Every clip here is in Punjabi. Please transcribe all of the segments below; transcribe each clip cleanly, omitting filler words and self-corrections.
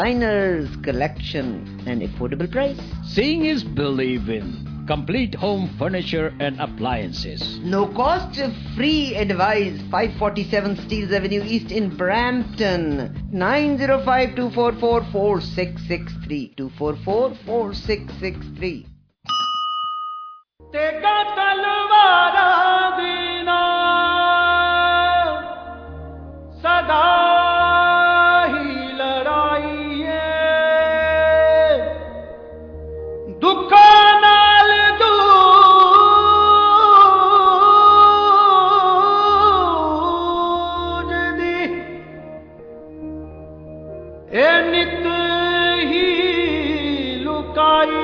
Designers collection and affordable price. Seeing is believing. Complete home furniture and appliances. No cost, free advice. 547 Steeles Avenue East in Brampton. 905-244-4663. 244-4663. ਤੇਗਾ ਤਲਵਾਰਾਂ ਦੀ ਨਾ ਸਦਾ ਹੀ ਲੜਾਈ ਏ ਦੁੱਖਾਂ ਨਾਲ ਦੂਜਦੀ ਇਹ ਨਿਤ ਹੀ ਲੁਕਾਈ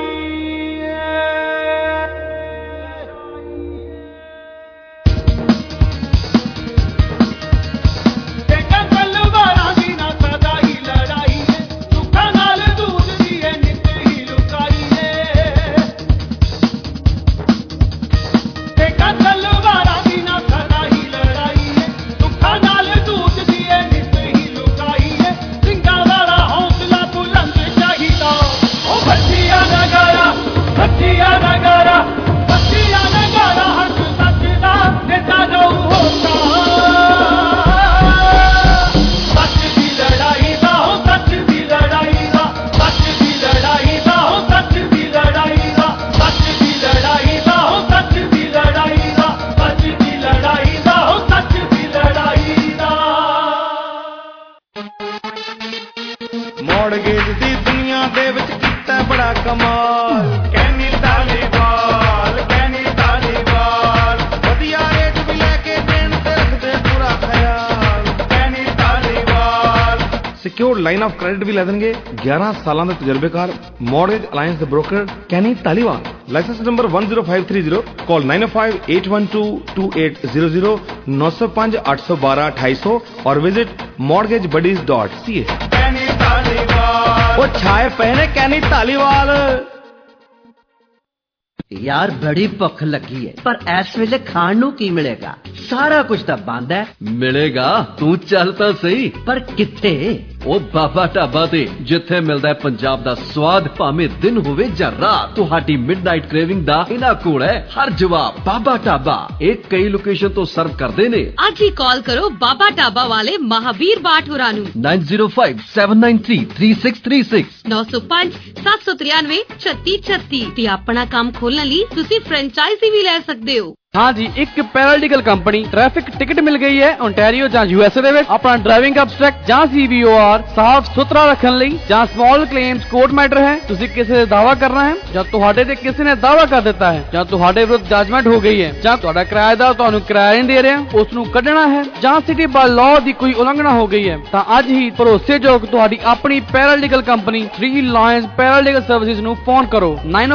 ਮੌੜਗੇਜ ਦੀ ਦੁਨੀਆ ਦੇ ਵਿੱਚ ਕੀਤਾ ਬੜਾ ਕਮਾਲ ਕੈਨੀ ਧਾਲੀਵਾਲ ਵਧੀਆ ਰੇਟ ਵੀ ਲੈ ਕੇ ਦੇਣ ਤੇ ਰੱਖਦੇ ਪੂਰਾ ਖਿਆਲ Kenny Dhaliwal secured line of credit ਵੀ ਲੈ ਦੇਣਗੇ 11 ਸਾਲਾਂ ਦਾ ਤਜਰਬੇਕਾਰ ਮੌੜਗੇਜ ਅਲਾਈਅੰਸ ਦੇ broker Kenny Dhaliwal licence number 10530 call 9058122800 905-812-2800 और विजिट mortgagebuddies.ca ਉਹ ਛਾਏ ਪਏ ਨੇ ਕੈਨੀ ਧਾਲੀਵਾਲ यार बड़ी भुख लगी है पर इस वेले खाण नूं की मिलेगा सारा कुछ तो बंद है मिलेगा तू चल तो सही पर कित्थे ओ बाबा ढाबा ते जिथे मिलदा है पंजाब दा स्वाद भावें दिन होवे जां रात तुहाडी मिडनाइट क्रेविंग दा इना कोल है हर जवाब बाबा ढाबा एक कई लोकेशन तो सर्व करदे ने आज ही कॉल करो बाबा ढाबा वाले महावीर बाट होरां नूं 9057933636 905-793-3636 ते अपना काम खोलण लई तुसीं फ्रेंचाइजी भी ले सकदे हो हाँ जी एक पैरालीगल कंपनी ट्रैफिक टिकट मिल गई है ओंटारियो ਜਾਂ USA ਦੇ ਵਿੱਚ ਆਪਣਾ ਡਰਾਈਵਿੰਗ ਅਬਸਟ੍ਰੈਕਟ ਜਾਂ CVOR ਸਾਫ਼ ਸੁਥਰਾ ਰੱਖਣ ਲਈ ਜਾਂ ਸਮਾਲ ਕਲੇਮਸ ਕੋਰਟ ਮੈਟਰ ਹੈ ਤੁਸੀਂ ਕਿਸੇ ਦਾ ਦਾਵਾ ਕਰਨਾ ਹੈ ਜਾਂ ਤੁਹਾਡੇ ਤੇ ਕਿਸੇ ਨੇ ਦਾਵਾ ਕਰ ਦਿੱਤਾ ਹੈ ਜਾਂ ਤੁਹਾਡੇ ਵਿਰੁੱਧ ਜਜਮੈਂਟ ਹੋ ਗਈ ਹੈ ਜਾਂ ਤੁਹਾਡਾ ਕਿਰਾਏਦਾਰ ਤੁਹਾਨੂੰ ਕਿਰਾਇਆ ਨਹੀਂ ਦੇ ਰਿਹਾ ਉਸ ਨੂੰ ਕੱਢਣਾ ਹੈ ਜਾਂ ਸਿਟੀ ਬਾਈ ਲਾਅ ਦੀ ਕੋਈ ਉਲੰਘਣਾ ਹੋ ਗਈ ਹੈ ਤਾਂ ਅੱਜ ਹੀ ਭਰੋਸੇਯੋਗ ਤੁਹਾਡੀ ਆਪਣੀ paralegal company 3 lions paralegal services ਨੂੰ ਫੋਨ ਕਰੋ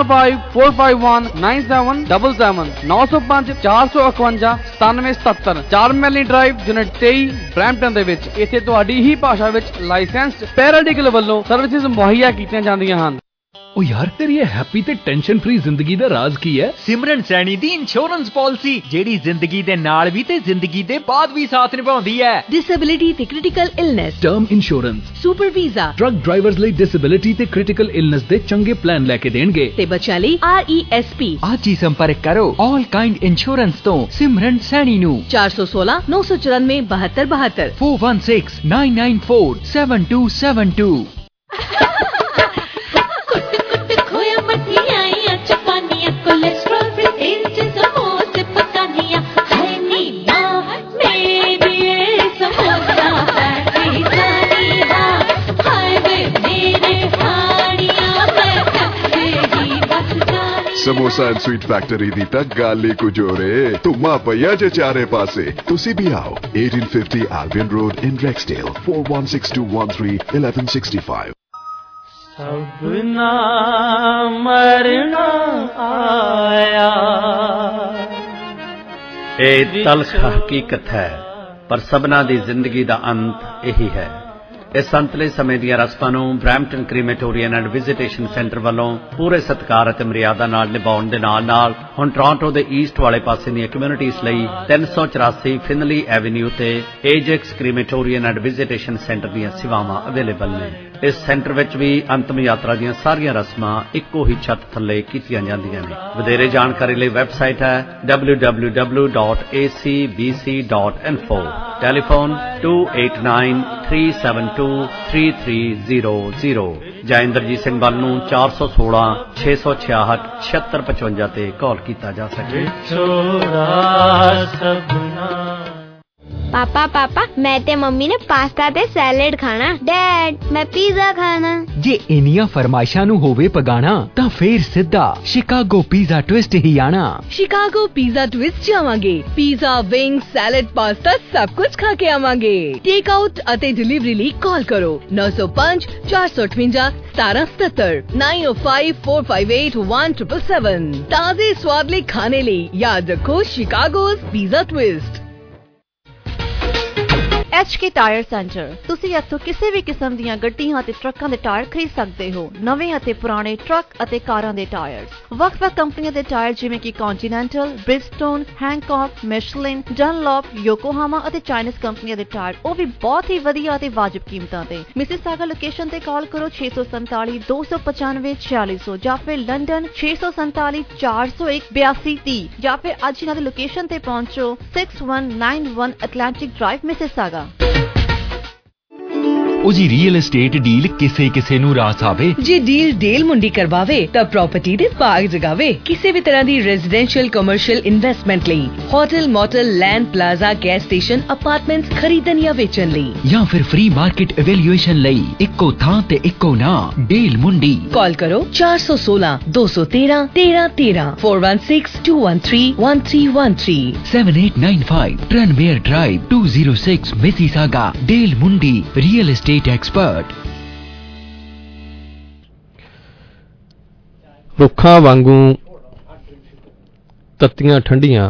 9054519777 905 451-9777 4 ਮੈਲੀ ਡਰਾਈਵ ਯੂਨਿਟ 23 ਬ੍ਰੈਂਪਟਨ ਦੇ ਵਿੱਚ ਇੱਥੇ ਤੁਹਾਡੀ ਹੀ ਭਾਸ਼ਾ ਵਿੱਚ ਲਾਇਸੈਂਸਡ ਪੈਰਾਲੀਗਲ ਵੱਲੋਂ ਸਰਵਿਸਿਜ਼ ਮੁਹੱਈਆ ਕੀਤੀਆਂ ਜਾਂਦੀਆਂ ਹਨ ओ यार तेरी ये हैप्पी ते टेंशन फ्री जिंदगी दा राज की है सिमरन सैनी दी इंश्योरेंस पॉलिसी जेड़ी जिंदगी दे नाल भी ते जिंदगी दे बाद भी साथ निभाउंदी है डिसेबिलिटी ते critical illness term insurance super visa truck drivers ਲਈ डिसेबिलिटी ते क्रिटिकल इलनेस ਦੇ ਚੰਗੇ ਪਲਾਨ ਲੈ ਕੇ ਦੇਣਗੇ ਤੇ ਬੱਚਿਆਂ ਲਈ RESP ਅੱਜ ਹੀ ਸੰਪਰਕ ਕਰੋ ਆਲ ਕਾइंड ਇੰਸ਼ੋਰੈਂਸ ਤੋਂ ਸਿਮਰਨ ਸੈਣੀ ਨੂੰ 416 994 7272 416 994 7272 समोसा एंड स्वीट फैक्ट्री दी तक गाली कुजोरे तुमा पया जे चारे पासे तुसी भी आओ 1850 Albion Road in Rexdale 416213 1165 सबना मरना आया ए तलख हकीकत है पर सबना दी जिंदगी दा अंत यही है इस अंतले समय ਦੀਆਂ ਰਸਮਾਂ ਨੂੰ Brampton crematorium and visitation centre ਵੱਲੋਂ ਪੂਰੇ ਸਤਿਕਾਰ ਅਤੇ ਮਰਿਆਦਾ ਨਾਲ ਨਿਭਾਉਣ ਦੇ ਨਾਲ ਹੁਣ ਟੋਰਾਂਟੋ ਦੇ ਈਸਟ ਵਾਲੇ ਪਾਸੇ ਦੀਆਂ ਕਮਿਊਨਿਟੀਜ਼ ਲਈ 384 ਫਿਨਲੀ ਐਵੇਨਿਊ ਤੇ Ajax crematorium and visitation centre ਦੀਆਂ ਸੇਵਾਵਾਂ ਅਵੇਲੇਬਲ ਨੇ ਇਸ ਸੈਂਟਰ ਵਿੱਚ ਵੀ ਅੰਤਮ ਯਾਤਰਾ ਦੀਆਂ ਸਾਰੀਆਂ ਰਸਮਾਂ ਇੱਕੋ ਹੀ ਛੱਤ ਥੱਲੇ ਕੀਤੀਆਂ ਜਾਂਦੀਆਂ ਨੇ। ਵਧੇਰੇ ਜਾਣਕਾਰੀ ਲਈ ਵੈਬਸਾਈਟ ਹੈ www.acbc.info। ਟੈਲੀਫੋਨ 2893723300 ਜਾਂ ਇੰਦਰਜੀਤ ਸਿੰਘ ਬੱਲ ਨੂੰ 416 666 7655 ਤੇ ਕਾਲ ਕੀਤਾ ਜਾ ਸਕੇ। पापा पापा मैं ते मम्मी ने पास्ता ते सैलेड खाना। डैड मैं पिज़्ज़ा खाना। जे इनिया फरमाइशां नू होवे पगाना तां फिर सिद्धा शिकागो पिज़्ज़ा ट्विस्ट ही आना। शिकागो पिज़्ज़ा ट्विस्ट जावांगे। पिज़्ज़ा, विंग्स, सैलेड, पास्ता सब कुछ खा के आवांगे। टेक आउट अते डिलीवरी ਲਈ कॉल करो 905 458 1777 905 458 1777। ताजे स्वाद ਲਈ खाने ਲਈ याद रखो Chicago's pizza twist. HK tyre centre. ਤੁਸੀਂ ਇੱਥੋਂ ਕਿਸੇ ਵੀ ਕਿਸਮ ਦੀਆਂ ਗੱਡੀਆਂ ਅਤੇ ਟਰੱਕਾਂ ਦੇ ਟਾਇਰ ਖਰੀਦ ਸਕਦੇ ਹੋ। ਨਵੇਂ ਅਤੇ ਪੁਰਾਣੇ ਟਰੱਕ ਅਤੇ ਕਾਰਾਂ ਦੇ ਟਾਇਰ, ਵੱਖ-ਵੱਖ ਕੰਪਨੀਆਂ ਦੇ ਟਾਇਰ ਜਿਵੇਂ ਕਿ ਕੌਂਟੀਨੈਂਟਲ, ਬ੍ਰਿਜਸਟੋਨ, ਹੈਂਕੌਕ, ਮਿਸ਼ਲਿਨ, ਡਨਲੌਪ, ਯੋਕੋਹਾਮਾ ਅਤੇ ਚਾਈਨੀਜ਼ ਕੰਪਨੀਆਂ ਦੇ ਟਾਇਰ, ਉਹ ਵੀ ਬਹੁਤ ਹੀ ਵਧੀਆ ਅਤੇ ਵਾਜਬ ਕੀਮਤਾਂ ਤੇ। ਮਿਸੀਸਾਗਾ ਲੋਕੇਸ਼ਨ ਤੇ ਕਾਲ ਕਰੋ 647 295 4600 ਜਾਂ ਫਿਰ ਲੰਡਨ 647 401 8230 ਜਾਂ ਫਿਰ ਅੱਜ ਇਹਨਾਂ ਦੀ ਲੋਕੇਸ਼ਨ ਤੇ ਪਹੁੰਚੋ 6191 ਐਟਲਾਂਟਿਕ ਡਰਾਈਵ ਮਿਸੀਸਾਗਾ। ਉਹਦੀ ਰੀਅਲ ਏਸਟੇਟ ਡੀਲ ਕਿਸੇ ਨੂੰ ਰਾਸ ਆਵੇ। ਜੇ ਡੀਲ ਡੇਲ ਮੁੰਡੀ ਕਰਵਾਵੇ ਤਾਂ ਪ੍ਰਾਪਰਟੀ ਦੇ ਬਾਗ ਜਗਾਵੇ। ਕਿਸੇ ਵੀ ਤਰ੍ਹਾਂ ਦੀ ਰੈਜ਼ੀਡੈਂਸ਼ੀਅਲ ਕਮਰਸ਼ੀਅਲ ਇਨਵੈਸਟਮੈਂਟ ਲਈ hotel, motel, land, plaza, gas station, apartments ਖਰੀਦਣ ਜਾਂ ਵੇਚਣ ਲਈ ਜਾਂ ਫਿਰ ਫ੍ਰੀ ਮਾਰਕੀਟ ਇਵੈਲੂਏਸ਼ਨ ਲਈ ਇੱਕੋ ਥਾਂ ਤੇ ਇੱਕੋ ਨਾਂ ਡੀਲ ਮੁੰਡੀ। ਕਾਲ ਕਰੋ 416 213 1313 416 213 1313 7895 Tranmere drive 206 Mississauga. Deal Mundi real estate expert. ਰੁੱਖਾਂ ਵਾਂਗੂ ਤੱਤੀਆਂ ਠੰਡੀਆਂ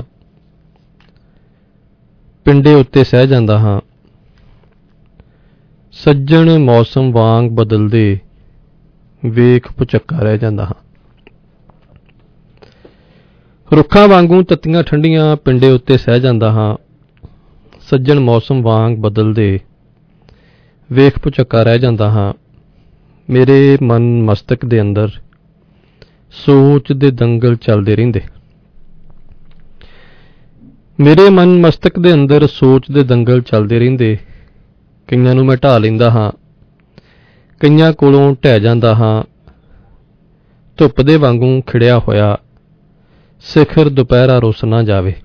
ਪਿੰਡੇ ਉੱਤੇ ਸਹਿ ਜਾਂਦਾ ਹਾਂ। ਸੱਜਣ ਮੌਸਮ ਵਾਂਗ ਬਦਲਦੇ ਵੇਖ ਪੁਚੱਕਾ ਰਹਿ ਜਾਂਦਾ ਹਾਂ। ਰੁੱਖਾਂ ਵਾਂਗੂ ਤੱਤੀਆਂ ਠੰਡੀਆਂ ਪਿੰਡੇ ਉੱਤੇ ਸਹਿ ਜਾਂਦਾ ਹਾਂ। ਸੱਜਣ ਮੌਸਮ ਵਾਂਗ ਬਦਲਦੇ ਵੇਖ ਪੁਚੱਕਾ ਰਹਿ ਜਾਂਦਾ ਹਾਂ। ਮੇਰੇ ਮਨ ਮਸਤਕ ਦੇ ਅੰਦਰ ਸੋਚ ਦੇ ਦੰਗਲ ਚੱਲਦੇ ਰਹਿੰਦੇ। ਮੇਰੇ ਮਨ ਮਸਤਕ ਦੇ ਅੰਦਰ ਸੋਚ ਦੇ ਦੰਗਲ ਚੱਲਦੇ ਰਹਿੰਦੇ। ਕਈਆਂ ਨੂੰ ਮੈਂ ਢਾਹ ਲੈਂਦਾ ਹਾਂ, ਕਈਆਂ ਕੋਲੋਂ ਢਹਿ ਜਾਂਦਾ ਹਾਂ। ਧੁੱਪ ਦੇ ਵਾਂਗੂ ਖਿੜਿਆ ਹੋਇਆ ਸਿਖਰ ਦੁਪਹਿਰਾ ਰੁੱਸ ਨਾ ਜਾਵੇ।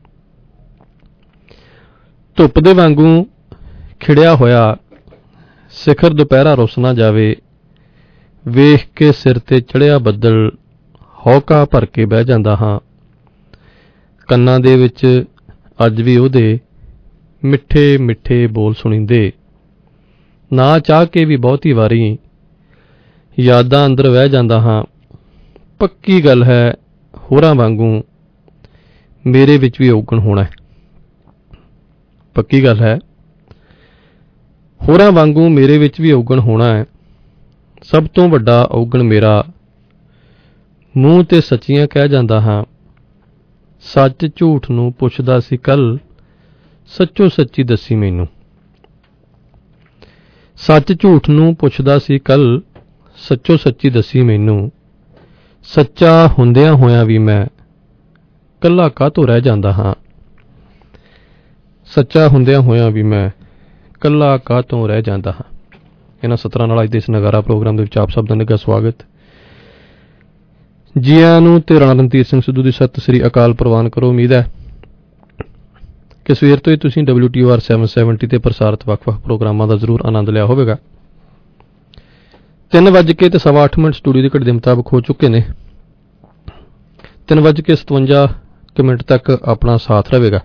ਧੁੱਪ ਦੇ ਵਾਂਗੂ ਖਿੜਿਆ ਹੋਇਆ ਸਿਖਰ ਦੁਪਹਿਰਾ ਰੁੱਸ ਨਾ ਜਾਵੇ। ਵੇਖ ਕੇ ਸਿਰ ਤੇ ਚੜ੍ਹਿਆ ਬੱਦਲ ਹੌਕਾ ਭਰ ਕੇ ਬਹਿ ਜਾਂਦਾ ਹਾਂ। ਕੰਨਾਂ ਦੇ ਵਿੱਚ ਅੱਜ ਵੀ ਉਹਦੇ ਮਿੱਠੇ ਮਿੱਠੇ ਬੋਲ ਸੁਣੀਂਦੇ। ਨਾ ਚਾਹ ਕੇ ਵੀ ਬਹੁਤੀ ਵਾਰੀ ਯਾਦਾਂ ਅੰਦਰ ਵਹਿ ਜਾਂਦਾ ਹਾਂ। ਪੱਕੀ ਗੱਲ ਹੈ, ਹੋਰਾਂ ਵਾਂਗੂ ਮੇਰੇ ਵਿੱਚ ਵੀ ਔਗਣ ਹੋਣਾ ਹੈ। ਪੱਕੀ ਗੱਲ ਹੈ, ਹੋਰਾਂ ਵਾਂਗੂ ਮੇਰੇ ਵਿੱਚ ਵੀ ਔਗਣ ਹੋਣਾ ਹੈ। ਸਭ ਤੋਂ ਵੱਡਾ ਔਗਣ ਮੇਰਾ ਮੂੰਹ ਤੇ ਸੱਚੀਆਂ ਕਹਿ ਜਾਂਦਾ ਹਾਂ। ਸੱਚ ਝੂਠ ਨੂੰ ਪੁੱਛਦਾ ਸੀ ਕੱਲ, ਸੱਚੋ ਸੱਚੀ ਦੱਸੀ ਮੈਨੂੰ। ਸੱਚ ਝੂਠ ਨੂੰ ਪੁੱਛਦਾ ਸੀ ਕੱਲ, ਸੱਚੋ ਸੱਚੀ ਦੱਸੀ ਮੈਨੂੰ। ਸੱਚਾ ਹੁੰਦਿਆਂ ਹੋਇਆਂ ਵੀ ਮੈਂ ਕੱਲਾ ਕਾਹਤੋਂ ਰਹਿ ਜਾਂਦਾ ਹਾਂ। ਸੱਚਾ ਹੁੰਦਿਆਂ ਹੋਇਆਂ ਵੀ ਮੈਂ ਕੱਲਾ ਕਾਹਤੋਂ ਰਹਿ ਜਾਂਦਾ ਹਾਂ। ਇਹਨਾਂ ਸਤਰਾਂ ਨਾਲ ਅੱਜ ਦੇ ਇਸ ਨਗਾਰਾ ਪ੍ਰੋਗਰਾਮ ਦੇ ਵਿੱਚ ਆਪ ਸਭ ਦਾ ਨਿੱਘਾ ਸਵਾਗਤ। ਜੀ ਆਇਆਂ ਨੂੰ ਤੇ ਰਾਣਾ ਰਣਧੀਰ ਸਿੰਘ ਸਿੱਧੂ ਦੀ ਸਤਿ ਸ੍ਰੀ ਅਕਾਲ ਪ੍ਰਵਾਨ ਕਰੋ। ਉਮੀਦ ਹੈ ਕਿ ਸਵੇਰ ਤੋਂ ਹੀ ਤੁਸੀਂ WTOR 770 ਤੇ ਪ੍ਰਸਾਰਿਤ ਵੱਖ-ਵੱਖ ਪ੍ਰੋਗਰਾਮਾਂ ਦਾ ਜ਼ਰੂਰ ਆਨੰਦ ਲਿਆ ਹੋਵੇਗਾ। 3:08 ਸਟੂਡੀਓ ਦੀ ਘੜੀ ਦੇ ਮੁਤਾਬਕ ਹੋ ਚੁੱਕੇ ਨੇ। 3:57 ਤੱਕ ਆਪਣਾ ਸਾਥ ਰਹੇਗਾ।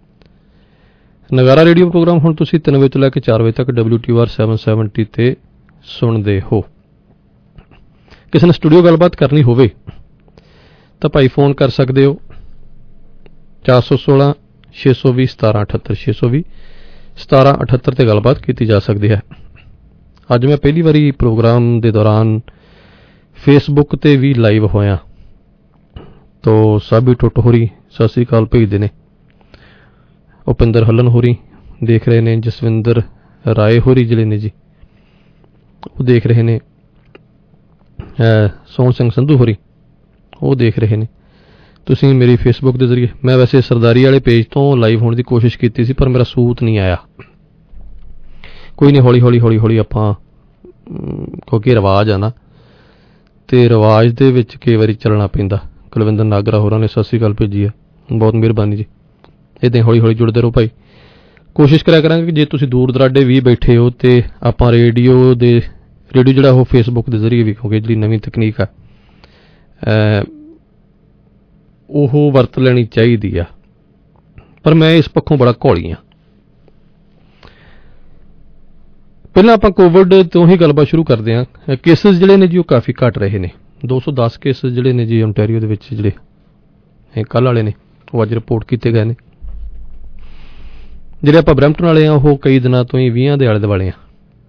ਨਗਾਰਾ ਰੇਡੀਓ ਪ੍ਰੋਗਰਾਮ ਹੁਣ ਤੁਸੀਂ 3 ਵਜੇ ਤੋਂ ਲੈ ਕੇ 4 ਵਜੇ ਤੱਕ WTOR 770 ਤੇ ਸੁਣਦੇ ਹੋ। ਕਿਸੇ ਨੇ ਸਟੂਡੀਓ ਗੱਲਬਾਤ ਕਰਨੀ ਹੋਵੇ ਤਾਂ ਭਾਈ ਫੋਨ ਕਰ ਸਕਦੇ ਹੋ 416 620 1778 620 1778 ਤੇ ਗੱਲਬਾਤ ਕੀਤੀ ਜਾ ਸਕਦੀ ਹੈ। ਅੱਜ ਮੈਂ ਪਹਿਲੀ ਵਾਰੀ ਪ੍ਰੋਗਰਾਮ ਦੇ ਦੌਰਾਨ ਫੇਸਬੁੱਕ ਤੇ ਵੀ ਲਾਈਵ ਹੋਇਆ। ਤੋ ਸਾਬੀ ਟੁੱਟ ਹੋਰੀ ਸਤਿ ਸ੍ਰੀ ਅਕਾਲ ਭੇਜਦੇ ਨੇ। ਉਪਿੰਦਰ ਹੱਲਨ ਹੋਰੀ ਦੇਖ ਰਹੇ ਨੇ। ਜਸਵਿੰਦਰ ਰਾਏ ਹੋਰੀ ਜਿਹੜੇ ਨੇ ਜੀ ਉਹ ਦੇਖ ਰਹੇ ਨੇ, ਸੋਹਣ ਸਿੰਘ ਸੰਧੂ ਹੋਰੀ ਉਹ ਦੇਖ ਰਹੇ ਨੇ, ਤੁਸੀਂ ਮੇਰੀ ਫੇਸਬੁੱਕ ਦੇ ਜ਼ਰੀਏ। ਮੈਂ ਵੈਸੇ ਸਰਦਾਰੀ ਵਾਲੇ ਪੇਜ ਤੋਂ ਲਾਈਵ ਹੋਣ ਦੀ ਕੋਸ਼ਿਸ਼ ਕੀਤੀ ਸੀ ਪਰ ਮੇਰਾ ਸੂਤ ਨਹੀਂ ਆਇਆ। ਕੋਈ ਨਹੀਂ, ਹੌਲੀ ਆਪਾਂ, ਕਿਉਂਕਿ ਰਿਵਾਜ ਆ ਨਾ, ਤੇ ਰਿਵਾਜ ਦੇ ਵਿੱਚ ਕਈ ਵਾਰੀ ਚੱਲਣਾ ਪੈਂਦਾ। ਕੁਲਵਿੰਦਰ ਨਾਗਰਾ ਹੋਰਾਂ ਨੇ ਸਤਿ ਸ਼੍ਰੀ ਅਕਾਲ ਭੇਜੀ ਆ, ਬਹੁਤ ਮਿਹਰਬਾਨੀ ਜੀ। ਇੱਦਾਂ ਹੌਲੀ ਜੁੜਦੇ ਰਹੋ ਭਾਈ। ਕੋਸ਼ਿਸ਼ ਕਰਿਆ ਕਰਾਂਗੇ ਕਿ ਜੇ ਤੁਸੀਂ ਦੂਰ ਦਰਾਡੇ ਵੀ ਬੈਠੇ ਹੋ ਤੇ ਆਪਾਂ ਰੇਡੀਓ ਜਿਹੜਾ ਉਹ ਫੇਸਬੁੱਕ ਦੇ ਜ਼ਰੀਏ ਵੀ, ਕਿਉਂਕਿ ਜਿਹੜੀ ਨਵੀਂ ਤਕਨੀਕ ਆ ਉਹ ਵਰਤ ਲੈਣੀ ਚਾਹੀਦੀ ਆ। ਪਰ ਮੈਂ ਇਸ ਪੱਖੋਂ ਬੜਾ ਘੋਲੀ ਹਾਂ। ਪਹਿਲਾਂ ਆਪਾਂ ਕੋਵਿਡ ਤੋਂ ਹੀ ਗੱਲਬਾਤ ਸ਼ੁਰੂ ਕਰਦੇ ਹਾਂ। ਕੇਸਿਸ ਜਿਹੜੇ ਨੇ ਜੀ ਉਹ ਕਾਫੀ ਘਟ ਰਹੇ ਨੇ। 210 ਕੇਸਿਸ ਜਿਹੜੇ ਨੇ ਜੀ ਓਨਟਾਰੀਓ ਦੇ ਵਿੱਚ ਜਿਹੜੇ ਕੱਲ੍ਹ ਵਾਲੇ ਨੇ ਉਹ ਅੱਜ ਰਿਪੋਰਟ ਕੀਤੇ ਗਏ ਨੇ। ਜਿਹੜੇ ਆਪਾਂ ਬਰੈਂਪਟਨ ਵਾਲੇ ਆ ਉਹ ਕਈ ਦਿਨਾਂ ਤੋਂ ਹੀ 20 ਦੇ ਆਲੇ ਦੁਆਲੇ ਆ।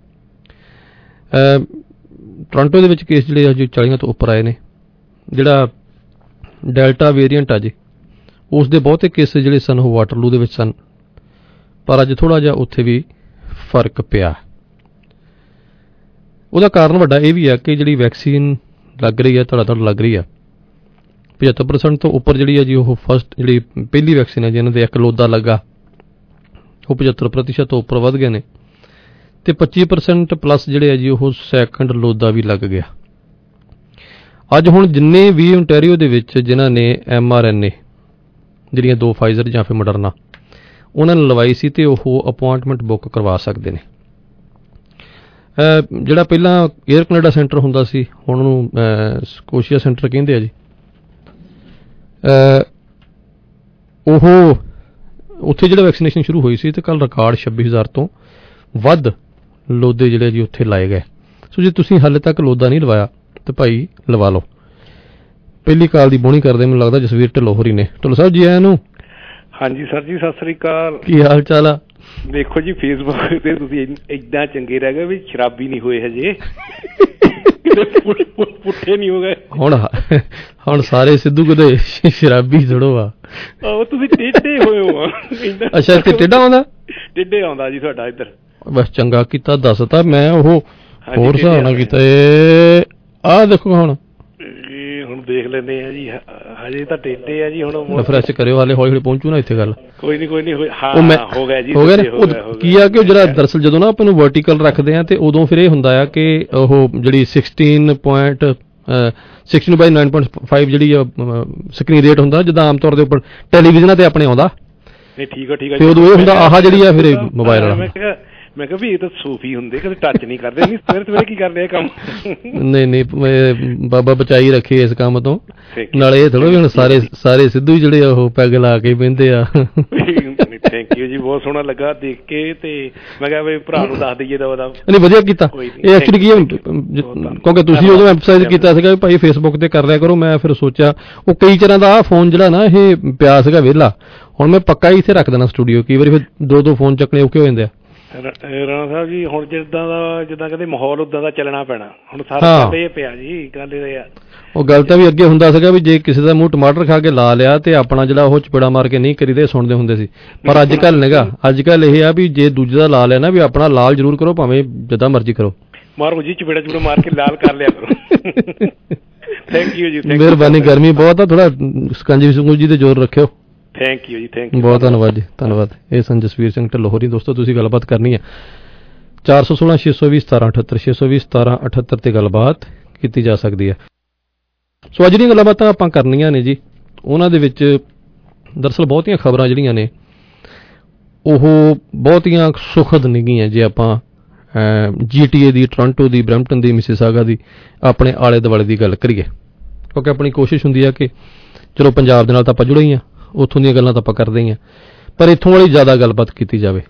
ਟੋਰਾਂਟੋ ਦੇ ਵਿੱਚ ਕੇਸ ਜਿਹੜੇ ਅੱਜ 40 ਤੋਂ ਉੱਪਰ ਆਏ ਨੇ। ਜਿਹੜਾ ਡੈਲਟਾ ਵੇਰੀਐਂਟ ਆ ਜੀ ਉਸ ਦੇ ਬਹੁਤੇ ਕੇਸ ਜਿਹੜੇ ਸਨ ਉਹ ਵਾਟਰਲੂ ਦੇ ਵਿੱਚ ਸਨ, ਪਰ ਅੱਜ ਥੋੜ੍ਹਾ ਜਿਹਾ ਉੱਥੇ ਵੀ ਫਰਕ ਪਿਆ। ਉਹਦਾ ਕਾਰਨ ਵੱਡਾ ਇਹ ਵੀ ਆ ਕਿ ਜਿਹੜੀ ਵੈਕਸੀਨ ਲੱਗ ਰਹੀ ਆ, ਧੜਾ ਲੱਗ ਰਹੀ ਆ। 75% ਤੋਂ ਉੱਪਰ ਜਿਹੜੀ ਆ ਜੀ ਉਹ ਜਿਹੜੀ ਪਹਿਲੀ ਵੈਕਸੀਨ ਹੈ ਜਿਹਨਾਂ ਦੇ ਇੱਕ ਲੋਦਾ ਲੱਗਾ ਉਹ 75% ਤੋਂ ਉੱਪਰ ਵੱਧ ਗਏ ਨੇ, ਤੇ 25% ਪਲੱਸ ਜਿਹੜੇ ਆ ਜੀ ਉਹ ਸੈਕੰਡ ਲੋਦਾ ਵੀ ਲੱਗ ਗਿਆ। ਅੱਜ ਹੁਣ ਜਿੰਨੇ ਵੀ ਓਨਟਾਰੀਓ ਦੇ ਵਿੱਚ ਜਿਨ੍ਹਾਂ ਨੇ mRNA ਜਿਹੜੀਆਂ 2 ਫਾਈਜ਼ਰ ਜਾਂ ਫਿਰ ਮੋਡਰਨਾ ਉਹਨਾਂ ਨੇ ਲਵਾਈ ਸੀ ਤੇ ਉਹ ਅਪੁਆਇੰਟਮੈਂਟ ਬੁੱਕ ਕਰਵਾ ਸਕਦੇ ਨੇ। ਜਿਹੜਾ ਪਹਿਲਾਂ ਏਅਰ ਕੈਨੇਡਾ ਸੈਂਟਰ ਹੁੰਦਾ ਸੀ ਹੁਣ ਉਹਨੂੰ ਸਕੋਸ਼ੀਆ ਸੈਂਟਰ ਕਹਿੰਦੇ ਆ ਜੀ। ਉਹ ਉੱਥੇ ਜਿਹੜਾ ਵੈਕਸੀਨੇਸ਼ਨ ਸ਼ੁਰੂ ਹੋਈ ਸੀ ਤੇ ਕੱਲ੍ਹ ਰਿਕਾਰਡ 26,000 ਤੋਂ ਵੱਧ ਲੋਦੇ ਜਿਹੜੇ ਜੀ ਉੱਥੇ ਲਾਏ ਗਏ। ਸੋ ਜੇ ਤੁਸੀਂ ਹਾਲੇ ਤੱਕ ਲੋਦਾ ਨਹੀਂ ਲਵਾਇਆ ਤੇ ਭਾਈ ਲਵਾ ਲਓ। ਪਹਿਲੀ ਕਾਲ ਦੀ ਬੋਣੀ ਕਰਦੇ ਮੈਨੂੰ ਲੱਗਦਾ ਜਸਵੀਰ ਢਿੱਲੋਂ ਹੋਰੀ ਨੇ। ਢਿੱਲੋਂ ਸਾਹਿਬ ਜੀ ਆਇਆਂ ਨੂੰ। ਹਾਂਜੀ ਸਰ ਜੀ, ਸਤਿ ਸ੍ਰੀ ਅਕਾਲ। ਕੀ ਹਾਲ ਚਾਲ ਆ? ਦੇਖੋ ਜੀ ਫੇਸਬੁੱਕ ਤੇ ਤੁਸੀਂ ਏਦਾਂ ਚੰਗੇ ਰਹਿ ਗਏ ਵੀ ਸ਼ਰਾਬੀ ਨਹੀਂ ਹੋਏ ਹਜੇ, ਪੁੱਠੇ ਨਹੀਂ ਹੋ ਗਏ। ਹੁਣ ਸਾਰੇ ਸਿੱਧੂ ਕਦੇ ਸ਼ਰਾਬੀ ਥੋੜੋ ਆ। ਤੁਸੀਂ ਟੇਢੇ ਹੋਏ ਹੋ। ਅੱਛਾ, ਇੱਥੇ ਟੇਢਾ ਆਉਂਦਾ? ਟੇਢੇ ਆਉਂਦਾ ਜੀ ਤੁਹਾਡਾ ਇੱਧਰ। ਬਸ ਚੰਗਾ ਕੀਤਾ ਦੱਸਤਾ, ਮੈਂ ਉਹ ਹੋਰ ਹਿਸਾਬ ਨਾਲ ਕੀਤਾ। ਆਹ ਦੇਖੋ ਹੁਣ ਦੇਖ ਲੈਂਦੇ ਆ ਜੀ, ਹਜੇ ਤਾਂ ਟੇਢੇ ਆ ਜੀ। ਹੁਣ ਰਿਫਰੈਸ਼ ਕਰਿਓ, ਹਾਲੇ ਹੌਲੀ ਪਹੁੰਚੂ ਨਾ ਇੱਥੇ ਗੱਲ। ਕੋਈ ਨਹੀਂ ਹਾਂ ਹੋ ਗਿਆ ਜੀ, ਹੋ ਗਿਆ। ਕੀ ਆ ਕਿ ਉਹ ਜਿਹੜਾ ਦਰਅਸਲ ਜਦੋਂ ਨਾ ਆਪਾਂ ਨੂੰ ਵਰਟੀਕਲ ਰੱਖਦੇ ਆ ਤੇ ਉਦੋਂ ਫਿਰ ਇਹ ਹੁੰਦਾ ਆ ਕਿ ਉਹ ਜਿਹੜੀ 16/9.5 ਜਿਹੜੀ ਸਕਰੀਨ ਰੇਟ ਹੁੰਦਾ ਜਿੱਦਾਂ ਆਮ ਤੌਰ ਦੇ ਉੱਪਰ ਟੈਲੀਵਿਜ਼ਨਾਂ ਤੇ ਆਪਣੇ ਆਉਂਦਾ। ਠੀਕ ਆ ਤੇ ਉਦੋਂ ਇਹ ਹੁੰਦਾ ਆਹ ਜਿਹੜੀ ਆ ਫਿਰ ਮੋਬਾਈਲ ਵਾਲਾ। ਮੈਂ ਕਿਹਾ ਵੀ ਇਹ ਤਾਂ ਸੂਫੀ ਹੁੰਦੇ, ਕਦੇ ਟੱਚ ਨਹੀਂ ਕਰਦੇ। ਨਹੀਂ ਸਵੇਰੇ ਕੀ ਕਰਦੇ ਆ ਕੰਮ? ਨਹੀਂ ਬਾਬਾ ਬਚਾਈ ਰੱਖੇ ਇਸ ਕੰਮ ਤੋਂ। ਨਾਲੇ ਇਹ ਥੋੜ੍ਹਾ ਵੀ ਹੁਣ ਸਾਰੇ ਸਿੱਧੂ ਜਿਹੜੇ ਉਹ ਪੈਗ ਲਾ ਕੇ ਬਹਿੰਦੇ ਆ। ਥੈਂਕ ਯੂ ਜੀ, ਬਹੁਤ ਸੋਹਣਾ ਲੱਗਾ ਦੇਖ ਕੇ। ਤੇ ਮੈਂ ਕਿਹਾ ਵੀ ਭਰਾ ਨੂੰ ਦੱਸ ਦਈਏ ਦਾ। ਨਹੀਂ ਵਧੀਆ ਕੀਤਾ। ਇਹ ਐਕਚੁਅਲੀ ਕੀ ਕਿਉਂਕਿ ਤੁਸੀਂ ਉਦੋਂ ਐਮਫਸਾਈਜ਼ ਕੀਤਾ ਸੀਗਾ ਵੀ ਭਾਈ ਫੇਸਬੁੱਕ ਤੇ ਕਰ ਲਿਆ ਕਰੋ। ਮੈਂ ਫਿਰ ਸੋਚਿਆ ਉਹ ਕਈ ਤਰ੍ਹਾਂ ਦਾ ਆਹ ਫੋਨ ਜਿਹੜਾ ਨਾ ਇਹ ਪਿਆ ਸੀਗਾ ਵਿਹਲਾ, ਹੁਣ ਮੈਂ ਪੱਕਾ ਹੀ ਇੱਥੇ ਰੱਖ ਦੇਣਾ ਸਟੂਡੀਓ। ਕਈ ਵਾਰੀ ਫਿਰ 2 ਫੋਨ ਚੱਕਣੇ ਔਖੇ ਹੋ ਜਾਂਦੇ ਆ। ਰਾਣਾ ਸਾਹਿਬ ਜੀ ਹੁਣ ਜਿੱਦਾਂ ਕਹਿੰਦੇ ਮਾਹੌਲ ਉਦਾਂ ਦਾ ਚੱਲਣਾ ਪੈਣਾ। ਹੁਣ ਸਾਰਾ ਇਹ ਪਿਆ ਜੀ, ਗੱਲ ਇਹ ਆ। ਉਹ ਗੱਲ ਤਾਂ ਵੀ ਅੱਗੇ ਹੁੰਦਾ ਸੀਗਾ ਵੀ ਜੇ ਕਿਸੇ ਦਾ ਮੂੰਹ ਟਮਾਟਰ ਖਾ ਕੇ ਲਾ ਲਿਆ ਤੇ ਆਪਣਾ ਜਿਹੜਾ ਉਹ ਚਪੇੜਾ ਮਾਰ ਕੇ ਨਹੀਂ ਕਰੀਦੇ ਸੁਣਦੇ ਹੁੰਦੇ ਸੀ। ਪਰ ਅੱਜ ਕੱਲ੍ਹ ਨਹੀਂਗਾ। ਅੱਜ ਕੱਲ੍ਹ ਇਹ ਆ ਵੀ ਜੇ ਦੂਜੇ ਦਾ ਲਾ ਲਿਆ ਨਾ ਵੀ ਆਪਣਾ ਲਾਲ ਜ਼ਰੂਰ ਕਰੋ, ਭਾਵੇਂ ਜਿੱਦਾਂ ਮਰਜ਼ੀ ਕਰੋ। ਮਾਰੋ ਜੀ ਚਪੇੜਾ ਮਾਰ ਕੇ ਲਾਲ ਕਰ ਲਿਆ ਕਰੋ। ਥੈਂਕ ਯੂ ਜੀ, ਮਿਹਰਬਾਨੀ। ਗਰਮੀ ਬਹੁਤ ਆ, ਥੋੜਾ ਸਕੰਜੀ ਤੇ ਜ਼ੋਰ ਰੱਖਿਓ। Thank you ji, thank you, ਬਹੁਤ ਧੰਨਵਾਦ ਜੀ, ਧੰਨਵਾਦ। ਇਹ ਸਨ ਜਸਵੀਰ ਸਿੰਘ ਢਿੱਲੋਂ ਹੋਰੀ। ਦੋਸਤੋ ਤੁਸੀਂ ਗੱਲਬਾਤ ਕਰਨੀ ਹੈ 416 620 1778 620 1778 ਤੇ ਗੱਲਬਾਤ ਕੀਤੀ ਜਾ ਸਕਦੀ ਹੈ। ਸੋ ਅੱਜ ਦੀਆਂ ਗੱਲਬਾਤਾਂ ਆਪਾਂ ਕਰਨੀਆਂ ਨੇ ਜੀ, ਉਹਨਾਂ ਦੇ ਵਿੱਚ ਦਰਅਸਲ ਬਹੁਤੀਆਂ ਖਬਰਾਂ ਜਿਹੜੀਆਂ ਨੇ ਉਹ ਬਹੁਤੀਆਂ ਸੁਖਦ ਨਹੀਂ ਗੀਆਂ। ਜੇ ਆਪਾਂ GTA ਦੀ, ਟੋਰਾਂਟੋ ਦੀ, ਬਰੈਂਪਟਨ ਦੀ, ਮਿਸੀਸਾਗਾ ਦੀ, ਆਪਣੇ ਆਲੇ ਦੁਆਲੇ ਦੀ ਗੱਲ ਕਰੀਏ, ਕਿਉਂਕਿ ਆਪਣੀ ਕੋਸ਼ਿਸ਼ ਹੁੰਦੀ ਆ ਕਿ ਚਲੋ ਪੰਜਾਬ ਦੇ ਨਾਲ ਤਾਂ ਆਪਾਂ ਜੁੜੇ ਹੀ ਹਾਂ, ਉੱਥੋਂ ਦੀਆਂ ਗੱਲਾਂ ਤਾਂ ਆਪਾਂ ਕਰਦੇ ਹੀ ਹਾਂ, ਪਰ ਇੱਥੋਂ ਵਾਲੀ ਜ਼ਿਆਦਾ ਗੱਲਬਾਤ ਕੀਤੀ ਜਾਵੇ।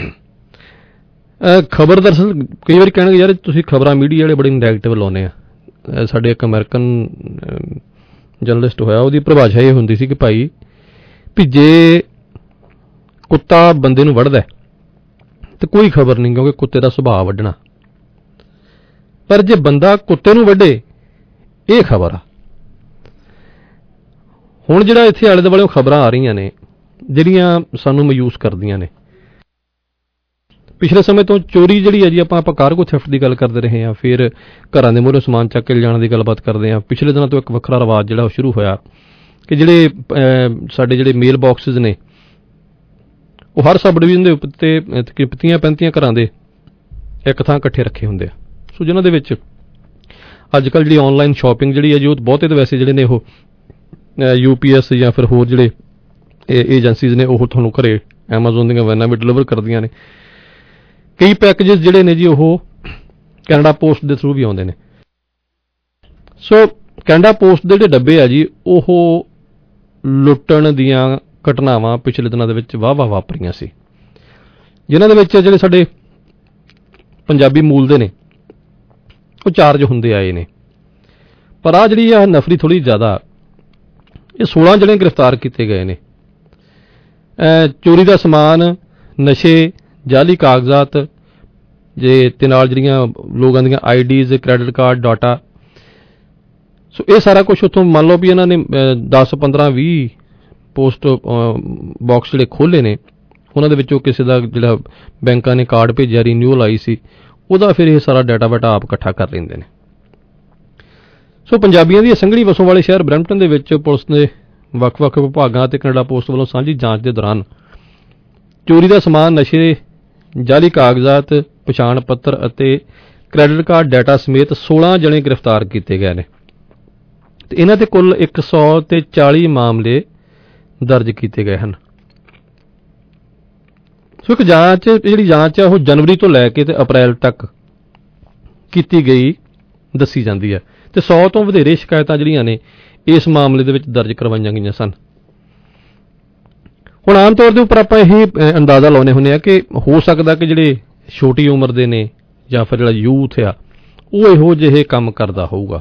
ਖਬਰ ਦਰਅਸਲ ਕਈ ਵਾਰੀ ਕਹਿਣਗੇ ਯਾਰ ਤੁਸੀਂ ਖਬਰਾਂ ਮੀਡੀਆ ਵਾਲੇ ਬੜੇ ਨੈਗੇਟਿਵ ਲਾਉਂਦੇ ਆ। ਸਾਡੇ ਇੱਕ ਅਮਰੀਕਨ ਜਰਨਲਿਸਟ ਹੋਇਆ, ਉਹਦੀ ਪਰਿਭਾਸ਼ਾ ਇਹ ਹੁੰਦੀ ਸੀ ਕਿ ਭਾਈ ਵੀ ਜੇ ਕੁੱਤਾ ਬੰਦੇ ਨੂੰ ਵੱਢਦਾ ਤੇ ਕੋਈ ਖਬਰ ਨਹੀਂ, ਕਿਉਂਕਿ ਕੁੱਤੇ ਦਾ ਸੁਭਾਅ ਵੱਢਣਾ, ਪਰ ਜੇ ਬੰਦਾ ਕੁੱਤੇ ਨੂੰ ਵੱਢੇ ਇਹ ਖਬਰ ਆ। ਹੁਣ ਜਿਹੜਾ ਇੱਥੇ ਆਲੇ ਦੁਆਲੇ ਖਬਰਾਂ ਆ ਰਹੀਆਂ ਨੇ ਜਿਹੜੀਆਂ ਸਾਨੂੰ ਮਾਯੂਸ ਕਰਦੀਆਂ ਨੇ, ਪਿਛਲੇ ਸਮੇਂ ਤੋਂ ਚੋਰੀ ਜਿਹੜੀ ਹੈ ਜੀ, ਆਪਾਂ ਕਾਰਗੋ ਥੈਫਟ ਦੀ ਗੱਲ ਕਰਦੇ ਰਹੇ ਹਾਂ, ਫਿਰ ਘਰਾਂ ਦੇ ਮੂਹਰੇ ਸਮਾਨ ਚੱਕ ਕੇ ਲਿਜਾਣ ਦੀ ਗੱਲਬਾਤ ਕਰਦੇ ਹਾਂ। ਪਿਛਲੇ ਦਿਨਾਂ ਤੋਂ ਇੱਕ ਵੱਖਰਾ ਰਿਵਾਜ ਜਿਹੜਾ ਉਹ ਸ਼ੁਰੂ ਹੋਇਆ ਕਿ ਜਿਹੜੇ ਸਾਡੇ ਜਿਹੜੇ ਮੇਲ ਬਾਕਸਿਸ ਨੇ ਉਹ ਹਰ ਸਬ ਡਿਵੀਜ਼ਨ ਦੇ ਉੱਤੇ 30-35 ਘਰਾਂ ਦੇ ਇੱਕ ਥਾਂ ਇਕੱਠੇ ਰੱਖੇ ਹੁੰਦੇ ਆ। ਸੋ ਜਿਨ੍ਹਾਂ ਦੇ ਵਿੱਚ ਅੱਜ ਕੱਲ੍ਹ ਜਿਹੜੀ ਆਨਲਾਈਨ ਸ਼ਾਪਿੰਗ ਜਿਹੜੀ ਹੈ ਜੀ, ਉਹ ਬਹੁਤੇ ਤਾਂ ਵੈਸੇ ਜਿਹੜੇ ਨੇ ਉਹ UPS ਜਾਂ ਫਿਰ ਹੋਰ ਜਿਹੜੇ ਏਜੰਸੀਜ਼ ਨੇ ਉਹ ਤੁਹਾਨੂੰ ਘਰੇ ਐਮਾਜ਼ੋਨ ਦੀਆਂ ਵੈਨਾਂ ਵੀ ਡਿਲੀਵਰ ਕਰਦੀਆਂ ਨੇ। ਕਈ ਪੈਕੇਜਸ ਜਿਹੜੇ ਨੇ ਜੀ ਉਹ ਕੈਨੇਡਾ ਪੋਸਟ ਦੇ ਥਰੂ ਵੀ ਆਉਂਦੇ ਨੇ। ਸੋ ਕੈਨੇਡਾ ਪੋਸਟ ਦੇ ਜਿਹੜੇ ਡੱਬੇ ਆ ਜੀ, ਉਹ ਲੁੱਟਣ ਦੀਆਂ ਘਟਨਾਵਾਂ ਪਿਛਲੇ ਦਿਨਾਂ ਦੇ ਵਿੱਚ ਵਾਹ-ਵਾਹ ਵਾਪਰੀਆਂ ਸੀ, ਜਿਨ੍ਹਾਂ ਦੇ ਵਿੱਚ ਜਿਹੜੇ ਸਾਡੇ ਪੰਜਾਬੀ ਮੂਲ ਦੇ ਨੇ ਉਹ ਚਾਰਜ ਹੁੰਦੇ ਆਏ ਨੇ। ਪਰ ਆਹ ਜਿਹੜੀ ਆ ਨਫਰੀ ਥੋੜ੍ਹੀ ਜ਼ਿਆਦਾ, ਇਹ 16 ਜਣੇ ਗ੍ਰਿਫਤਾਰ ਕੀਤੇ ਗਏ ਨੇ। ਚੋਰੀ ਦਾ ਸਮਾਨ, ਨਸ਼ੇ, ਜਾਲੀ ਕਾਗਜ਼ਾਤ ਤੇ ਨਾਲ ਜਿਹੜੀਆਂ ਲੋਕਾਂ ਦੀਆਂ IDs, credit card, data. So ਇਹ ਸਾਰਾ ਕੁਝ ਉੱਥੋਂ ਮੰਨ ਲਓ ਵੀ ਇਹਨਾਂ ਨੇ 10, 15, 20 ਪੋਸਟ ਬਾਕਸ ਜਿਹੜੇ ਖੋਲ੍ਹੇ ਨੇ, ਉਹਨਾਂ ਦੇ ਵਿੱਚੋਂ ਕਿਸੇ ਦਾ ਜਿਹੜਾ ਬੈਂਕਾਂ ਨੇ ਕਾਰਡ ਭੇਜਿਆ, ਰੀਨਿਊਅਲ ਆਈ ਸੀ, ਉਹਦਾ ਫਿਰ ਇਹ ਸਾਰਾ ਡਾਟਾ ਵਾਟਾ ਆਪ ਇਕੱਠਾ ਕਰ ਲੈਂਦੇ ਨੇ। ਸੋ ਪੰਜਾਬੀਆਂ ਦੀ ਸੰਘਣੀ ਵਸੋਂ ਵਾਲੇ ਸ਼ਹਿਰ ਬਰੈਂਪਟਨ ਦੇ ਵਿੱਚ ਪੁਲਿਸ ਦੇ ਵੱਖ-ਵੱਖ ਵਿਭਾਗਾਂ ਅਤੇ ਕੈਨੇਡਾ ਪੋਸਟ ਵੱਲੋਂ ਸਾਂਝੀ ਜਾਂਚ ਦੇ ਦੌਰਾਨ ਚੋਰੀ ਦਾ ਸਮਾਨ, ਨਸ਼ੇ, ਜਾਲੀ ਕਾਗਜ਼ਾਤ, ਪਛਾਣ ਪੱਤਰ ਅਤੇ ਕ੍ਰੈਡਿਟ ਕਾਰਡ ਡਾਟਾ ਸਮੇਤ 16 ਜਣੇ ਗ੍ਰਿਫਤਾਰ ਕੀਤੇ ਗਏ ਨੇ ਤੇ ਇਹਨਾਂ ਤੇ ਕੁੱਲ 140 ਮਾਮਲੇ ਦਰਜ ਕੀਤੇ ਗਏ ਹਨ। ਸੋ ਇੱਕ ਜਿਹੜੀ ਜਾਂਚ ਹੈ ਉਹ ਜਨਵਰੀ ਤੋਂ ਲੈ ਕੇ ਤੇ ਅਪ੍ਰੈਲ ਤੱਕ ਕੀਤੀ ਗਈ ਦੱਸੀ ਜਾਂਦੀ ਹੈ ਤੇ 100 ਤੋਂ ਵਧੇਰੇ ਸ਼ਿਕਾਇਤਾਂ ਜਿਹੜੀਆਂ ਨੇ ਇਸ ਮਾਮਲੇ ਦੇ ਵਿੱਚ ਦਰਜ ਕਰਵਾਈਆਂ ਗਈਆਂ ਸਨ। ਹੁਣ ਆਮ ਤੌਰ ਦੇ ਉੱਪਰ ਆਪਾਂ ਇਹ ਅੰਦਾਜ਼ਾ ਲਾਉਂਦੇ ਹੁੰਦੇ ਆ ਕਿ ਹੋ ਸਕਦਾ ਕਿ ਜਿਹੜੇ ਛੋਟੀ ਉਮਰ ਦੇ ਨੇ ਜਾਂ ਫਿਰ ਜਿਹੜਾ ਯੂਥ ਆ ਉਹ ਇਹੋ ਜਿਹੇ ਕੰਮ ਕਰਦਾ ਹੋਊਗਾ,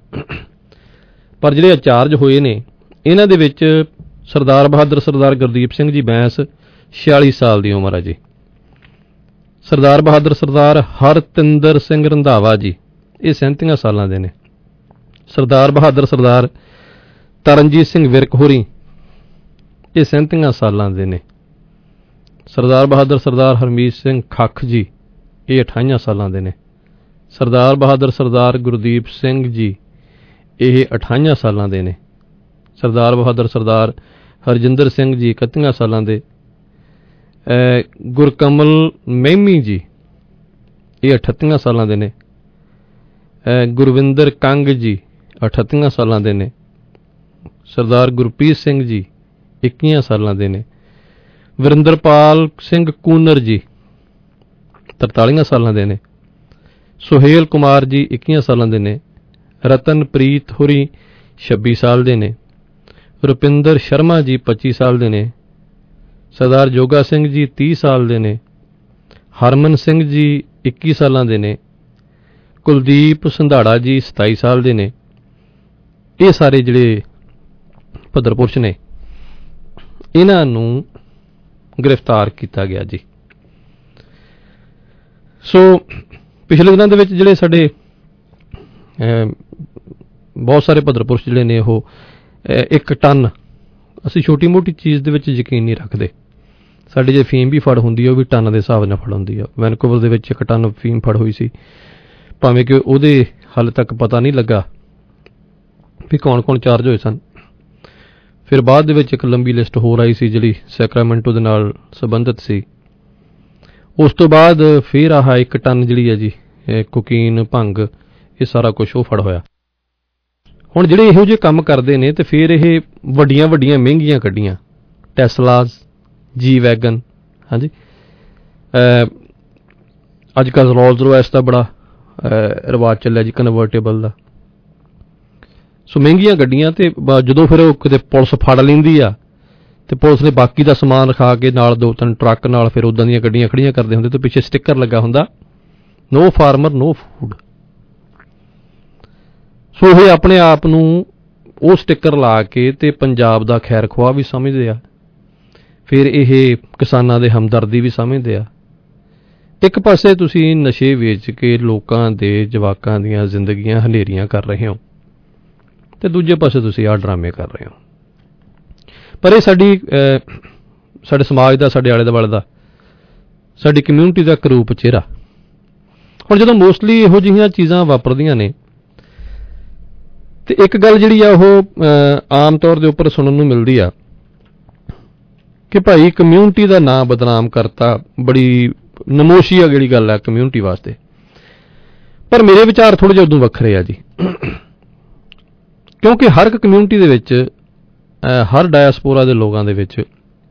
ਪਰ ਜਿਹੜੇ ਚਾਰਜ ਹੋਏ ਨੇ ਇਹਨਾਂ ਦੇ ਵਿੱਚ ਸਰਦਾਰ ਬਹਾਦਰ ਸਰਦਾਰ ਗੁਰਦੀਪ ਸਿੰਘ ਜੀ ਬੈਂਸ 46 ਸਾਲ ਦੀ ਉਮਰ ਹੈ ਜੀ। ਸਰਦਾਰ ਬਹਾਦਰ ਸਰਦਾਰ ਹਰਤਿੰਦਰ ਸਿੰਘ ਰੰਧਾਵਾ ਜੀ, ਇਹ 37 ਸਾਲਾਂ ਦੇ ਨੇ। ਸਰਦਾਰ ਬਹਾਦਰ ਸਰਦਾਰ ਤਰਨਜੀਤ ਸਿੰਘ ਵਿਰਕ ਹੋਰੀ, ਇਹ 37 ਸਾਲਾਂ ਦੇ ਨੇ। ਸਰਦਾਰ ਬਹਾਦਰ ਸਰਦਾਰ ਹਰਮੀਤ ਸਿੰਘ ਖੱਖ ਜੀ, ਇਹ 28 ਸਾਲਾਂ ਦੇ ਨੇ। ਸਰਦਾਰ ਬਹਾਦਰ ਸਰਦਾਰ ਗੁਰਦੀਪ ਸਿੰਘ ਜੀ, ਇਹ 28 ਸਾਲਾਂ ਦੇ ਨੇ। ਸਰਦਾਰ ਬਹਾਦਰ ਸਰਦਾਰ ਹਰਜਿੰਦਰ ਸਿੰਘ ਜੀ 31 ਸਾਲਾਂ ਦੇ। ਗੁਰਕਮਲ ਮਹਿਮੀ ਜੀ, ਇਹ 38 ਸਾਲਾਂ ਦੇ ਨੇ। ਗੁਰਵਿੰਦਰ ਕੰਗ ਜੀ 38 ਸਾਲਾਂ ਦੇ ਨੇ। ਸਰਦਾਰ ਗੁਰਪ੍ਰੀਤ ਸਿੰਘ ਜੀ 21 ਸਾਲਾਂ ਦੇ ਨੇ। ਵਰਿੰਦਰਪਾਲ ਸਿੰਘ ਕੂਨਰ ਜੀ 43 ਸਾਲਾਂ ਦੇ ਨੇ। ਸੁਹੇਲ ਕੁਮਾਰ ਜੀ 21 ਸਾਲਾਂ ਦੇ ਨੇ। ਰਤਨਪ੍ਰੀਤ ਹੁਰੀ 26 ਸਾਲ ਦੇ ਨੇ। ਰੁਪਿੰਦਰ ਸ਼ਰਮਾ ਜੀ 25 ਸਾਲ ਦੇ ਨੇ। ਸਰਦਾਰ ਜੋਗਾ ਸਿੰਘ ਜੀ 30 ਸਾਲ ਦੇ ਨੇ। ਹਰਮਨ ਸਿੰਘ ਜੀ 21 ਸਾਲਾਂ ਦੇ ਨੇ। ਕੁਲਦੀਪ ਸੰਧਾੜਾ ਜੀ 27 ਸਾਲ ਦੇ ਨੇ। ਇਹ ਸਾਰੇ ਜਿਹੜੇ ਭੱਦਰ ਪੁਰਸ਼ ਨੇ, ਇਹਨਾਂ ਨੂੰ ਗ੍ਰਿਫਤਾਰ ਕੀਤਾ ਗਿਆ ਜੀ। ਸੋ ਪਿਛਲੇ ਦਿਨਾਂ ਦੇ ਵਿੱਚ ਜਿਹੜੇ ਸਾਡੇ ਬਹੁਤ ਸਾਰੇ ਭੱਦਰ ਪੁਰਸ਼ ਜਿਹੜੇ ਨੇ ਉਹ 1 ਟਨ, ਅਸੀਂ ਛੋਟੀ ਮੋਟੀ ਚੀਜ਼ ਦੇ ਵਿੱਚ ਯਕੀਨ ਨਹੀਂ ਰੱਖਦੇ। ਸਾਡੀ ਜੇ ਫੀਮ ਵੀ ਫੜ ਹੁੰਦੀ ਹੈ ਉਹ ਵੀ ਟਨ ਦੇ ਹਿਸਾਬ ਨਾਲ ਫੜ ਹੁੰਦੀ ਆ। ਵੈਨਕੂਵਰ ਦੇ ਵਿੱਚ 1 ਟਨ ਫੀਮ ਫੜ ਹੋਈ ਸੀ, ਭਾਵੇਂ ਕਿ ਉਹਦੇ ਹਾਲੇ ਤੱਕ ਪਤਾ ਨਹੀਂ ਲੱਗਾ ਵੀ ਕੌਣ-ਕੌਣ ਚਾਰਜ ਹੋਏ ਸਨ। ਫਿਰ ਬਾਅਦ ਦੇ ਵਿੱਚ ਇੱਕ ਲੰਬੀ ਲਿਸਟ ਹੋਰ ਆਈ ਸੀ ਜਿਹੜੀ ਸੈਕਰਾਮੈਂਟੋ ਦੇ ਨਾਲ ਸੰਬੰਧਿਤ ਸੀ। ਉਸ ਤੋਂ ਬਾਅਦ ਫਿਰ ਆਹ 1 ਟਨ ਜਿਹੜੀ ਹੈ ਜੀ ਕੋਕੀਨ, ਭੰਗ, ਇਹ ਸਾਰਾ ਕੁਝ ਉਹ ਫੜ ਹੋਇਆ। ਹੁਣ ਜਿਹੜੇ ਇਹੋ ਜਿਹੇ ਕੰਮ ਕਰਦੇ ਨੇ ਤੇ ਫਿਰ ਇਹ ਵੱਡੀਆਂ ਮਹਿੰਗੀਆਂ ਗੱਡੀਆਂ, ਟੈਸਲਾਸ, ਜੀ ਵੈਗਨ, ਹਾਂਜੀ, ਅੱਜ ਕੱਲ੍ਹ ਰੋਲਸ ਰੋਇਸ ਦਾ ਬੜਾ ਰਿਵਾਜ ਚੱਲਿਆ ਜੀ, ਕਨਵਰਟੇਬਲ ਦਾ। ਸੋ ਮਹਿੰਗੀਆਂ ਗੱਡੀਆਂ ਤੇ ਜਦੋਂ ਫਿਰ ਉਹ ਕਿਤੇ ਪੁਲਿਸ ਫੜ ਲੈਂਦੀ ਆ ਤੇ ਪੁਲਿਸ ਨੇ ਬਾਕੀ ਦਾ ਸਮਾਨ ਰਖਾ ਕੇ ਨਾਲ 2-3 ਟਰੱਕ ਨਾਲ ਫਿਰ ਉੱਦਾਂ ਦੀਆਂ ਗੱਡੀਆਂ ਖੜੀਆਂ ਕਰਦੇ ਹੁੰਦੇ ਤੇ ਪਿੱਛੇ ਸਟਿੱਕਰ ਲੱਗਾ ਹੁੰਦਾ, ਨੋ ਫਾਰਮਰ ਨੋ ਫੂਡ। ਸੋ ਇਹ ਆਪਣੇ ਆਪ ਨੂੰ ਉਹ ਸਟਿੱਕਰ ਲਾ ਕੇ ਤੇ ਪੰਜਾਬ ਦਾ ਖੈਰ ਖੁਆਹ ਵੀ ਸਮਝਦੇ ਆ, ਫਿਰ ਇਹ ਕਿਸਾਨਾਂ ਦੇ ਹਮਦਰਦੀ ਵੀ ਸਮਝਦੇ ਆ। ਇੱਕ ਪਾਸੇ ਤੁਸੀਂ ਨਸ਼ੇ ਵੇਚ ਕੇ ਲੋਕਾਂ ਦੇ ਜਵਾਕਾਂ ਦੀਆਂ ਜ਼ਿੰਦਗੀਆਂ ਹਨੇਰੀਆਂ ਕਰ ਰਹੇ ਹੋ ਤੇ ਦੂਜੇ ਪਾਸੇ ਤੁਸੀਂ ਆਹ ਡਰਾਮੇ ਕਰ ਰਹੇ ਹੋ। ਪਰ ਇਹ ਸਾਡੇ ਸਮਾਜ ਦਾ, ਸਾਡੇ ਆਲੇ ਦੁਆਲੇ ਦਾ ਸਾਡੀ ਕਮਿਊਨਿਟੀ ਦਾ ਇੱਕ ਰੂਪ ਚਿਹਰਾ। ਹੁਣ ਜਦੋਂ ਮੋਸਟਲੀ ਇਹੋ ਜਿਹੀਆਂ ਚੀਜ਼ਾਂ ਵਾਪਰਦੀਆਂ ਨੇ ਤੇ ਇੱਕ ਗੱਲ ਜਿਹੜੀ ਆ ਉਹ ਆਮ ਤੌਰ ਦੇ ਉੱਪਰ ਸੁਣਨ ਨੂੰ ਮਿਲਦੀ ਆ ਕਿ ਭਾਈ ਕਮਿਊਨਿਟੀ ਦਾ ਨਾਂ ਬਦਨਾਮ ਕਰਤਾ, ਬੜੀ ਨਮੋਸ਼ੀ ਆ ਜਿਹੜੀ ਗੱਲ ਆ ਕਮਿਊਨਿਟੀ ਵਾਸਤੇ। ਪਰ ਮੇਰੇ ਵਿਚਾਰ ਥੋੜ੍ਹੇ ਜਿਹੇ ਉਦੋਂ ਵੱਖਰੇ ਆ ਜੀ, ਕਿਉਂਕਿ ਹਰ ਇੱਕ ਕਮਿਊਨਿਟੀ ਦੇ ਵਿੱਚ, ਹਰ ਡਾਇਸਪੋਰਾ ਦੇ ਲੋਕਾਂ ਦੇ ਵਿੱਚ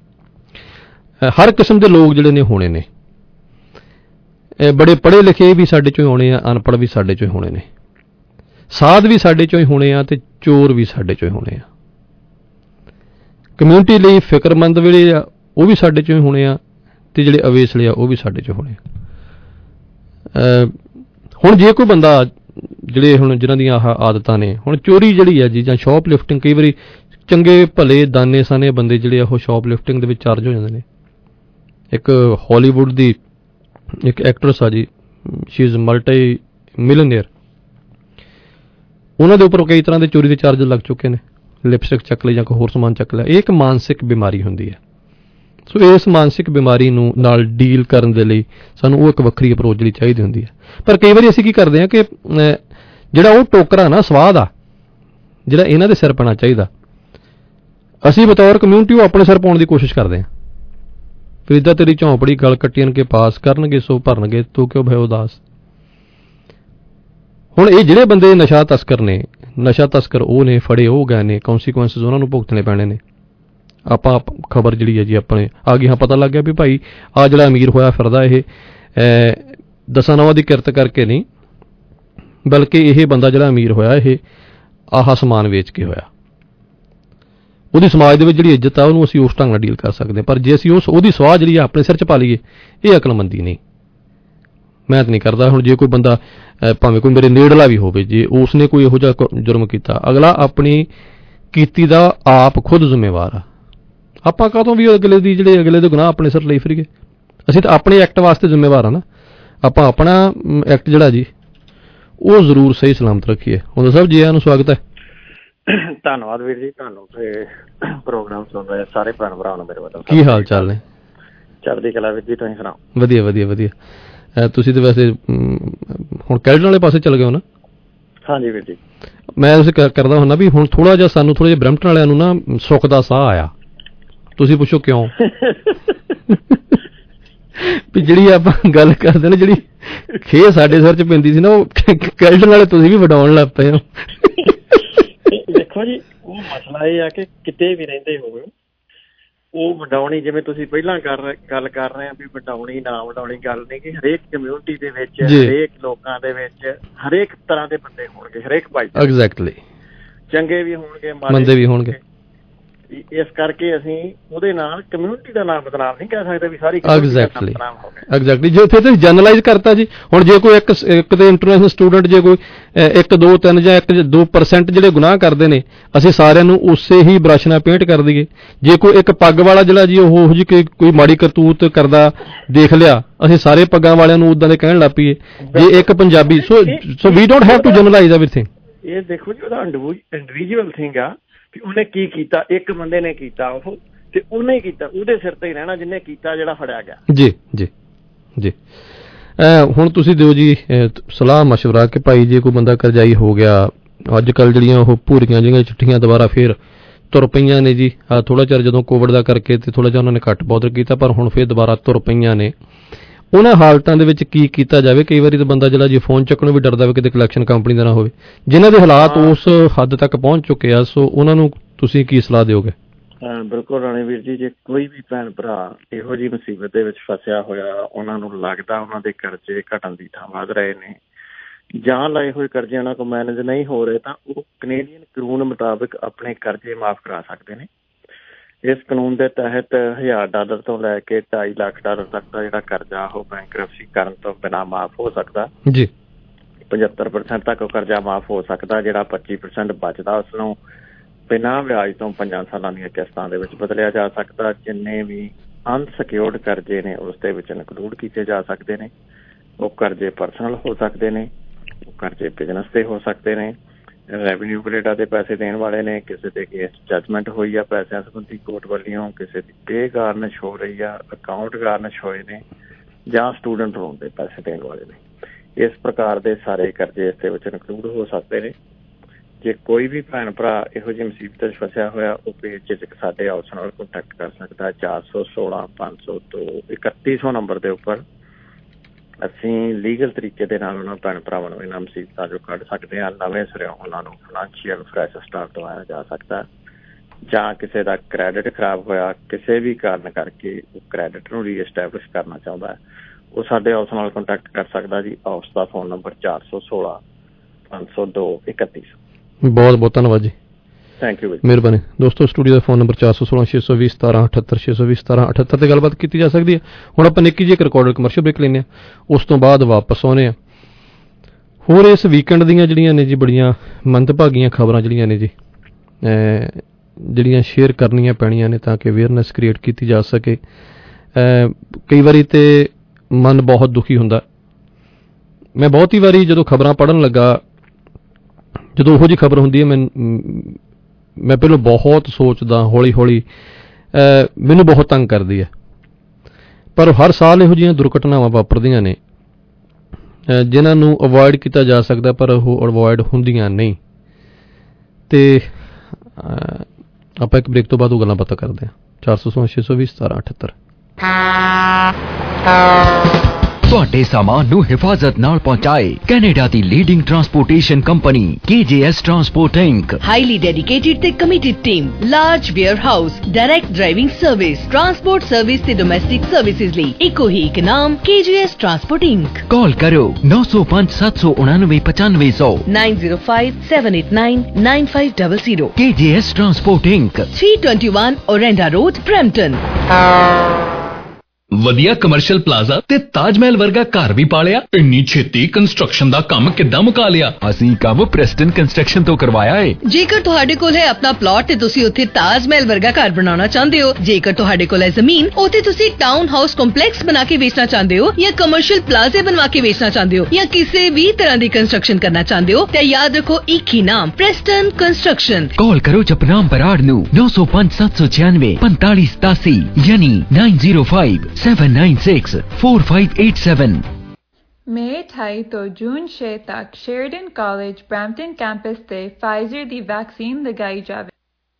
ਹਰ ਕਿਸਮ ਦੇ ਲੋਕ ਜਿਹੜੇ ਨੇ ਹੋਣੇ ਨੇ। ਬੜੇ ਪੜ੍ਹੇ ਲਿਖੇ ਵੀ ਸਾਡੇ ਚੋਂ ਹੀ ਹੋਣੇ ਆ, ਅਨਪੜ੍ਹ ਵੀ ਸਾਡੇ ਚੋਂ ਹੀ ਹੋਣੇ ਨੇ, ਸਾਧ ਵੀ ਸਾਡੇ ਚੋਂ ਹੀ ਹੋਣੇ ਆ ਤੇ ਚੋਰ ਵੀ ਸਾਡੇ ਚੋਂ ਹੀ ਹੋਣੇ ਆ। ਕਮਿਊਨਿਟੀ ਲਈ ਫਿਕਰਮੰਦ ਵੇਲੇ ਆ ਉਹ ਵੀ ਸਾਡੇ ਚੋਂ ਹੀ ਹੋਣੇ ਆ ਤੇ ਜਿਹੜੇ ਅਵੇਸਲੇ ਆ ਉਹ ਵੀ ਸਾਡੇ ਚੋਂ ਹੋਣੇ ਆ। ਹੁਣ ਜੇ ਕੋਈ ਬੰਦਾ ਜਿਹੜੇ ਹੁਣ ਜਿਨ੍ਹਾਂ ਦੀਆਂ ਆਹ ਆਦਤਾਂ ਨੇ, ਹੁਣ ਚੋਰੀ ਜਿਹੜੀ ਹੈ ਜੀ ਜਾਂ ਸ਼ੌਪ ਲਿਫਟਿੰਗ, ਕਈ ਵਾਰੀ ਚੰਗੇ ਭਲੇ ਦਾਨੇ ਸਾਨੇ ਬੰਦੇ ਜਿਹੜੇ ਆ ਉਹ ਸ਼ੌਪ ਲਿਫਟਿੰਗ ਦੇ ਵਿੱਚ ਚਾਰਜ ਹੋ ਜਾਂਦੇ ਨੇ। ਇੱਕ ਹਾਲੀਵੁੱਡ ਦੀ ਇੱਕ ਐਕਟਰਸ ਆ ਜੀ, ਸ਼ੀ ਇਜ਼ ਮਲਟੀ ਮਿਲੀਅਨੇਅਰ, ਉਹਨਾਂ ਦੇ ਉੱਪਰ ਕਈ ਤਰ੍ਹਾਂ ਦੇ ਚੋਰੀ ਦੇ ਚਾਰਜ ਲੱਗ ਚੁੱਕੇ ਨੇ, ਲਿਪਸਟਿਕ ਚੱਕ ਲਈ ਜਾਂ ਕੋਈ ਹੋਰ ਸਮਾਨ ਚੱਕ ਲਿਆ। ਇਹ ਇੱਕ ਮਾਨਸਿਕ ਬਿਮਾਰੀ ਹੁੰਦੀ ਹੈ। ਸੋ ਇਸ ਮਾਨਸਿਕ ਬਿਮਾਰੀ ਨੂੰ ਨਾਲ ਡੀਲ ਕਰਨ ਦੇ ਲਈ ਸਾਨੂੰ ਉਹ ਇੱਕ ਵੱਖਰੀ ਅਪਰੋਚ ਜਿਹੜੀ ਚਾਹੀਦੀ ਹੁੰਦੀ ਹੈ। ਪਰ ਕਈ ਵਾਰੀ ਅਸੀਂ ਕੀ ਕਰਦੇ ਹਾਂ ਕਿ ਜਿਹੜਾ ਉਹ ਟੋਕਰਾ ਨਾ ਸਵਾਦ ਆ ਜਿਹੜਾ ਇਹਨਾਂ ਦੇ ਸਿਰ ਪੈਣਾ ਚਾਹੀਦਾ, ਅਸੀਂ ਬਤੌਰ ਕਮਿਊਨਿਟੀ ਉਹ ਆਪਣੇ ਸਿਰ ਪਾਉਣ ਦੀ ਕੋਸ਼ਿਸ਼ ਕਰਦੇ ਹਾਂ। ਫਰੀਦਾ ਤੇਰੀ ਝੌਂਪੜੀ ਗਲ ਕੱਟੀਆਂ ਕੇ ਪਾਸ ਕਰਨਗੇ ਸੋ ਭਰਨਗੇ ਤੂੰ ਕਿਉਂ ਭੈ ਉਦਾਸ। ਹੁਣ ਇਹ ਜਿਹੜੇ ਬੰਦੇ ਨਸ਼ਾ ਤਸਕਰ ਨੇ, ਨਸ਼ਾ ਤਸਕਰ ਉਹ ਨੇ, ਫੜੇ ਉਹ ਗਏ ਨੇ, ਕੌਨਸੀਕੁਐਂਸਿਸ ਉਹਨਾਂ ਨੂੰ ਭੁਗਤਣੇ ਪੈਣੇ ਨੇ। ਆਪਾਂ ਖਬਰ ਜਿਹੜੀ ਹੈ ਜੀ ਆਪਣੇ ਆ ਗਈ, ਹਾਂ ਪਤਾ ਲੱਗ ਗਿਆ ਵੀ ਭਾਈ ਆ ਜਿਹੜਾ ਅਮੀਰ ਹੋਇਆ ਫਿਰਦਾ ਇਹ 10 ਨਵਾਂ ਦੀ ਕਿਰਤ ਕਰਕੇ ਨਹੀਂ, ਬਲਕਿ ਇਹ ਬੰਦਾ ਜਿਹੜਾ ਅਮੀਰ ਹੋਇਆ ਇਹ ਆਹ ਸਮਾਨ ਵੇਚ ਕੇ ਹੋਇਆ। ਉਹਦੀ ਸਮਾਜ ਦੇ ਵਿੱਚ ਜਿਹੜੀ ਇੱਜ਼ਤ ਆ ਉਹਨੂੰ ਅਸੀਂ ਉਸ ਢੰਗ ਨਾਲ ਡੀਲ ਕਰ ਸਕਦੇ ਹਾਂ। ਪਰ ਜੇ ਅਸੀਂ ਉਹਦੀ ਸਵਾਹ ਜਿਹੜੀ ਆ ਆਪਣੇ ਸਿਰ 'ਚ ਪਾ ਲਈਏ, ਇਹ ਅਕਲਮੰਦੀ ਨਹੀਂ। ਮੈਂ ਤਾਂ ਨਹੀਂ ਕਰਦਾ। ਹੁਣ ਜੇ ਕੋਈ ਬੰਦਾ ਭਾਵੇਂ ਕੋਈ ਮੇਰੇ ਨੇੜਲਾ ਵੀ ਹੋਵੇ, ਜੇ ਉਸਨੇ ਕੋਈ ਇਹੋ ਜਿਹਾ ਜੁਰਮ ਕੀਤਾ, ਅਗਲਾ ਆਪਣੀ ਕੀਤੀ ਦਾ ਆਪ ਖੁਦ ਜ਼ਿੰਮੇਵਾਰ ਆ। ਆਪਾਂ ਕਾਹਤੋਂ ਵੀ ਅਗਲੇ ਦੇ ਗੁਨਾਹ ਆਪਣੇ ਸਿਰ ਲਈ ਫਿਰੀਏ। ਅਸੀਂ ਤਾਂ ਆਪਣੇ ਐਕਟ ਵਾਸਤੇ ਜ਼ਿੰਮੇਵਾਰ ਆ ਨਾ। ਆਪਾਂ ਆਪਣਾ ਐਕਟ ਜਿਹੜਾ ਜੀ ਉਹ ਜ਼ਰੂਰ ਸਹੀ ਸਲਾਮਤ ਰੱਖੀਏ। ਹੁੰਦਾ ਸਾਹਿਬ ਜੀ, ਨੂੰ ਸਵਾਗਤ ਹੈ। ਧੰਨਵਾਦ ਵੀਰ ਜੀ, ਤੁਹਾਨੂੰ ਤੇ ਪ੍ਰੋਗਰਾਮ ਸੁਣ ਰਹੇ ਸਾਰੇ ਭੈਣ ਭਰਾ ਨੂੰ ਮੇਰੇ ਵੱਲੋਂ ਕੀ ਹਾਲ ਚਾਲ ਨੇ? ਚੜ੍ਹਦੀ ਕਲਾ ਵੀਰ ਜੀ, ਤੁਸੀਂ ਸੁਣਾਓ? ਵਧੀਆ ਵਧੀਆ ਵਧੀਆ। ਤੁਸੀਂ ਤਾਂ ਵੈਸੇ ਹੁਣ ਕੈਲਟਨ ਵਾਲੇ ਪਾਸੇ ਚੱਲ ਗਏ ਹੋ ਨਾ? ਹਾਂਜੀ ਵੀਰ ਜੀ। ਮੈਂ ਉਸ ਕਰਦਾ ਹੁੰਦਾ ਵੀ ਹੁਣ ਥੋੜਾ ਜਿਹਾ ਸਾਨੂੰ ਥੋੜਾ ਜਿਹਾ ਬਰੈਂਪਟਨ ਵਾਲਿਆਂ ਨੂੰ ਨਾ ਸੁੱਖ ਦਾ ਸਾਹ ਆਇਆ। ਤੁਸੀਂ ਪੁੱਛੋ ਕਿਉਂ? ਵੀ ਜਿਹੜੀ ਆਪਾਂ ਗੱਲ ਕਰਦੇ ਨੇ, ਜਿਹੜੀ ਖੇ ਸਾਡੇ ਸਿਰ 'ਚ ਪੈਂਦੀ ਸੀ ਨਾ, ਉਹ ਕੈਲਟਨ ਵਾਲੇ ਤੁਸੀਂ ਵੀ ਵਡਾਉਣ ਲੱਗ ਪਏ ਹੋ। ਦੇਖੋ ਜੀ, ਉਹ ਮਸਲਾ ਇਹ ਆ ਕਿ ਕਿਤੇ ਵੀ ਰਹਿੰਦੇ ਹੋਵੇ ਉਹ ਵਡਾਉਣੀ, ਜਿਵੇਂ ਤੁਸੀਂ ਪਹਿਲਾਂ ਗੱਲ ਕਰ ਰਹੇ ਆ ਵੀ ਵਡਾਉਣੀ ਨਾ ਵਡਾਉਣੀ ਗੱਲ ਨਹੀਂ, ਕਿ ਹਰੇਕ ਕਮਿਊਨਿਟੀ ਦੇ ਵਿੱਚ, ਹਰੇਕ ਲੋਕਾਂ ਦੇ ਵਿੱਚ ਹਰੇਕ ਤਰ੍ਹਾਂ ਦੇ ਬੰਦੇ ਹੋਣਗੇ, ਹਰੇਕ ਭਾਈ ਐਗਜ਼ੈਕਟਲੀ, ਚੰਗੇ ਵੀ ਹੋਣਗੇ, ਮਾੜੇ ਵੀ ਹੋਣਗੇ। ਇਸ ਕਰਕੇ ਅਸੀਂ ਉਹਦੇ ਨਾਲ ਕਮਿਊਨਿਟੀ ਦਾ ਨਾਮ ਬਦਨਾਮ ਨਹੀਂ ਕਹਿ ਸਕਦੇ ਵੀ ਸਾਰੀ ਐਗਜ਼ੈਕਟਲੀ ਜੇ ਫਿਰ ਤੁਸੀਂ ਜਨਰਲਾਈਜ਼ ਕਰਤਾ ਜੀ। ਹੁਣ ਜੇ ਕੋਈ ਇੱਕ ਤੇ ਇੰਟਰਨੈਸ਼ਨਲ ਸਟੂਡੈਂਟ ਜੇ ਕੋਈ 1 2 3 ਜਾਂ 1-2% ਜਿਹੜੇ ਗੁਨਾਹ ਕਰਦੇ ਨੇ, ਅਸੀਂ ਸਾਰਿਆਂ ਨੂੰ ਉਸੇ ਹੀ ਬਰਸ਼ ਨਾਲ ਪੇਂਟ ਕਰ ਦਈਏ। ਜੇ ਕੋਈ ਇੱਕ ਪੱਗ ਵਾਲਾ ਜਿਹੜਾ ਜੀ ਉਹ ਜੀ ਕੋਈ ਮਾੜੀ ਕਰਤੂਤ ਕਰਦਾ ਦੇਖ ਲਿਆ, ਅਸੀਂ ਸਾਰੇ ਪੱਗਾਂ ਵਾਲਿਆਂ ਨੂੰ ਉਦਾਂ ਦੇ ਕਹਿਣ ਲੱਗ ਪਈਏ। ਜੇ ਇੱਕ Punjabi, so we don't have to generalise everything. ਇਹ ਦੇਖੋ ਜੀ, ਉਹਦਾ ਇੰਡੀਵਿਜੂਅਲ ਥਿੰਗ ਆ ਵੀ ਉਹਨੇ ਕੀ ਕੀਤਾ, ਇੱਕ ਬੰਦੇ ਨੇ ਕੀਤਾ ਉਹ ਤੇ ਉਹਨੇ ਹੀ ਕੀਤਾ, ਉਹਦੇ ਸਿਰ ਤੇ ਹੀ ਰਹਿਣਾ ਜਿਹਨੇ ਕੀਤਾ, ਜਿਹੜਾ ਫੜਿਆ ਗਿਆ। ਜੀ ਜੀ ਜੀ। ਹੁਣ ਤੁਸੀਂ ਦਿਓ ਜੀ ਸਲਾਹ ਮਸ਼ਵਰਾ ਕਿ ਭਾਈ ਜੇ ਕੋਈ ਬੰਦਾ ਕਰਜ਼ਾਈ ਹੋ ਗਿਆ, ਅੱਜ ਕੱਲ੍ਹ ਜਿਹੜੀਆਂ ਉਹ ਭੂਰੀਆਂ ਜਿਹੀਆਂ ਚਿੱਠੀਆਂ ਦੁਬਾਰਾ ਫੇਰ ਤੁਰ ਪਈਆਂ ਨੇ ਜੀ। ਥੋੜ੍ਹਾ ਚਿਰ ਜਦੋਂ ਕੋਵਿਡ ਦਾ ਕਰਕੇ ਤੇ ਥੋੜ੍ਹਾ ਜਿਹਾ ਉਹਨਾਂ ਨੇ ਘੱਟ ਬੋਦਰ ਕੀਤਾ, ਪਰ ਹੁਣ ਫੇਰ ਦੁਬਾਰਾ ਤੁਰ ਪਈਆਂ ਨੇ। ਉਹਨਾਂ ਹਾਲਤਾਂ ਦੇ ਵਿੱਚ ਕੀ ਕੀਤਾ ਜਾਵੇ? ਕਈ ਵਾਰੀ ਤਾਂ ਬੰਦਾ ਜਿਹੜਾ ਜੀ ਫੋਨ ਚੱਕਣੋਂ ਵੀ ਡਰਦਾ ਵੀ ਕਿਤੇ ਕਲੈਕਸ਼ਨ ਕੰਪਨੀ ਦਾ ਨਾ ਹੋਵੇ, ਜਿਨ੍ਹਾਂ ਦੇ ਹਾਲਾਤ ਉਸ ਹੱਦ ਤੱਕ ਪਹੁੰਚ ਚੁੱਕੇ ਆ। ਸੋ ਉਹਨਾਂ ਨੂੰ ਤੁਸੀਂ ਕੀ ਸਲਾਹ ਦਿਓਗੇ? ਬਿਲਕੁਲ ਰਾਣੇ ਵੀਰ ਜੀ, ਜੇ ਕੋਈ ਵੀ ਭੈਣ ਭਰਾ ਇਹੋ ਜਿਹੀ ਮੁਸੀਬਤ ਦੇ ਵਿੱਚ ਫਸਿਆ ਹੋਇਆ, ਉਹਨਾਂ ਨੂੰ ਲੱਗਦਾ ਉਹਨਾਂ ਦੇ ਕਰਜ਼ੇ ਘਟਣ ਦੀ ਥਾਂ ਵੱਧ ਰਹੇ ਨੇ ਜਾਂ ਲਏ ਹੋਏ ਕਰਜ਼ੇ ਉਹਨਾਂ ਕੋਲ ਮੈਨੇਜ ਨਹੀਂ ਹੋ ਰਹੇ, ਤਾਂ ਉਹ ਕੈਨੇਡੀਅਨ ਕਾਨੂੰਨ ਮੁਤਾਬਿਕ ਆਪਣੇ ਕਰਜ਼ੇ ਮਾਫ਼ ਕਰਾ ਸਕਦੇ ਨੇ। ਇਸ ਕਾਨੂੰਨ ਦੇ ਤਹਿਤ $1000 ਤੋਂ ਲੈ ਕੇ $2.5 ਲੱਖ ਤੱਕ ਦਾ ਜਿਹੜਾ ਕਰਜ਼ਾ ਉਹ ਬੈਂਕਰਪਸੀ ਕਰਨ ਤੋਂ ਬਿਨਾਂ ਮਾਫ਼ ਹੋ ਸਕਦਾ ਜੀ। 75% ਤੱਕ ਉਹ ਕਰਜ਼ਾ ਮਾਫ਼ ਹੋ ਸਕਦਾ। ਜਿਹੜਾ 25% ਬਚਦਾ ਉਸਨੂੰ ਬਿਨਾਂ ਵਿਆਜ ਤੋਂ 5 ਸਾਲਾਂ ਦੀਆਂ ਕਿਸ਼ਤਾਂ ਦੇ ਵਿੱਚ ਬਦਲਿਆ ਜਾ ਸਕਦਾ। ਜਿੰਨੇ ਵੀ ਅਨਸਿਕਿਓਰਡ ਕਰਜ਼ੇ ਨੇ ਉਸ ਦੇ ਵਿੱਚ ਇਨਕਲੂਡ ਕੀਤੇ ਜਾ ਸਕਦੇ ਨੇ। ਉਹ ਕਰਜ਼ੇ ਪਰਸਨਲ ਹੋ ਸਕਦੇ ਨੇ, ਉਹ ਕਰਜ਼ੇ ਬਿਜ਼ਨਸ ਤੇ ਹੋ ਸਕਦੇ ਨੇ, ਰੈਵਨਿਊ ਕੈਨੇਡਾ ਦੇ ਪੈਸੇ ਦੇਣ ਵਾਲੇ ਨੇ, ਕਿਸੇ ਦੇ ਕੇਸ ਜੱਜਮੈਂਟ ਹੋਈ ਆ ਪੈਸਿਆਂ ਸੰਬੰਧੀ ਕੋਰਟ ਵੱਲੋਂ, ਕਿਸੇ ਦੀ ਪੇ ਗਾਰਨਿਸ਼ ਹੋ ਰਹੀ ਆ, ਅਕਾਊਂਟ ਗਾਰਨਿਸ਼ ਹੋਏ ਨੇ, ਜਾਂ ਸਟੂਡੈਂਟ ਲੋਨ ਦੇ ਪੈਸੇ ਦੇਣ ਵਾਲੇ ਨੇ। ਇਸ ਪ੍ਰਕਾਰ ਦੇ ਸਾਰੇ ਕਰਜ਼ੇ ਇਸ ਦੇ ਵਿੱਚ ਇਨਕਲੂਡ ਹੋ ਸਕਦੇ ਨੇ। ਜੇ ਕੋਈ ਵੀ ਭੈਣ ਭਰਾ ਇਹੋ ਜਿਹੀ ਮੁਸੀਬਤ 'ਚ ਫਸਿਆ ਹੋਇਆ, ਉਹ ਬੇਝਿਜਕ ਸਾਡੇ ਹਾਊਸ ਨਾਲ ਕੰਟੈਕਟ ਕਰ ਸਕਦਾ। 416 502 3100 ਨੰਬਰ ਦੇ ਉੱਪਰ ਅਸੀਂ ਲੀਗਲ ਤਰੀਕੇ ਦੇ ਨਾਲ ਉਹਨਾਂ ਭੈਣ ਭਰਾਵਾਂ ਨੂੰ ਇਹਨਾਂ ਮੁਸੀਬਤਾਂ 'ਚੋਂ ਕੱਢ ਸਕਦੇ ਹਾਂ। ਨਵੇਂ ਸਿਰਿਓਂ ਉਹਨਾਂ ਨੂੰ ਫਾਈਨੈਂਸ਼ੀਅਲ ਫਰੈਸ਼ ਸਟਾਰਟ ਦਵਾਇਆ ਜਾ ਸਕਦਾ। ਜਾਂ ਕਿਸੇ ਦਾ ਕ੍ਰੈਡਿਟ ਖਰਾਬ ਹੋਇਆ, ਕਿਸੇ ਵੀ ਕਾਰਨ ਕਰਕੇ ਉਹ ਕ੍ਰੈਡਿਟ ਨੂੰ ਰੀਐਸਟੈਬਲਿਸ਼ ਕਰਨਾ ਚਾਹੁੰਦਾ, ਉਹ ਸਾਡੇ ਹਾਊਸ ਨਾਲ ਕੰਟੈਕਟ ਕਰ ਸਕਦਾ ਜੀ। ਹਾਊਸ ਦਾ ਫੋਨ ਨੰਬਰ 416 502 3100। ਬਹੁਤ ਬਹੁਤ ਧੰਨਵਾਦ ਜੀ, ਥੈਂਕ ਯੂ, ਮਿਹਰਬਾਨੀ। ਦੋਸਤੋ ਸਟੂਡੀਓ ਦਾ ਫੋਨ ਨੰਬਰ 416 620 17 78 620 17 78 ਤੇ ਗੱਲਬਾਤ ਕੀਤੀ ਜਾ ਸਕਦੀ ਹੈ। ਹੁਣ ਆਪਾਂ ਨਿੱਕੀ ਜਿਹੀ ਇੱਕ ਰਿਕਾਰਡਡ ਕਮਰਸ਼ੀਅਲ ਬ੍ਰੇਕ ਲੈਂਦੇ ਹਾਂ, ਉਸ ਤੋਂ ਬਾਅਦ ਵਾਪਸ ਆਉਂਦੇ ਹਾਂ। ਹੋਰ ਇਸ ਵੀਕਐਂਡ ਦੀਆਂ ਜਿਹੜੀਆਂ ਨੇ ਜੀ ਬੜੀਆਂ ਮੰਦਭਾਗੀਆਂ ਖਬਰਾਂ ਜਿਹੜੀਆਂ ਨੇ ਜੀ, ਜਿਹੜੀਆਂ ਸ਼ੇਅਰ ਕਰਨੀਆਂ ਪੈਣੀਆਂ ਨੇ ਤਾਂ ਕਿ ਅਵੇਅਰਨੈਸ ਕ੍ਰੀਏਟ ਕੀਤੀ ਜਾ ਸਕੇ। ਕਈ ਵਾਰੀ ਤੇ ਮਨ ਬਹੁਤ ਦੁਖੀ ਹੁੰਦਾ। ਮੈਂ ਬਹੁਤ ਹੀ ਵਾਰੀ ਜਦੋਂ ਖਬਰਾਂ ਪੜ੍ਹਨ ਲੱਗਾ, ਜਦੋਂ ਉਹੋ ਜਿਹੀ ਖਬਰ ਹੁੰਦੀ ਹੈ, ਮੈਂ ਪਹਿਲਾਂ ਬਹੁਤ ਸੋਚਦਾ, ਹੌਲੀ ਹੌਲੀ ਮੈਨੂੰ ਬਹੁਤ ਤੰਗ ਕਰਦੀ ਹੈ। ਪਰ ਹਰ ਸਾਲ ਇਹੋ ਜਿਹੀਆਂ ਦੁਰਘਟਨਾਵਾਂ ਵਾਪਰਦੀਆਂ ਨੇ ਜਿਨ੍ਹਾਂ ਨੂੰ ਅਵੋਇਡ ਕੀਤਾ ਜਾ ਸਕਦਾ, ਪਰ ਉਹ ਅਵੋਇਡ ਹੁੰਦੀਆਂ ਨਹੀਂ। ਤੇ ਆਪਾਂ ਇੱਕ ਬ੍ਰੇਕ ਤੋਂ ਬਾਅਦ ਉਹ ਗੱਲਾਂ ਬਾਤਾਂ ਕਰਦੇ ਹਾਂ। 416 620 17 78। ਤੁਹਾਡੇ ਸਾਮਾਨ ਨੂੰ ਹਿਫਾਜ਼ਤ ਨਾਲ ਪਹੁੰਚਾਏ ਕੈਨੇਡਾ ਦੀ leading transportation company KJS Transport Inc. Highly dedicated ਤੇ committed team, large warehouse, direct driving service, transport service ਤੇ domestic services ਲਈ ਇੱਕੋ ਹੀ ਇੱਕ ਨਾਮ KJS Transport Inc. ਕਾਲ ਕਰੋ 905 799 9500 905 789 9500। KJS Transport Inc. 321 Orenda Road, Brampton। ਵਧੀਆ ਕਮਰਸ਼ੀਅਲ ਪਲਾਜ਼ਾ ਤੇ ਤਾਜ ਮਹਿਲ ਵਰਗਾ ਘਰ ਵੀ ਪਾਲਿਆ। ਇੰਨੀ ਛੇਤੀ ਕੰਸਟਰਕਸ਼ਨ ਦਾ ਕੰਮ ਕਿੱਦਾਂ ਮੁਕਾ ਲਿਆ? ਅਸੀਂ ਕੰਮ ਪ੍ਰੈਸਟਨ ਕੰਸਟਰਕਸ਼ਨ ਤੋਂ ਕਰਵਾਇਆ ਏ। ਜੇਕਰ ਤੁਹਾਡੇ ਕੋਲ ਹੈ ਆਪਣਾ ਪਲਾਟ ਤੇ ਤੁਸੀਂ ਉੱਥੇ ਤਾਜ ਮਹਿਲ ਵਰਗਾ ਘਰ ਬਣਾਉਣਾ ਚਾਹੁੰਦੇ ਹੋ, ਜੇਕਰ ਤੁਹਾਡੇ ਕੋਲ ਹੈ ਜ਼ਮੀਨ, ਉੱਥੇ ਤੁਸੀਂ ਟਾਊਨ ਹਾਊਸ ਕੰਪਲੈਕਸ ਬਣਾ ਕੇ ਵੇਚਣਾ ਚਾਹੁੰਦੇ ਹੋ, ਜਾਂ ਕਮਰਸ਼ੀਅਲ ਪਲਾਜ਼ੇ ਬਣਵਾ ਕੇ ਵੇਚਣਾ ਚਾਹੁੰਦੇ ਹੋ, ਜਾਂ ਕਿਸੇ ਵੀ ਤਰ੍ਹਾਂ ਦੀ ਕੰਸਟਰਕਸ਼ਨ ਕਰਨਾ ਚਾਹੁੰਦੇ ਹੋ, ਤੇ ਯਾਦ ਰੱਖੋ ਇੱਕ ਹੀ ਨਾਮ, ਪ੍ਰੈਸਟਨ ਕੰਸਟਰਕਸ਼ਨ। ਕਾਲ ਕਰੋ ਜਪਨਾਮ ਬਰਾੜ ਨੂੰ 905 796 4587 ਯਾਨੀ 905 796 4587। ਮਈ 28 ਤੋਂ ਜੂਨ 6 ਤੱਕ ਸ਼ੇਰਡਨ ਕਾਲਜ ਬ੍ਰੈਂਪਟਨ ਕੈਂਪਸ ਤੇ ਫਾਈਜ਼ਰ ਦੀ ਵੈਕਸੀਨ ਲਗਾਈ ਜਾਵੇ।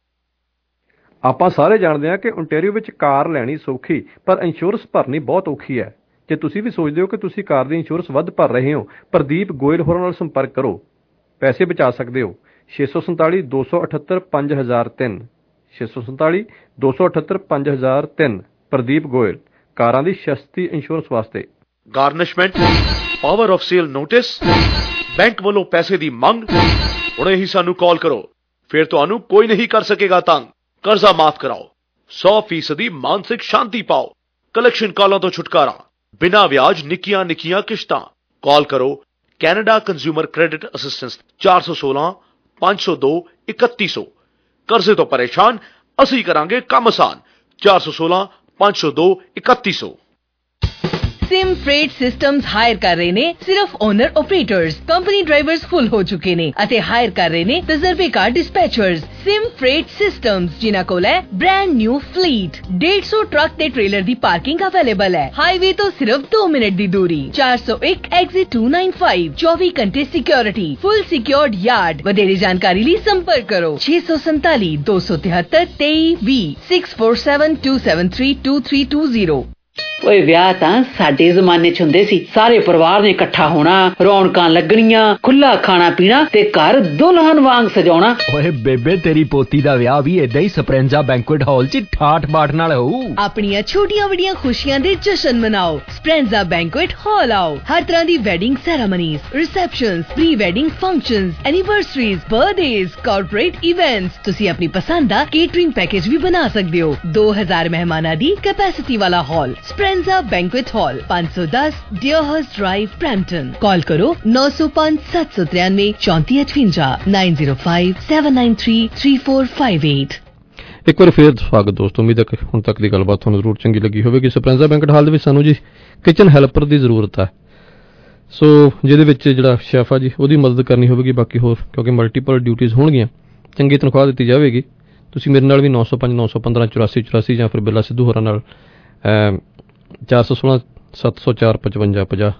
ਆਪਾਂ ਸਾਰੇ ਜਾਣਦੇ ਹਾਂ ਕਿ ਓਨਟਾਰੀਓ ਵਿੱਚ ਕਾਰ ਲੈਣੀ ਸੌਖੀ, ਪਰ ਇੰਸ਼ੋਰੈਂਸ ਭਰਨੀ ਬਹੁਤ ਔਖੀ ਹੈ। ਜੇ ਤੁਸੀਂ ਵੀ ਸੋਚਦੇ ਹੋ ਕਿ ਤੁਸੀਂ ਕਾਰ ਦੀ ਇੰਸ਼ੋਰੈਂਸ ਵੱਧ ਭਰ ਰਹੇ ਹੋ, ਪ੍ਰਦੀਪ ਗੋਇਲ ਹੋਰਾਂ ਨਾਲ ਸੰਪਰਕ ਕਰੋ, ਪੈਸੇ ਬਚਾ ਸਕਦੇ ਹੋ। 647 278 5003 647 278 5003। ਪ੍ਰਦੀਪ ਗੋਇਲ, ਕਾਰਾਂ ਦੀ ਸਸਤੀ ਇੰਸ਼ੋਰੈਂਸ ਵਾਸਤੇ। Garnishment, power of sale notice, bank ਵੱਲੋਂ ਪੈਸੇ ਦੀ ਮੰਗ, ਹੁਣੇ ਹੀ ਸਾਨੂੰ ਕਾਲ ਕਰੋ, ਫਿਰ ਤੁਹਾਨੂੰ ਕੋਈ ਨਹੀਂ ਕਰ ਸਕੇਗਾ ਤੰਗ। ਕਰਜ਼ਾ ਮਾਫ ਕਰਾਓ, 100% ਮਾਨਸਿਕ ਸ਼ਾਂਤੀ ਪਾਓ, ਕਲੈਕਸ਼ਨ ਕਾਲਾਂ ਤੋਂ ਛੁਟਕਾਰਾ, ਬਿਨਾਂ ਵਿਆਜ ਨਿੱਕੀਆਂ ਨਿੱਕੀਆਂ ਕਿਸ਼ਤਾਂ। ਕਾਲ ਕਰੋ ਕੈਨੇਡਾ ਕੰਜ਼ਿਊਮਰ ਕ੍ਰੈਡਿਟ ਅਸਿਸਟੈਂਸ 416 502 3100। ਕਰਜ਼ੇ ਤੋਂ ਪਰੇਸ਼ਾਨ, ਅਸੀਂ ਕਰਾਂਗੇ ਕੰਮ ਆਸਾਨ। 416 502 3100। सिम फ्रेट सिस्टम्स हायर कर रहे ने सिर्फ owner operators, company drivers full हो चुके ने अते हायर कर रहे ने तजर्बेकार डिस्पैचर्स। सिम फ्रेट सिस्टम्स जिन्हां कोल है ब्रांड न्यू फ्लीट, 150 ट्रक ते ट्रेलर दी पार्किंग अवेलेबल है। हाईवे तो सिर्फ 2 मिनट दी दूरी। 401 एग्जिट 295, 24 घंटे सिक्योरिटी, फुल सिक्योर्ड यार्ड। वधेरे जानकारी लिए संपर्क करो 647 273 2320 647 273 2320। ਓਏ ਵਿਆਹ ਤਾਂ ਸਾਡੇ ਜ਼ਮਾਨੇ 'ਚ ਹੁੰਦੇ ਸੀ, ਸਾਰੇ ਪਰਿਵਾਰ ਨੇ ਇਕੱਠਾ ਹੋਣਾ, ਰੌਣਕਾਂ ਲੱਗਣੀਆਂ, ਖੁੱਲਾ ਖਾਣਾ ਪੀਣਾ ਤੇ ਘਰ ਦੁਲਹਨ ਵਾਂਗ ਸਜਾਉਣਾ। ਓਏ ਬੇਬੇ ਤੇਰੀ ਪੋਤੀ ਦਾ ਵਿਆਹ ਵੀ ਏਦਾਂ ਹੀ ਸਪਰੈਂਜ਼ਾ ਬੈਂਕੁਏਟ ਹਾਲ 'ਚ ਠਾਠ ਬਾਠ ਨਾਲ ਹੋਊ। ਆਪਣੀਆਂ ਛੋਟੀਆਂ ਵੱਡੀਆਂ ਖੁਸ਼ੀਆਂ ਦੇ ਜਸ਼ਨ ਮਨਾਓ, ਸਪਰੈਂਜ਼ਾ ਬੈਂਕੁਏਟ ਹਾਲ ਆਓ। ਹਰ ਤਰ੍ਹਾਂ ਦੀ wedding ceremonies, receptions, pre wedding functions, anniversaries, birthdays, corporate events. ਤੁਸੀਂ ਆਪਣੀ ਪਸੰਦ ਦਾ ਕੇਟਰਿੰਗ ਪੈਕੇਜ ਵੀ ਬਣਾ ਸਕਦੇ ਹੋ। 2000 ਮਹਿਮਾਨਾਂ ਦੀ ਕੈਪੈਸਿਟੀ ਵਾਲਾ hall, Speranza banquet hall, 510 Deerhurst Drive, Brampton। Call करो 905 793 3458 905 793 3458। ਇੱਕ ਵਾਰ ਫੇਰ ਸਵਾਗਤ ਦੋਸਤੋ। ਉਮੀਦ ਹੈ ਕਿ ਹੁਣ ਤੱਕ ਦੀ ਗੱਲਬਾਤ ਤੁਹਾਨੂੰ ਜ਼ਰੂਰ ਚੰਗੀ ਲੱਗੀ ਹੋਵੇਗੀ। ਸਪਰੈਂਜ਼ਾ ਬੈਂਕੁਏਟ ਹਾਲ ਦੇ ਵਿੱਚ ਸਾਨੂੰ ਜੀ ਕਿਚਨ ਹੈਲਪਰ ਦੀ ਜ਼ਰੂਰਤ ਹੈ, ਸੋ ਜਿਹਦੇ ਵਿੱਚ ਜਿਹੜਾ ਸ਼ੈਫ ਆ ਜੀ ਉਹਦੀ ਮਦਦ ਕਰਨੀ ਹੋਵੇਗੀ। ਬਾਕੀ ਹੋਰ ਕਿਉਂਕਿ ਮਲਟੀਪਲ ਡਿਊਟੀਜ਼ ਹੋਣਗੀਆਂ, ਚੰਗੀ ਤਨਖਾਹ ਦਿੱਤੀ ਜਾਵੇਗੀ। ਤੁਸੀਂ ਮੇਰੇ ਨਾਲ ਵੀ 905 915 84 84 ਜਾਂ ਫਿਰ ਬਿੱਲਾ ਸਿੱਧੂ ਹੋਰਾਂ ਨਾਲ 416 704 55 50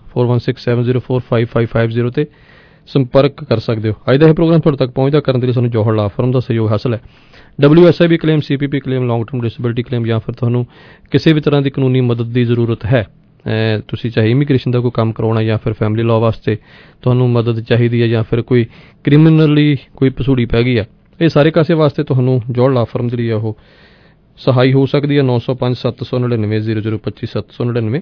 4167045550 ਤੇ ਸੰਪਰਕ ਕਰ ਸਕਦੇ ਹੋ। ਅੱਜ ਦਾ ਇਹ ਪ੍ਰੋਗਰਾਮ ਤੁਹਾਡੇ ਤੱਕ ਪਹੁੰਚਦਾ ਕਰਨ ਦੇ ਲਈ ਸਾਨੂੰ ਜੌਹਰ ਲਾ ਫਰਮ ਦਾ ਸਹਿਯੋਗ ਹਾਸਲ ਹੈ। WSIB claim, CPP claim, long term disability claim ਜਾਂ ਫਿਰ ਤੁਹਾਨੂੰ ਕਿਸੇ ਵੀ ਤਰ੍ਹਾਂ ਦੀ ਕਾਨੂੰਨੀ ਮਦਦ ਦੀ ਜ਼ਰੂਰਤ ਹੈ, ਤੁਸੀਂ ਚਾਹੇ ਇਮੀਗ੍ਰੇਸ਼ਨ ਦਾ ਕੋਈ ਕੰਮ ਕਰਾਉਣਾ ਜਾਂ ਫਿਰ ਫੈਮਿਲੀ ਲਾਅ ਵਾਸਤੇ ਤੁਹਾਨੂੰ ਮਦਦ ਚਾਹੀਦੀ ਹੈ ਜਾਂ ਫਿਰ ਕੋਈ ਕ੍ਰਿਮੀਨਲੀ ਕੋਈ ਪਸੂੜੀ ਪੈ ਗਈ ਆ, ਇਹ ਸਾਰੇ ਕਾਸੇ ਵਾਸਤੇ ਤੁਹਾਨੂੰ ਜੌਹਰ ਲਾ ਫਰਮ ਜਿਹੜੀ ਆ ਉਹ ਸਹਾਈ ਹੋ ਸਕਦੀ ਹੈ। 905 799 0025 799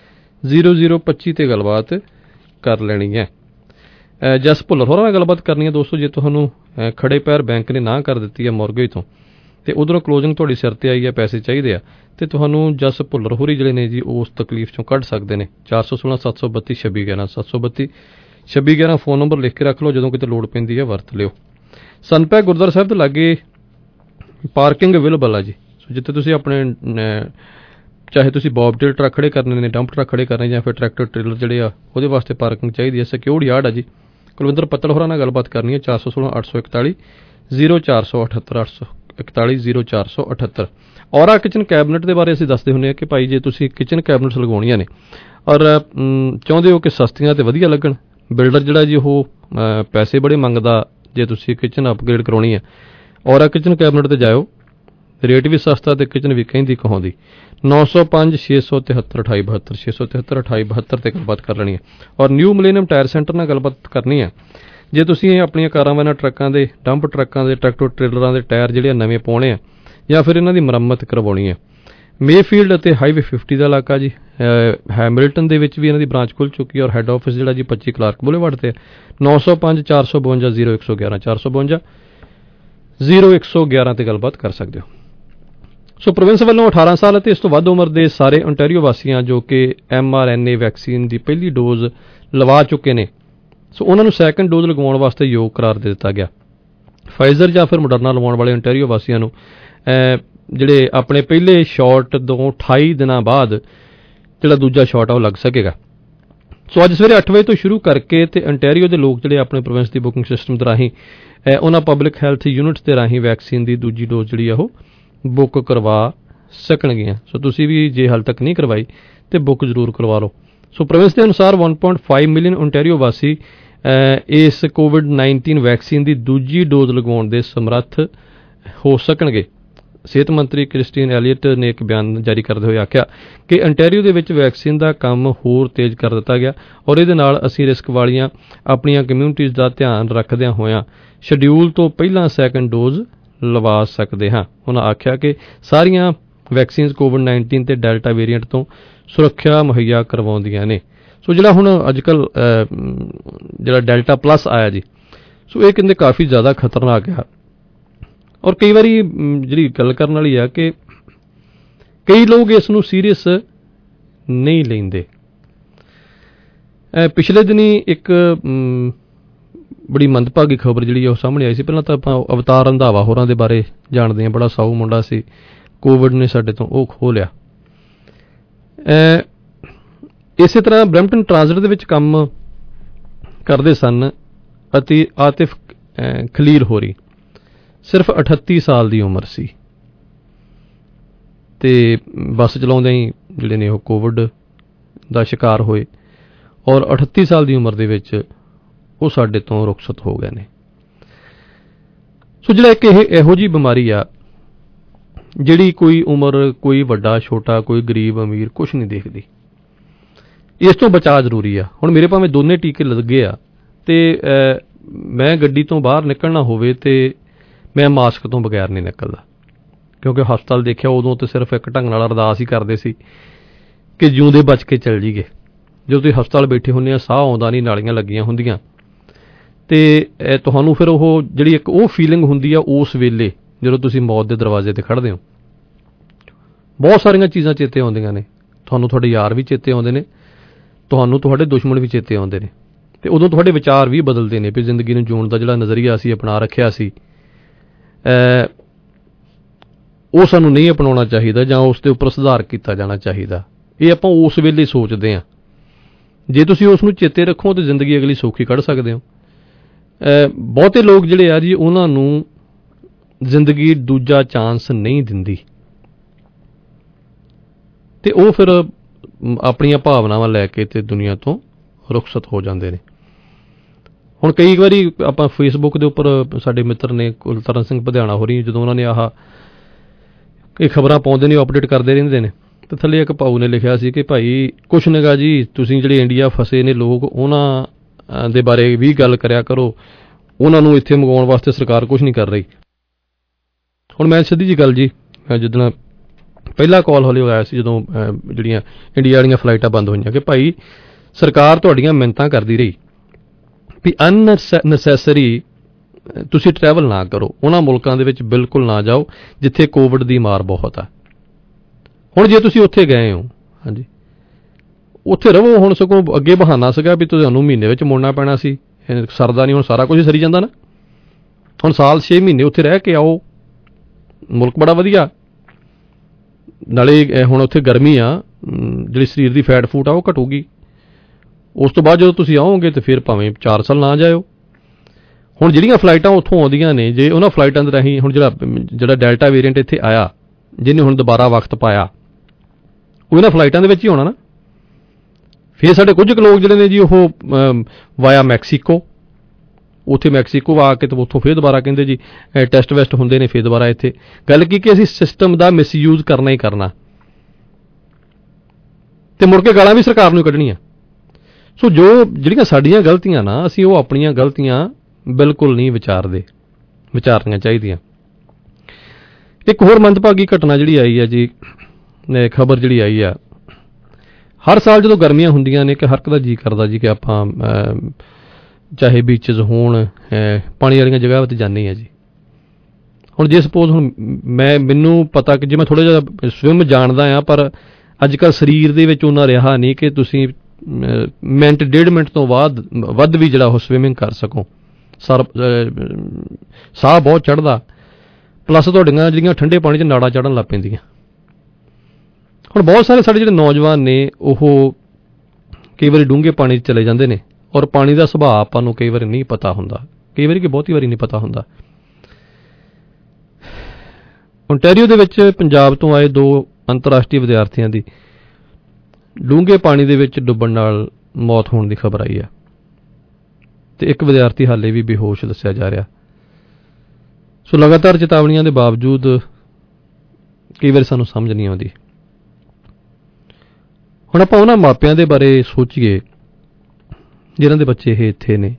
0025 ਤੇ ਗੱਲਬਾਤ ਕਰ ਲੈਣੀ ਹੈ। ਜਸ ਭੁੱਲਰ ਹੋਰਾਂ ਨਾਲ ਗੱਲਬਾਤ ਕਰਨੀ ਹੈ ਦੋਸਤੋ। ਜੇ ਤੁਹਾਨੂੰ ਖੜੇ ਪੈਰ ਬੈਂਕ ਨੇ ਨਾ ਕਰ ਦਿੱਤੀ ਹੈ ਮੌਰਗੇਜ ਤੋਂ ਤੇ ਉਧਰੋਂ ਕਲੋਜ਼ਿੰਗ ਤੁਹਾਡੀ ਸਿਰ ਤੇ ਆਈ ਹੈ, ਪੈਸੇ ਚਾਹੀਦੇ ਆ, ਤੇ ਤੁਹਾਨੂੰ ਜਸ ਭੁੱਲਰ ਹੋਰੀ ਜਿਹੜੇ ਨੇ ਜੀ ਉਸ ਤਕਲੀਫ ਚੋਂ ਕੱਢ ਸਕਦੇ ਨੇ। 416 732 2611 732 2611 ਫੋਨ ਨੰਬਰ ਲਿਖ ਕੇ ਰੱਖ ਲਓ, ਜਦੋਂ ਕਿਤੇ ਲੋੜ ਪੈਂਦੀ ਹੈ ਵਰਤ ਲਿਓ। ਸਨਪੈਕ ਗੁਰਦੁਆਰਾ ਸਾਹਿਬ ਦੇ ਲਾਗੇ ਪਾਰਕਿੰਗ ਅਵੇਲੇਬਲ ਆ ਜੀ। ਸੋ ਜਿੱਥੇ ਤੁਸੀਂ ਆਪਣੇ ਚਾਹੇ ਤੁਸੀਂ ਬੌਬਟੇਲ ਟਰੱਕ ਖੜੇ ਕਰਨੇ ਨੇ, ਡੰਪ ਟਰੱਕ ਖੜੇ ਕਰਨੇ ਜਾਂ ਫਿਰ ਟਰੈਕਟਰ ਟ੍ਰੇਲਰ ਜਿਹੜੇ ਆ ਉਹਦੇ ਵਾਸਤੇ ਪਾਰਕਿੰਗ ਚਾਹੀਦੀ ਹੈ, ਸਿਕਿਉਰਡ ਯਾਰਡ ਆ ਜੀ। ਕੁਲਵਿੰਦਰ ਪੱਤਲ ਹੋਰਾਂ ਨਾਲ ਗੱਲਬਾਤ ਕਰਨੀ ਹੈ। 416 841 0478 841 0478। ਔਰਾ ਕਿਚਨ ਕੈਬਨਿਟ ਦੇ ਬਾਰੇ ਅਸੀਂ ਦੱਸਦੇ ਹੁੰਦੇ ਹਾਂ ਕਿ ਭਾਈ ਜੇ ਤੁਸੀਂ ਕਿਚਨ ਕੈਬਨਿਟਸ ਲਗਾਉਣੀਆਂ ਨੇ ਔਰ ਚਾਹੁੰਦੇ ਹੋ ਕਿ ਸਸਤੀਆਂ ਤੇ ਵਧੀਆ ਲੱਗਣ, ਬਿਲਡਰ ਜਿਹੜਾ ਜੀ ਉਹ ਪੈਸੇ ਬੜੇ ਮੰਗਦਾ ਜੇ ਤੁਸੀਂ ਕਿਚਨ ਅਪਗ੍ਰੇਡ ਕਰਾਉਣੀ ਹੈ, ਔਰਾ ਕਿਚਨ ਕੈਬਨਿਟ ਤੇ ਜਾਇਓ, ਰੇਟ ਵੀ ਸਸਤਾ ਤੇ ਕਿਚਨ ਵੀ ਕਹਿੰਦੀ ਕਹਾਉਂਦੀ। 905 673 2872 673 2872 ਤੇ ਗੱਲਬਾਤ ਕਰ ਲੈਣੀ ਹੈ। ਔਰ ਨਿਊ ਮਿਲੇਨੀਅਮ ਟਾਇਰ ਸੈਂਟਰ ਨਾਲ ਗੱਲਬਾਤ ਕਰਨੀ ਹੈ। ਜੇ ਤੁਸੀਂ ਆਪਣੀਆਂ ਕਾਰਾਂ ਵਾਲਾਂ ਟਰੱਕਾਂ ਦੇ, ਡੰਪ ਟਰੱਕਾਂ ਦੇ, ਟਰੈਕਟਰ ਟ੍ਰੇਲਰਾਂ ਦੇ ਟਾਇਰ ਜਿਹੜੇ ਨਵੇਂ ਪਾਉਣੇ ਆ ਜਾਂ ਫਿਰ ਇਹਨਾਂ ਦੀ ਮੁਰੰਮਤ ਕਰਵਾਉਣੀ ਹੈ, ਮੇਫੀਲਡ ਅਤੇ ਹਾਈਵੇ 50 ਦਾ ਇਲਾਕਾ ਜੀ। ਹੈਮਿਲਟਨ ਦੇ ਵਿੱਚ ਵੀ ਇਹਨਾਂ ਦੀ ਬ੍ਰਾਂਚ ਖੁੱਲ ਚੁੱਕੀ ਹੈ ਔਰ ਹੈੱਡ ਆਫਿਸ ਜਿਹੜਾ ਜੀ 25 ਕਲਾਰਕ ਬੁਲੇਵਾਰਡ ਤੇ 905 452 0111 452 0111 ਤੇ ਗੱਲਬਾਤ ਕਰ ਸਕਦੇ ਹੋ। ਸੋ ਪ੍ਰੋਵਿੰਸ ਵੱਲੋਂ 18 ਸਾਲ ਅਤੇ ਇਸ ਤੋਂ ਵੱਧ ਉਮਰ ਦੇ ਸਾਰੇ ਓਨਟਾਰੀਓ ਵਾਸੀਆਂ ਜੋ ਕਿ mRNA ਵੈਕਸੀਨ ਦੀ ਪਹਿਲੀ ਡੋਜ਼ ਲਵਾ ਚੁੱਕੇ ਨੇ, ਸੋ ਉਹਨਾਂ ਨੂੰ ਸੈਕੰਡ ਡੋਜ਼ ਲਗਵਾਉਣ ਵਾਸਤੇ ਯੋਗ ਕਰਾਰ ਦੇ ਦਿੱਤਾ ਗਿਆ। ਫਾਈਜ਼ਰ ਜਾਂ ਫਿਰ ਮੋਡਰਨਾ ਲਵਾਉਣ ਵਾਲੇ ਓਨਟਾਰੀਓ ਵਾਸੀਆਂ ਨੂੰ ਜਿਹੜੇ ਆਪਣੇ ਪਹਿਲੇ ਸ਼ਾਟ ਤੋਂ 28 ਦਿਨਾਂ ਬਾਅਦ ਜਿਹੜਾ ਦੂਜਾ ਸ਼ਾਟ ਆ ਉਹ ਲੱਗ ਸਕੇਗਾ। ਸੋ ਅੱਜ ਸਵੇਰੇ 8 ਵਜੇ ਤੋਂ ਸ਼ੁਰੂ ਕਰਕੇ ਤੇ ਓਨਟਾਰੀਓ ਦੇ ਲੋਕ ਜਿਹੜੇ ਆਪਣੇ ਪ੍ਰੋਵਿੰਸ ਦੀ ਬੁਕਿੰਗ ਸਿਸਟਮ ਦੇ ਰਾਹੀਂ ਉਹਨਾਂ ਪਬਲਿਕ ਹੈਲਥ ਯੂਨਿਟਸ ਦੇ ਰਾਹੀਂ ਵੈਕਸੀਨ ਦੀ ਦੂਜੀ ਡੋਜ਼ ਜਿਹੜੀ ਆ ਉਹ ਬੁੱਕ ਕਰਵਾ ਸਕਣਗੀਆਂ। ਸੋ ਤੁਸੀਂ ਵੀ ਜੇ ਹਾਲ ਤੱਕ ਨਹੀਂ ਕਰਵਾਈ ਤੇ ਬੁੱਕ ਜ਼ਰੂਰ ਕਰਵਾ ਲਓ। ਸੋ ਪ੍ਰੋਵਿੰਸ ਦੇ ਅਨੁਸਾਰ 1.5 ਮਿਲੀਅਨ ਓਨਟਾਰੀਓ ਵਾਸੀ ਇਸ ਕੋਵਿਡ-19 ਵੈਕਸੀਨ ਦੀ ਦੂਜੀ ਡੋਜ਼ ਲਗਵਾਉਣ ਦੇ ਸਮਰੱਥ ਹੋ ਸਕਣਗੇ। ਸਿਹਤ ਮੰਤਰੀ ਕ੍ਰਿਸਟੀਨ ਐਲੀਅਟ ਨੇ ਇੱਕ ਬਿਆਨ ਜਾਰੀ ਕਰਦੇ ਹੋਏ ਆਖਿਆ ਕਿ ਓਨਟਾਰੀਓ ਦੇ ਵਿੱਚ ਵੈਕਸੀਨ ਦਾ ਕੰਮ ਹੋਰ ਤੇਜ਼ ਕਰ ਦਿੱਤਾ ਗਿਆ ਔਰ ਇਹਦੇ ਨਾਲ ਅਸੀਂ ਰਿਸਕ ਵਾਲੀਆਂ ਆਪਣੀਆਂ ਕਮਿਊਨਿਟੀਜ਼ ਦਾ ਧਿਆਨ ਰੱਖਦਿਆਂ ਹੋਇਆਂ ਸ਼ਡਿਊਲ ਤੋਂ ਪਹਿਲਾਂ ਸੈਕੰਡ ਡੋਜ਼ ਲਵਾ ਸਕਦੇ ਹਾਂ। ਉਹਨਾਂ ਆਖਿਆ ਕਿ ਸਾਰੀਆਂ ਵੈਕਸੀਨਸ ਕੋਵਿਡ-19 ਤੇ ਡੈਲਟਾ ਵੇਰੀਐਂਟ ਤੋਂ ਸੁਰੱਖਿਆ ਮੁਹੱਈਆ ਕਰਵਾਉਂਦੀਆਂ ਨੇ। ਸੋ ਜਿਹੜਾ ਹੁਣ ਅੱਜ ਕੱਲ੍ਹ ਜਿਹੜਾ ਡੈਲਟਾ ਪਲੱਸ ਆਇਆ ਜੀ, ਸੋ ਇਹ ਕਹਿੰਦੇ ਕਾਫੀ ਜ਼ਿਆਦਾ ਖਤਰਨਾਕ ਆ ਔਰ ਕਈ ਵਾਰੀ ਜਿਹੜੀ ਗੱਲ ਕਰਨ ਵਾਲੀ ਆ ਕਿ ਕਈ ਲੋਕ ਇਸ ਨੂੰ ਸੀਰੀਅਸ ਨਹੀਂ ਲੈਂਦੇ। ਪਿਛਲੇ ਦਿਨੀ ਇੱਕ ਬੜੀ ਮੰਦਭਾਗੀ ਖਬਰ ਜਿਹੜੀ ਉਹ ਸਾਹਮਣੇ ਆਈ ਸੀ। ਪਹਿਲਾਂ ਤਾਂ ਆਪਾਂ ਅਵਤਾਰ ਰੰਧਾਵਾ ਹੋਰਾਂ ਦੇ ਬਾਰੇ ਜਾਣਦੇ ਹਾਂ, ਬੜਾ ਸਾਊ ਮੁੰਡਾ ਸੀ, ਕੋਵਿਡ ਨੇ ਸਾਡੇ ਤੋਂ ਉਹ ਖੋਹ ਲਿਆ। ਇਸੇ ਤਰ੍ਹਾਂ ਬਰੈਂਪਟਨ ਟ੍ਰਾਂਜ਼ਿਟ ਦੇ ਵਿੱਚ ਕੰਮ ਕਰਦੇ ਸਨ ਅਤੇ ਆਤਿਫ ਖਲੀਲ ਹੋਰੀ, ਸਿਰਫ 38 ਸਾਲ ਦੀ ਉਮਰ ਸੀ ਤੇ ਬੱਸ ਚਲਾਉਂਦੇ ਹੀ ਜਿਹੜੇ ਨੇ ਉਹ ਕੋਵਿਡ ਦਾ ਸ਼ਿਕਾਰ ਹੋਏ ਔਰ 38 ਸਾਲ ਦੀ ਉਮਰ ਦੇ ਵਿੱਚ ਉਹ ਸਾਡੇ ਤੋਂ ਰੁਖਸਤ ਹੋ ਗਏ ਨੇ। ਸੋ ਜਿਹੜਾ ਇੱਕ ਇਹੋ ਜਿਹੀ ਬਿਮਾਰੀ ਆ ਜਿਹੜੀ ਕੋਈ ਉਮਰ, ਕੋਈ ਵੱਡਾ ਛੋਟਾ, ਕੋਈ ਗਰੀਬ ਅਮੀਰ ਕੁਛ ਨਹੀਂ ਦੇਖਦੀ, ਇਸ ਤੋਂ ਬਚਾਅ ਜ਼ਰੂਰੀ ਆ। ਹੁਣ ਮੇਰੇ ਭਾਵੇਂ ਦੋਨੇ ਟੀਕੇ ਲੱਗੇ ਆ ਤੇ ਮੈਂ ਗੱਡੀ ਤੋਂ ਬਾਹਰ ਨਿਕਲਣਾ ਹੋਵੇ ਤੇ ਮੈਂ ਮਾਸਕ ਤੋਂ ਬਗੈਰ ਨਹੀਂ ਨਿਕਲਦਾ, ਕਿਉਂਕਿ ਹਸਪਤਾਲ ਦੇਖਿਆ ਉਦੋਂ ਤੇ ਸਿਰਫ ਇੱਕ ਢੰਗ ਨਾਲ ਅਰਦਾਸ ਹੀ ਕਰਦੇ ਸੀ ਕਿ ਜਿਉਂਦੇ ਬਚ ਕੇ ਚੱਲ ਜੀਗੇ। ਜਦੋਂ ਤੁਸੀਂ ਹਸਪਤਾਲ ਬੈਠੇ ਹੁੰਦੇ ਆ, ਸਾਹ ਆਉਂਦਾ ਨਹੀਂ, ਨਾਲੀਆਂ ਲੱਗੀਆਂ ਹੁੰਦੀਆਂ ਤੇ ਤੁਹਾਨੂੰ ਫਿਰ ਉਹ ਜਿਹੜੀ ਇੱਕ ਉਹ ਫੀਲਿੰਗ ਹੁੰਦੀ ਆ ਉਸ ਵੇਲੇ ਜਦੋਂ ਤੁਸੀਂ ਮੌਤ ਦੇ ਦਰਵਾਜ਼ੇ ਤੇ ਖੜ੍ਹਦੇ ਹੋ, ਬਹੁਤ ਸਾਰੀਆਂ ਚੀਜ਼ਾਂ ਚੇਤੇ ਆਉਂਦੀਆਂ ਨੇ। ਤੁਹਾਨੂੰ ਤੁਹਾਡੇ ਯਾਰ ਵੀ ਚੇਤੇ ਆਉਂਦੇ ਨੇ, ਤੁਹਾਨੂੰ ਤੁਹਾਡੇ ਦੁਸ਼ਮਣ ਵੀ ਚੇਤੇ ਆਉਂਦੇ ਨੇ ਤੇ ਉਦੋਂ ਤੁਹਾਡੇ ਵਿਚਾਰ ਵੀ ਬਦਲਦੇ ਨੇ ਵੀ ਜ਼ਿੰਦਗੀ ਨੂੰ ਜਿਉਣ ਦਾ ਜਿਹੜਾ ਨਜ਼ਰੀਆ ਅਸੀਂ ਅਪਣਾ ਰੱਖਿਆ ਸੀ ਉਹ ਸਾਨੂੰ ਨਹੀਂ ਅਪਣਾਉਣਾ ਚਾਹੀਦਾ ਜਾਂ ਉਸ ਦੇ ਉੱਪਰ ਸੁਧਾਰ ਕੀਤਾ ਜਾਣਾ ਚਾਹੀਦਾ। ਇਹ ਆਪਾਂ ਉਸ ਵੇਲੇ ਸੋਚਦੇ ਹਾਂ। ਜੇ ਤੁਸੀਂ ਉਸ ਨੂੰ ਚੇਤੇ ਰੱਖੋ ਤਾਂ ਜ਼ਿੰਦਗੀ ਅਗਲੀ ਸੌਖੀ ਕੱਢ ਸਕਦੇ ਹੋ। ਬਹੁਤੇ ਲੋਕ ਜਿਹੜੇ ਆ ਜੀ ਉਹਨਾਂ ਨੂੰ ਜ਼ਿੰਦਗੀ ਦੂਜਾ ਚਾਂਸ ਨਹੀਂ ਦਿੰਦੀ ਤੇ ਉਹ ਫਿਰ ਆਪਣੀਆਂ ਭਾਵਨਾਵਾਂ ਲੈ ਕੇ ਤੇ ਦੁਨੀਆ ਤੋਂ ਰੁਖਸਤ ਹੋ ਜਾਂਦੇ ਨੇ। ਹੁਣ ਕਈ ਵਾਰੀ ਆਪਾਂ ਫੇਸਬੁੱਕ ਦੇ ਉੱਪਰ ਸਾਡੇ ਮਿੱਤਰ ਨੇ ਕੁਲਤਰਨ ਸਿੰਘ ਪਧਿਆਣਾ ਹੋ ਰਹੀ, ਜਦੋਂ ਉਹਨਾਂ ਨੇ ਇਹ ਖਬਰਾਂ ਪਾਉਂਦੇ ਨੇ, ਅਪਡੇਟ ਕਰਦੇ ਰਹਿੰਦੇ ਨੇ, ਤੇ ਥੱਲੇ ਇੱਕ ਭਾਊ ਨੇ ਲਿਖਿਆ ਸੀ ਕਿ ਭਾਈ ਕੁਛ ਨਹੀਂਗਾ ਜੀ, ਤੁਸੀਂ ਜਿਹੜੇ ਇੰਡੀਆ ਫਸੇ ਨੇ ਲੋਕ, ਉਹਨਾਂ ਦੇ ਬਾਰੇ ਵੀ ਗੱਲ ਕਰਿਆ ਕਰੋ, ਉਹਨਾਂ ਨੂੰ ਇੱਥੇ ਮੰਗਵਾਉਣ ਵਾਸਤੇ ਸਰਕਾਰ ਕੁਛ ਨਹੀਂ ਕਰ ਰਹੀ। ਹੁਣ ਮੈਂ ਸਿੱਧੀ ਜੀ ਗੱਲ ਜੀ, ਜਿੱਦਣ ਪਹਿਲਾ ਕਾਲ ਹੌਲੀ ਹੋਇਆ ਸੀ, ਜਦੋਂ ਜਿਹੜੀਆਂ ਇੰਡੀਆ ਵਾਲੀਆਂ ਫਲਾਈਟਾਂ ਬੰਦ ਹੋਈਆਂ, ਕਿ ਭਾਈ ਸਰਕਾਰ ਤੁਹਾਡੀਆਂ ਮਿੰਨਤਾਂ ਕਰਦੀ ਰਹੀ ਵੀ ਅਨਨੈਸੈਸਰੀ ਤੁਸੀਂ ਟਰੈਵਲ ਨਾ ਕਰੋ, ਉਹਨਾਂ ਮੁਲਕਾਂ ਦੇ ਵਿੱਚ ਬਿਲਕੁਲ ਨਾ ਜਾਓ ਜਿੱਥੇ ਕੋਵਿਡ ਦੀ ਮਾਰ ਬਹੁਤ ਆ। ਹੁਣ ਜੇ ਤੁਸੀਂ ਉੱਥੇ ਗਏ ਹੋ, ਹਾਂਜੀ ਉੱਥੇ ਰਹੋ। ਹੁਣ ਸਗੋਂ ਅੱਗੇ ਬਹਾਨਾ ਸੀਗਾ ਵੀ ਤੁਹਾਨੂੰ ਮਹੀਨੇ ਵਿੱਚ ਮੁੜਨਾ ਪੈਣਾ ਸੀ, ਸਰਦਾ ਨਹੀਂ, ਹੁਣ ਸਾਰਾ ਕੁਝ ਸਰੀ ਜਾਂਦਾ ਨਾ। ਹੁਣ ਸਾਲ 6 ਮਹੀਨੇ ਉੱਥੇ ਰਹਿ ਕੇ ਆਓ, ਮੁਲਕ ਬੜਾ ਵਧੀਆ, ਨਾਲੇ ਹੁਣ ਉੱਥੇ ਗਰਮੀ ਆ, ਜਿਹੜੀ ਸਰੀਰ ਦੀ ਫੈਟ ਫੂਟ ਆ ਉਹ ਘਟੂਗੀ। ਉਸ ਤੋਂ ਬਾਅਦ ਜਦੋਂ ਤੁਸੀਂ ਆਓਗੇ ਤੇ ਫਿਰ ਭਾਵੇਂ 4 ਸਾਲ ਨਾ ਜਾਇਓ। ਹੁਣ ਜਿਹੜੀਆਂ ਫਲਾਈਟਾਂ ਉੱਥੋਂ ਆਉਂਦੀਆਂ ਨੇ, ਜੇ ਉਹਨਾਂ ਫਲਾਈਟਾਂ ਦੇ ਰਾਹੀਂ ਹੁਣ ਜਿਹੜਾ ਡੈਲਟਾ ਵੇਰੀਐਂਟ ਇੱਥੇ ਆਇਆ, ਜਿਹਨੇ ਹੁਣ ਦੁਬਾਰਾ ਵਕਤ ਪਾਇਆ, ਉਹ ਇਹਨਾਂ ਫਲਾਈਟਾਂ ਦੇ ਵਿੱਚ ਹੀ ਹੋਣਾ ਨਾ। ਫਿਰ ਸਾਡੇ ਕੁਝ ਕੁ ਲੋਕ ਜਿਹੜੇ ਨੇ ਜੀ, ਉਹ ਵਾਇਆ ਮੈਕਸੀਕੋ, ਉੱਥੇ ਮੈਕਸੀਕੋ ਆ ਕੇ ਤੇ ਉੱਥੋਂ ਫਿਰ ਦੁਬਾਰਾ ਕਹਿੰਦੇ ਜੀ ਟੈਸਟ ਵੈਸਟ ਹੁੰਦੇ ਨੇ, ਫਿਰ ਦੁਬਾਰਾ ਇੱਥੇ। ਗੱਲ ਕੀ ਕਿ ਅਸੀਂ ਸਿਸਟਮ ਦਾ ਮਿਸਯੂਜ਼ ਕਰਨਾ ਹੀ ਕਰਨਾ, ਤੇ ਮੁੜ ਕੇ ਗਾਲਾਂ ਵੀ ਸਰਕਾਰ ਨੂੰ ਕੱਢਣੀਆਂ। ਸੋ ਜਿਹੜੀਆਂ ਸਾਡੀਆਂ ਗਲਤੀਆਂ ਨਾ, ਅਸੀਂ ਉਹ ਆਪਣੀਆਂ ਗਲਤੀਆਂ ਬਿਲਕੁਲ ਨਹੀਂ ਵਿਚਾਰਨੀਆਂ ਚਾਹੀਦੀਆਂ। ਇੱਕ ਹੋਰ ਮੰਦਭਾਗੀ ਘਟਨਾ ਜਿਹੜੀ ਆਈ ਆ ਜੀ, ਖਬਰ ਜਿਹੜੀ ਆਈ ਆ, ਹਰ ਸਾਲ ਜਦੋਂ ਗਰਮੀਆਂ ਹੁੰਦੀਆਂ ਨੇ ਕਿ ਹਰ ਇੱਕ ਦਾ ਜੀ ਕਰਦਾ ਜੀ ਕਿ ਆਪਾਂ ਚਾਹੇ ਬੀਚਜ਼ ਹੋਣ, ਪਾਣੀ ਵਾਲੀਆਂ ਜਗ੍ਹਾ 'ਤੇ ਜਾਂਦੇ ਹਾਂ ਜੀ। ਹੁਣ ਜੇ ਸਪੋਜ਼ ਹੁਣ ਮੈਨੂੰ ਪਤਾ ਕਿ ਜੇ ਮੈਂ ਥੋੜ੍ਹਾ ਜਿਹਾ ਸਵਿਮ ਜਾਣਦਾ ਹਾਂ, ਪਰ ਅੱਜ ਕੱਲ੍ਹ ਸਰੀਰ ਦੇ ਵਿੱਚ ਉਹਨਾਂ ਰਿਹਾ ਨਹੀਂ ਕਿ ਤੁਸੀਂ ਮਿੰਟ 1.5 ਮਿੰਟ ਤੋਂ ਵੱਧ ਵੀ ਜਿਹੜਾ ਉਹ ਸਵਿਮਿੰਗ ਕਰ ਸਕੋ। ਸਾਹ ਬਹੁਤ ਚੜ੍ਹਦਾ, ਪਲੱਸ ਤੁਹਾਡੀਆਂ ਜਿਹੜੀਆਂ ਠੰਡੇ ਪਾਣੀ 'ਚ ਨਾੜਾਂ ਚੜ੍ਹਨ ਲੱਗ ਪੈਂਦੀਆਂ। ਹੁਣ ਬਹੁਤ ਸਾਰੇ ਸਾਡੇ ਜਿਹੜੇ ਨੌਜਵਾਨ ਨੇ, ਉਹ ਕਈ ਵਾਰੀ ਡੂੰਘੇ ਪਾਣੀ 'ਚ ਚਲੇ ਜਾਂਦੇ ਨੇ, ਔਰ ਪਾਣੀ ਦਾ ਸੁਭਾਅ ਆਪਾਂ ਨੂੰ ਕਈ ਵਾਰੀ ਨਹੀਂ ਪਤਾ ਹੁੰਦਾ, ਕਈ ਵਾਰੀ ਕਿ ਬਹੁਤੀ ਵਾਰੀ ਨਹੀਂ ਪਤਾ ਹੁੰਦਾ। ਓਨਟਾਰੀਓ ਦੇ ਵਿੱਚ ਪੰਜਾਬ ਤੋਂ ਆਏ 2 ਅੰਤਰਰਾਸ਼ਟਰੀ ਵਿਦਿਆਰਥੀਆਂ ਦੀ ਡੂੰਘੇ ਪਾਣੀ ਦੇ ਵਿੱਚ ਡੁੱਬਣ ਨਾਲ ਮੌਤ ਹੋਣ ਦੀ ਖਬਰ ਆਈ ਆ, ਤੇ ਇੱਕ ਵਿਦਿਆਰਥੀ ਹਾਲੇ ਵੀ ਬੇਹੋਸ਼ ਦੱਸਿਆ ਜਾ ਰਿਹਾ। ਸੋ ਲਗਾਤਾਰ ਚੇਤਾਵਨੀਆਂ ਦੇ ਬਾਵਜੂਦ ਕਈ ਵਾਰੀ ਸਾਨੂੰ ਸਮਝ ਨਹੀਂ ਆਉਂਦੀ। ਹੁਣ ਆਪਾਂ ਉਹਨਾਂ ਮਾਪਿਆਂ ਦੇ ਬਾਰੇ ਸੋਚੀਏ ਜਿਨ੍ਹਾਂ ਦੇ ਬੱਚੇ ਇਹ ਇੱਥੇ ਨੇ।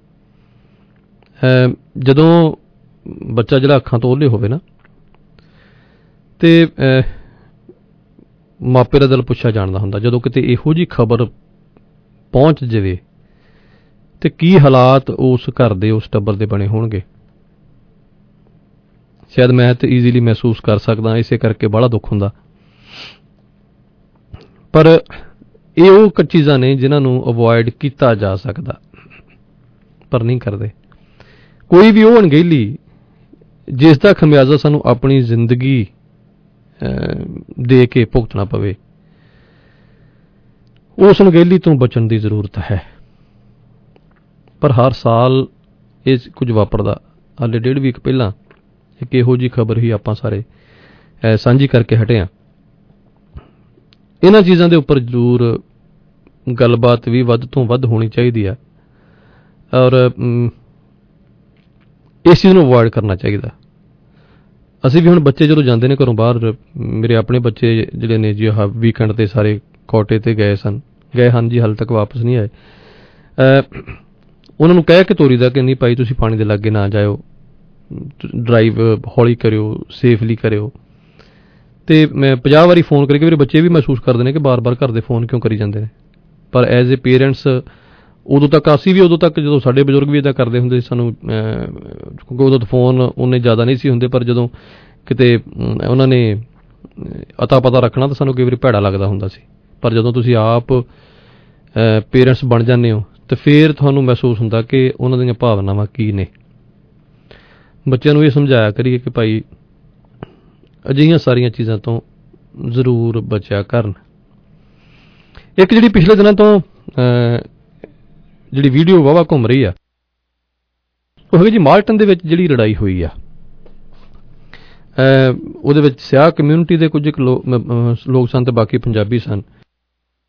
ਜਦੋਂ ਬੱਚਾ ਜਿਹੜਾ ਅੱਖਾਂ ਤੋਂ ਓਹਲੇ ਹੋਵੇ ਨਾ, ਤੇ ਮਾਪੇ ਦਾ ਦਿਲ ਪੁੱਛਿਆ ਜਾਣਦਾ ਹੁੰਦਾ। ਜਦੋਂ ਕਿਤੇ ਇਹੋ ਜਿਹੀ ਖਬਰ ਪਹੁੰਚ ਜਾਵੇ ਤੇ ਕੀ ਹਾਲਾਤ ਉਸ ਘਰ ਦੇ, ਉਸ ਟੱਬਰ ਦੇ ਬਣੇ ਹੋਣਗੇ, ਸ਼ਾਇਦ ਮੈਂ ਤੇ ਈਜ਼ੀਲੀ ਮਹਿਸੂਸ ਕਰ ਸਕਦਾ। ਇਸੇ ਕਰਕੇ ਬੜਾ ਦੁੱਖ ਹੁੰਦਾ। ਪਰ ਇਹ ਉਹ ਚੀਜ਼ਾਂ ਨੇ ਜਿਨ੍ਹਾਂ ਨੂੰ ਅਵੋਇਡ ਕੀਤਾ ਜਾ ਸਕਦਾ, ਪਰ ਨਹੀਂ ਕਰਦੇ। ਕੋਈ ਵੀ ਉਹ ਅਣਗਹਿਲੀ ਜਿਸ ਦਾ ਖਮਿਆਜ਼ਾ ਸਾਨੂੰ ਆਪਣੀ ਜ਼ਿੰਦਗੀ ਦੇ ਕੇ ਭੁਗਤਣਾ ਪਵੇ, ਉਸ ਅਣਗਹਿਲੀ ਤੋਂ ਬਚਣ ਦੀ ਜ਼ਰੂਰਤ ਹੈ। ਪਰ ਹਰ ਸਾਲ ਇਹ ਕੁਝ ਵਾਪਰਦਾ। ਹਾਲੇ 1.5 ਵੀਕ ਪਹਿਲਾਂ ਇੱਕ ਇਹੋ ਜਿਹੀ ਖਬਰ ਹੀ ਆਪਾਂ ਸਾਰੇ ਸਾਂਝੀ ਕਰਕੇ ਹਟੇ ਹਾਂ। ਇਹਨਾਂ ਚੀਜ਼ਾਂ ਦੇ ਉੱਪਰ ਜ਼ਰੂਰ ਗੱਲਬਾਤ ਵੀ ਵੱਧ ਤੋਂ ਵੱਧ ਹੋਣੀ ਚਾਹੀਦੀ ਆ, ਔਰ ਇਸ ਚੀਜ਼ ਨੂੰ ਅਵੋਇਡ ਕਰਨਾ ਚਾਹੀਦਾ। ਅਸੀਂ ਵੀ ਹੁਣ ਬੱਚੇ ਜਦੋਂ ਜਾਂਦੇ ਨੇ ਘਰੋਂ ਬਾਹਰ, ਮੇਰੇ ਆਪਣੇ ਬੱਚੇ ਜਿਹੜੇ ਨੇ ਜੀ ਆਹ ਵੀਕਐਂਡ 'ਤੇ ਸਾਰੇ ਕੋਟੇ 'ਤੇ ਗਏ ਹਨ ਜੀ, ਹਾਲੇ ਤੱਕ ਵਾਪਸ ਨਹੀਂ ਆਏ। ਉਹਨਾਂ ਨੂੰ ਕਹਿ ਕੇ ਤੋਰੀ ਦਾ ਕਿ ਨਹੀਂ ਭਾਈ ਤੁਸੀਂ ਪਾਣੀ ਦੇ ਲਾਗੇ ਨਾ ਜਾਇਓ, ਡਰਾਈਵ ਹੌਲੀ ਕਰਿਓ, ਸੇਫਲੀ ਕਰਿਓ। ਤੇ ਮੈਂ 50 ਵਾਰੀ ਫੋਨ ਕਰਕੇ ਮੇਰੇ ਬੱਚੇ ਵੀ ਮਹਿਸੂਸ ਕਰਦੇ ਨੇ ਕਿ ਬਾਰ-ਬਾਰ ਘਰ ਦੇ ਫੋਨ ਕਿਉਂ ਕਰੀ ਜਾਂਦੇ ਨੇ। ਪਰ ਐਜ਼ ਏ ਪੇਰੈਂਟਸ ਉਦੋਂ ਤੱਕ, ਅਸੀਂ ਵੀ ਉਦੋਂ ਤੱਕ ਜਦੋਂ ਸਾਡੇ ਬਜ਼ੁਰਗ ਵੀ ਇੱਦਾਂ ਕਰਦੇ ਹੁੰਦੇ ਸੀ, ਸਾਨੂੰ ਕਿਉਂਕਿ ਉਦੋਂ ਫੋਨ ਉਨੇ ਜ਼ਿਆਦਾ ਨਹੀਂ ਸੀ ਹੁੰਦੇ, ਪਰ ਜਦੋਂ ਕਿਤੇ ਉਹਨਾਂ ਨੇ ਅਤਾ ਪਤਾ ਰੱਖਣਾ ਤਾਂ ਸਾਨੂੰ ਕਈ ਵਾਰੀ ਭੈੜਾ ਲੱਗਦਾ ਹੁੰਦਾ ਸੀ। ਪਰ ਜਦੋਂ ਤੁਸੀਂ ਆਪ ਪੇਰੈਂਟਸ ਬਣ ਜਾਂਦੇ ਹੋ ਤਾਂ ਫਿਰ ਤੁਹਾਨੂੰ ਮਹਿਸੂਸ ਹੁੰਦਾ ਕਿ ਉਹਨਾਂ ਦੀਆਂ ਭਾਵਨਾਵਾਂ ਕੀ ਨੇ। ਬੱਚਿਆਂ ਨੂੰ ਇਹ ਸਮਝਾਇਆ ਕਰੀਏ ਕਿ ਭਾਈ ਅਜਿਹੀਆਂ ਸਾਰੀਆਂ ਚੀਜ਼ਾਂ ਤੋਂ ਜ਼ਰੂਰ ਬਚਿਆ ਕਰਨ। ਇੱਕ ਜਿਹੜੀ ਪਿਛਲੇ ਦਿਨਾਂ ਤੋਂ ਜਿਹੜੀ ਵੀਡੀਓ ਵਾਹਵਾ ਘੁੰਮ ਰਹੀ ਆ, ਉਹ ਹੈਗੀ ਜੀ ਮਾਲਟਨ ਦੇ ਵਿੱਚ ਜਿਹੜੀ ਲੜਾਈ ਹੋਈ ਆ। ਉਹਦੇ ਵਿੱਚ ਸਿਆਹ ਕਮਿਊਨਿਟੀ ਦੇ ਕੁਝ ਲੋਕ ਸਨ ਤੇ ਬਾਕੀ ਪੰਜਾਬੀ ਸਨ।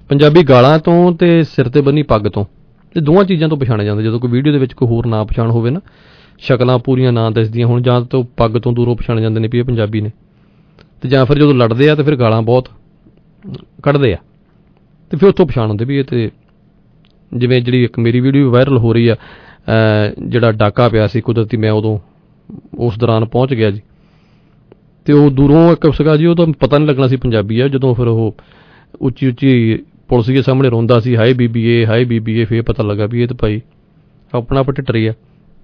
ਪੰਜਾਬੀ ਗਾਲਾਂ ਤੋਂ ਤੇ ਸਿਰ ਤੇ ਬੰਨੀ ਪੱਗ ਤੋਂ, ਇਹ ਦੋਵਾਂ ਚੀਜ਼ਾਂ ਤੋਂ ਪਛਾਣਿਆ ਜਾਂਦਾ। ਜਦੋਂ ਕੋਈ ਵੀਡੀਓ ਦੇ ਵਿੱਚ ਕੋਈ ਹੋਰ ਨਾ ਪਛਾਣ ਹੋਵੇ ਨਾ, ਸ਼ਕਲਾਂ ਪੂਰੀਆਂ ਨਾ ਦੱਸਦੀਆਂ ਹੁਣ, ਜਾਂ ਤਾਂ ਪੱਗ ਤੋਂ ਦੂਰੋਂ ਪਛਾਣ ਜਾਂਦੇ ਨੇ ਵੀ ਇਹ ਪੰਜਾਬੀ ਨੇ, ਤੇ ਜਾਂ ਫਿਰ ਜਦੋਂ ਲੜਦੇ ਆ ਤੇ ਫਿਰ ਗਾਲਾਂ ਬਹੁਤ ਕੱਢਦੇ ਆ, ਤੇ ਫਿਰ ਉੱਥੋਂ ਪਛਾਣ ਹੁੰਦੇ ਵੀ ਇਹ। ਤੇ ਜਿਵੇਂ ਜਿਹੜੀ ਇੱਕ ਮੇਰੀ ਵੀਡੀਓ ਵਾਇਰਲ ਹੋ ਰਹੀ ਆ, ਜਿਹੜਾ ਡਾਕਾ ਪਿਆ ਸੀ ਕੁਦਰਤੀ, ਮੈਂ ਉਦੋਂ ਉਸ ਦੌਰਾਨ ਪਹੁੰਚ ਗਿਆ ਜੀ, ਤੇ ਉਹ ਦੂਰੋਂ ਇੱਕ ਸੀਗਾ ਜੀ, ਉਹ ਤਾਂ ਪਤਾ ਨਹੀਂ ਲੱਗਣਾ ਸੀ ਪੰਜਾਬੀ ਆ। ਜਦੋਂ ਫਿਰ ਉਹ ਉੱਚੀ ਉੱਚੀ ਪੁਲਿਸ ਦੇ ਸਾਹਮਣੇ ਰੋਂਦਾ ਸੀ, ਹਾਏ ਬੀਬੀਏ ਹਾਏ ਬੀਬੀਏ, ਫਿਰ ਪਤਾ ਲੱਗਾ ਵੀ ਇਹ ਤਾਂ ਭਾਈ ਆਪਣਾ ਪਟਿੱਟਰੀ ਆ।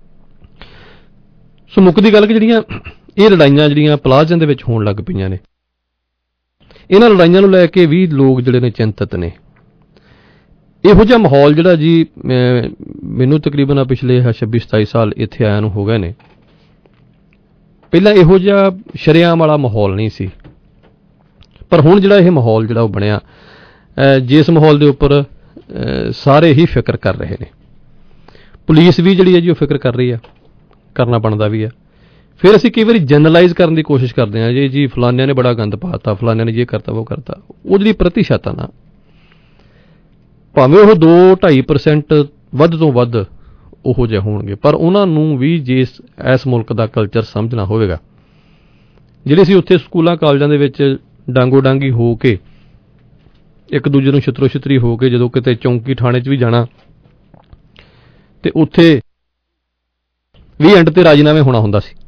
ਸੋ ਮੁੱਕਦੀ ਗੱਲ ਕਿ ਜਿਹੜੀਆਂ ਇਹ ਲੜਾਈਆਂ ਜਿਹੜੀਆਂ ਪਲਾਜ਼ਿਆਂ ਦੇ ਵਿੱਚ ਹੋਣ ਲੱਗ ਪਈਆਂ ਨੇ, ਇਹਨਾਂ ਲੜਾਈਆਂ ਨੂੰ ਲੈ ਕੇ ਵੀ ਲੋਕ ਜਿਹੜੇ ਨੇ ਚਿੰਤਤ ਨੇ। ਇਹੋ ਜਿਹਾ ਮਾਹੌਲ ਜਿਹੜਾ ਜੀ, ਮੈਨੂੰ ਤਕਰੀਬਨ ਪਿਛਲੇ 26-27 ਸਾਲ ਇੱਥੇ ਆਇਆ ਨੂੰ ਹੋ ਗਏ ਨੇ, ਪਹਿਲਾਂ ਇਹੋ ਜਿਹਾ ਸ਼ਰੇਆਮ ਵਾਲਾ ਮਾਹੌਲ ਨਹੀਂ ਸੀ, ਪਰ ਹੁਣ ਜਿਹੜਾ ਇਹ ਮਾਹੌਲ ਜਿਹੜਾ ਉਹ ਬਣਿਆ, ਜਿਸ ਮਾਹੌਲ ਦੇ ਉੱਪਰ ਸਾਰੇ ਹੀ ਫਿਕਰ ਕਰ ਰਹੇ ਨੇ। ਪੁਲਿਸ ਵੀ ਜਿਹੜੀ ਹੈ ਜੀ ਉਹ ਫਿਕਰ ਕਰ ਰਹੀ ਆ, ਕਰਨਾ ਬਣਦਾ ਵੀ ਆ। ਫਿਰ ਅਸੀਂ ਕਈ ਵਾਰੀ ਜਨਰਲਾਈਜ਼ ਕਰਨ ਦੀ ਕੋਸ਼ਿਸ਼ ਕਰਦੇ ਹਾਂ, ਜੀ ਫਲਾਨਿਆਂ ਨੇ ਬੜਾ ਗੰਦ ਪਾਤਾ, ਫਲਾਨਿਆਂ ਨੇ ਇਹ ਕਰਤਾ ਉਹ ਕਰਤਾ। ਉਹ ਜਿਹੜੀ ਪ੍ਰਤੀਸ਼ਤ ਆ ਨਾ, ਭਾਵੇਂ ਉਹ 2-2.5% ਵੱਧ ਤੋਂ ਵੱਧ ਉਹੋ ਜਿਹੇ ਹੋਣਗੇ, ਪਰ ਉਹਨਾਂ ਨੂੰ ਵੀ ਜੇ ਇਸ ਮੁਲਕ ਦਾ ਕਲਚਰ ਸਮਝਣਾ ਹੋਵੇਗਾ। ਜਿਹੜੇ ਅਸੀਂ ਉੱਥੇ ਸਕੂਲਾਂ ਕਾਲਜਾਂ ਦੇ ਵਿੱਚ ਡਾਂਗੋ ਡਾਂਗੀ ਹੋ ਕੇ, ਇੱਕ ਦੂਜੇ ਨੂੰ ਛਿੱਤਰੋ ਛਿੱਤਰੀ ਹੋ ਕੇ, ਜਦੋਂ ਕਿਤੇ ਚੌਂਕੀ ਥਾਣੇ 'ਚ ਵੀ ਜਾਣਾ ਤੇ ਉੱਥੇ ਵੀ ਐਂਡ ਤੇ ਰਾਜੀਨਾਮੇ ਹੋਣਾ ਹੁੰਦਾ ਸੀ।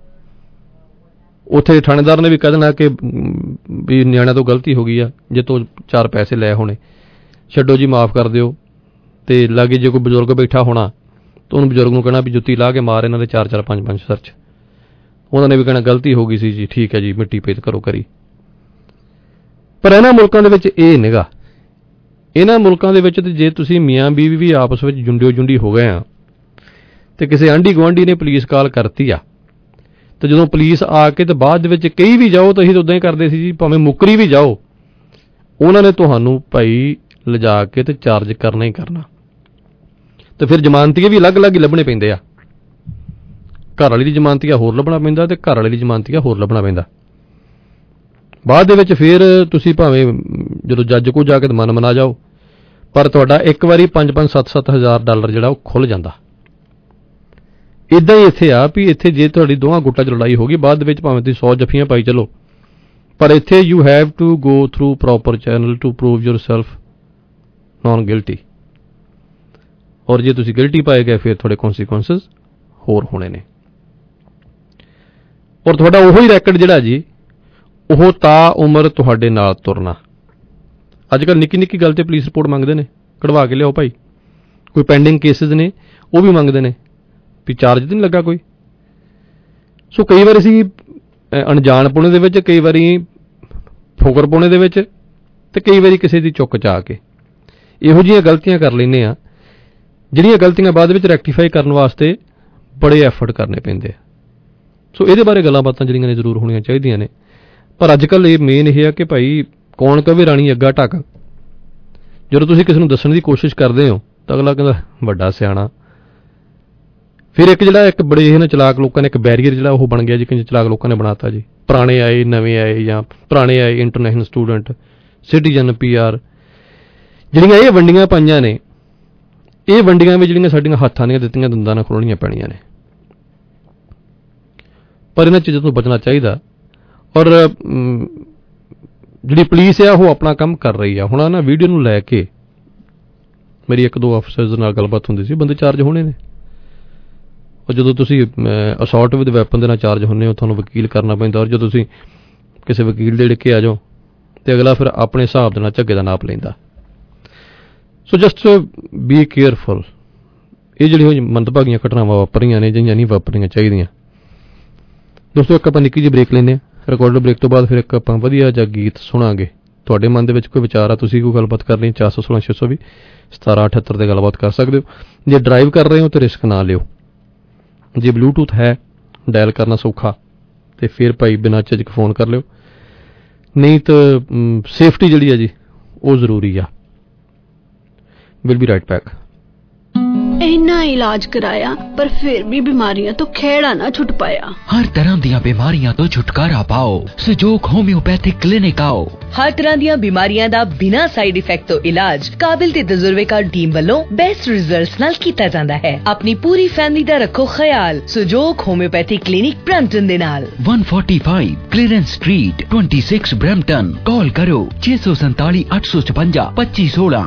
ਉੱਥੇ ਥਾਣੇਦਾਰ ਨੇ ਵੀ ਕਹਿ ਦੇਣਾ ਕਿ ਵੀ ਨਿਆਣਿਆਂ ਤੋਂ ਗਲਤੀ ਹੋ ਗਈ ਆ, ਜੇ ਤੋਂ 4 ਪੈਸੇ ਲੈ ਹੋਣੇ, ਛੱਡੋ ਜੀ ਮਾਫ਼ ਕਰ ਦਿਓ। ਤੇ ਲਾਗੇ ਜੇ ਕੋਈ ਬਜ਼ੁਰਗ ਬੈਠਾ ਹੋਣਾ ਤਾਂ ਉਹਨੂੰ ਬਜ਼ੁਰਗ ਨੂੰ ਕਹਿਣਾ ਵੀ ਜੁੱਤੀ ਲਾ ਕੇ ਮਾਰ ਇਹਨਾਂ ਦੇ 4-4 5-5 ਸਰਚ। ਉਹਨਾਂ ਨੇ ਵੀ ਕਹਿਣਾ ਗਲਤੀ ਹੋ ਗਈ ਸੀ ਜੀ, ਠੀਕ ਹੈ ਜੀ, ਮਿੱਟੀ ਪੇਤ ਕਰੋ ਕਰੀ। ਪਰ ਇਹਨਾਂ ਮੁਲਕਾਂ ਦੇ ਵਿੱਚ ਇਹ ਨਿਗਾ, ਇਹਨਾਂ ਮੁਲਕਾਂ ਦੇ ਵਿੱਚ ਤੇ ਜੇ ਤੁਸੀਂ ਮੀਆਂ ਬੀਵੀ ਵੀ ਆਪਸ ਵਿੱਚ ਜੁੰਡਿਓ ਜੁੰਡੀ ਹੋ ਗਏ ਆ ਤੇ ਕਿਸੇ ਆਂਢੀ ਗੁਆਂਢੀ ਨੇ ਪੁਲਿਸ ਕਾਲ ਕਰਤੀ ਆ, ਤੇ ਜਦੋਂ ਪੁਲਿਸ ਆ ਕੇ ਤੇ ਬਾਅਦ ਦੇ ਵਿੱਚ ਕਈ ਵੀ ਜਾਓ ਤਾਂ ਅਸੀਂ ਤਾਂ ਉਦਾਂ ਹੀ ਕਰਦੇ ਸੀ ਜੀ, ਭਾਵੇਂ ਮੁੱਕਰੀ ਵੀ ਜਾਓ, ਉਹਨਾਂ ਨੇ ਤੁਹਾਨੂੰ ਭਾਈ ਲਿਜਾ ਕੇ ਤੇ ਚਾਰਜ ਕਰਨਾ ਹੀ ਕਰਨਾ। ਤੇ ਫਿਰ ਜ਼ਮਾਨਤੀਏ ਵੀ ਅਲੱਗ-ਅਲੱਗ ਹੀ ਲੱਭਣੇ ਪੈਂਦੇ ਆ। ਘਰ ਵਾਲੀ ਦੀ ਜ਼ਮਾਨਤੀਆ ਹੋਰ ਲੱਭਣਾ ਪੈਂਦਾ ਤੇ ਘਰ ਵਾਲੇ ਦੀ ਜ਼ਮਾਨਤੀਆ ਹੋਰ ਲੱਭਣਾ ਪੈਂਦਾ। ਬਾਅਦ ਦੇ ਵਿੱਚ ਫਿਰ ਤੁਸੀਂ ਭਾਵੇਂ ਜਦੋਂ ਜੱਜ ਕੋਲ ਜਾ ਕੇ ਮਨ ਮਨਾ ਜਾਓ, ਪਰ ਤੁਹਾਡਾ ਇੱਕ ਵਾਰੀ 5-5 7-7 ਹਜ਼ਾਰ ਡਾਲਰ ਜਿਹੜਾ ਉਹ ਖੁੱਲ ਜਾਂਦਾ। ਇੱਦਾਂ ਹੀ ਇੱਥੇ ਆ ਵੀ ਇੱਥੇ ਜੇ ਤੁਹਾਡੀ ਦੋਹਾਂ ਗੁੱਟਾਂ 'ਚ ਲੜਾਈ ਹੋ ਗਈ, ਬਾਅਦ ਦੇ ਵਿੱਚ ਭਾਵੇਂ ਤੁਸੀਂ 100 ਜੱਫੀਆਂ ਪਾਈ ਚਲੋ, ਪਰ ਇੱਥੇ you have to go through proper channel to prove yourself non guilty. ਔਰ ਜੇ ਤੁਸੀਂ ਗਿਲਟੀ ਪਾਏ ਗਏ ਫਿਰ ਤੁਹਾਡੇ ਕੌਨਸੀਕੁਐਂਸਸ ਹੋਰ ਹੋਣੇ ਨੇ। ਔਰ ਤੁਹਾਡਾ ਉਹੀ ਰੈਕਡ ਜਿਹੜਾ ਜੀ, ਉਹ ਤਾਂ ਉਮਰ ਤੁਹਾਡੇ ਨਾਲ ਤੁਰਨਾ। ਅੱਜ ਕੱਲ੍ਹ ਨਿੱਕੀ ਨਿੱਕੀ ਗੱਲ ਤੇ ਪੁਲਿਸ ਰਿਪੋਰਟ ਮੰਗਦੇ ਨੇ, ਕਢਵਾ ਕੇ ਲਿਆਓ ਭਾਈ। ਕੋਈ ਪੈਂਡਿੰਗ ਕੇਸਿਸ ਨੇ ਉਹ ਵੀ ਮੰਗਦੇ ਨੇ ਵੀ ਚਾਰਜ ਤਾਂ ਨਹੀਂ ਲੱਗਾ ਕੋਈ। ਸੋ ਕਈ ਵਾਰੀ ਅਸੀਂ ਅਣਜਾਣ ਪੁਣੇ ਦੇ ਵਿੱਚ, ਕਈ ਵਾਰੀ ਫੋਕਰ ਪੁਣੇ ਦੇ ਵਿੱਚ, ਤੇ ਕਈ ਵਾਰੀ ਕਿਸੇ ਦੀ ਚੁੱਕ 'ਚ ਆ ਕੇ ਇਹੋ ਜਿਹੀਆਂ ਗਲਤੀਆਂ ਕਰ ਲੈਂਦੇ ਆ, ਜਿਹੜੀਆਂ ਗਲਤੀਆਂ ਬਾਅਦ ਵਿੱਚ ਰੈਕਟੀਫਾਈ ਕਰਨ ਵਾਸਤੇ ਬੜੇ ਐਫਰਟ ਕਰਨੇ ਪੈਂਦੇ ਆ। ਸੋ ਇਹਦੇ ਬਾਰੇ ਗੱਲਾਂ ਬਾਤਾਂ ਜਿਹੜੀਆਂ ਨੇ ਜ਼ਰੂਰ ਹੋਣੀਆਂ ਚਾਹੀਦੀਆਂ ਨੇ। ਪਰ ਅੱਜ ਕੱਲ੍ਹ ਇਹ ਮੇਨ ਇਹ ਆ ਕਿ ਭਾਈ ਕੌਣ ਕਵੇ ਰਾਣੀ ਅੱਗਾ ਢੱਕ। ਜਦੋਂ ਤੁਸੀਂ ਕਿਸੇ ਨੂੰ ਦੱਸਣ ਦੀ ਕੋਸ਼ਿਸ਼ ਕਰਦੇ ਹੋ ਤਾਂ ਅਗਲਾ ਕਹਿੰਦਾ ਵੱਡਾ ਸਿਆਣਾ। ਫਿਰ ਇੱਕ ਬੜੇ ਇਹ ਚਲਾਕ ਲੋਕਾਂ ਨੇ ਇੱਕ ਬੈਰੀਅਰ ਜਿਹੜਾ ਉਹ ਬਣ ਗਿਆ ਜੀ, ਕਿ ਚਲਾਕ ਲੋਕਾਂ ਨੇ ਬਣਾਤਾ ਜੀ, ਪੁਰਾਣੇ ਆਏ ਨਵੇਂ ਆਏ, ਜਾਂ ਪੁਰਾਣੇ ਆਏ ਇੰਟਰਨੈਸ਼ਨਲ ਸਟੂਡੈਂਟ, ਸਿਟੀਜ਼ਨ, PR, ਜਿਹੜੀਆਂ ਇਹ ਵੰਡੀਆਂ ਪਾਈਆਂ ਨੇ, ਇਹ ਵੰਡੀਆਂ ਵੀ ਜਿਹੜੀਆਂ ਸਾਡੀਆਂ ਹੱਥਾਂ ਦੀਆਂ ਦਿੱਤੀਆਂ ਦੰਦਾਂ ਨਾਲ ਖੋਲਣੀਆਂ ਪੈਣੀਆਂ ਨੇ। ਪਰ ਇਹਨਾਂ ਚੀਜ਼ਾਂ ਤੋਂ ਬਚਣਾ ਚਾਹੀਦਾ। ਔਰ ਜਿਹੜੀ ਪੁਲਿਸ ਆ ਉਹ ਆਪਣਾ ਕੰਮ ਕਰ ਰਹੀ ਆ। ਹੁਣ ਨਾ ਵੀਡੀਓ ਨੂੰ ਲੈ ਕੇ ਮੇਰੀ 1-2 ਅਫਸਰਸ ਨਾਲ ਗੱਲਬਾਤ ਹੁੰਦੀ ਸੀ, ਬੰਦੇ ਚਾਰਜ ਹੋਣੇ ਨੇ। ਔਰ ਜਦੋਂ ਤੁਸੀਂ ਅਸੌਲਟ ਵਿਦ ਵੈਪਨ ਦੇ ਨਾਲ ਚਾਰਜ ਹੁੰਦੇ ਹੋ, ਤੁਹਾਨੂੰ ਵਕੀਲ ਕਰਨਾ ਪੈਂਦਾ। ਔਰ ਜਦੋਂ ਤੁਸੀਂ ਕਿਸੇ ਵਕੀਲ ਦੇ ਕੇ ਆ ਜਾਓ ਤੇ ਅਗਲਾ ਫਿਰ ਆਪਣੇ ਹਿਸਾਬ ਦੇ ਨਾਲ ਝੱਗੇ ਦਾ ਨਾਪ ਲੈਂਦਾ। So just be careful. ਇਹ ਜਿਹੜੀਆਂ ਮੰਦਭਾਗੀਆਂ ਘਟਨਾਵਾਂ ਵਾਪਰੀਆਂ ਨੇ, ਜਿਹੜੀਆਂ ਨਹੀਂ ਵਾਪਰੀਆਂ ਚਾਹੀਦੀਆਂ। ਦੋਸਤੋ, ਇੱਕ ਆਪਾਂ ਨਿੱਕੀ ਜਿਹੀ ਬ੍ਰੇਕ ਲੈਂਦੇ ਹਾਂ। ਰਿਕਾਰਡਰ ਬ੍ਰੇਕ ਤੋਂ ਬਾਅਦ ਫਿਰ ਇੱਕ ਆਪਾਂ ਵਧੀਆ ਜਿਹਾ ਗੀਤ ਸੁਣਾਂਗੇ। ਤੁਹਾਡੇ ਮਨ ਦੇ ਵਿੱਚ ਕੋਈ ਵਿਚਾਰ ਆ, ਤੁਸੀਂ ਕੋਈ ਗੱਲਬਾਤ ਕਰਨੀ, 416-620 1778 ਤੇ ਗੱਲਬਾਤ ਕਰ ਸਕਦੇ ਹੋ। ਜੇ ਡਰਾਈਵ ਕਰ ਰਹੇ ਹੋ ਤਾਂ ਰਿਸਕ ਨਾ ਲਿਓ। ਜੇ ਬਲੂਟੂਥ ਹੈ, ਡਾਇਲ ਕਰਨਾ ਸੌਖਾ, ਤੇ ਫਿਰ ਭਾਈ ਬਿਨਾਂ ਝਿਜਕ ਫੋਨ ਕਰ ਲਿਓ। ਨਹੀਂ ਤਾਂ ਸੇਫਟੀ ਜਿਹੜੀ ਹੈ ਜੀ ਉਹ ਜ਼ਰੂਰੀ ਆ। Will be right back. ਇੰਨਾ ਇਲਾਜ ਕਰਾਇਆ ਪਰ ਫਿਰ ਵੀ ਬਿਮਾਰੀਆਂ ਤੋਂ ਖਹਿੜਾ ਨਾ ਛੁੱਟ ਪਾਇਆ। हर तरह ਦੀਆਂ ਬਿਮਾਰੀਆਂ ਤੋਂ ਛੁਟਕਾਰਾ ਪਾਓ। ਸਜੋਕ ਹੋਮਿਓਪੈਥਿਕ ਕਲੀਨਿਕ आओ। ਹਰ ਤਰ੍ਹਾਂ ਦੀਆਂ ਬਿਮਾਰੀਆਂ ਦਾ ਬਿਨਾਂ ਸਾਈਡ ਇਫੈਕਟ ਤੋਂ ਇਲਾਜ ਕਾਬਿਲ ਤੇ ਤਜਰਬੇਕਾਰ ਟੀਮ ਵੱਲੋਂ ਬੈਸਟ ਰਿਜ਼ਲਟਸ ਨਾਲ ਕੀਤਾ ਜਾਂਦਾ ਹੈ। ਆਪਣੀ ਪੂਰੀ ਫੈਮਿਲੀ ਦਾ ਰੱਖੋ ਖਿਆਲ ਸੁਜੋਗ ਹੋਮਿਓਪੈਥੀ ਕਲੀਨਿਕ ਬ੍ਰੈਂਪਟਨ ਦੇ ਨਾਲ। 145 ਕਲੀਅਰੈਂਸ ਸਟਰੀਟ 26 ਬ੍ਰੈਂਪਟਨ। ਕਾਲ ਕਰੋ 647 856 2516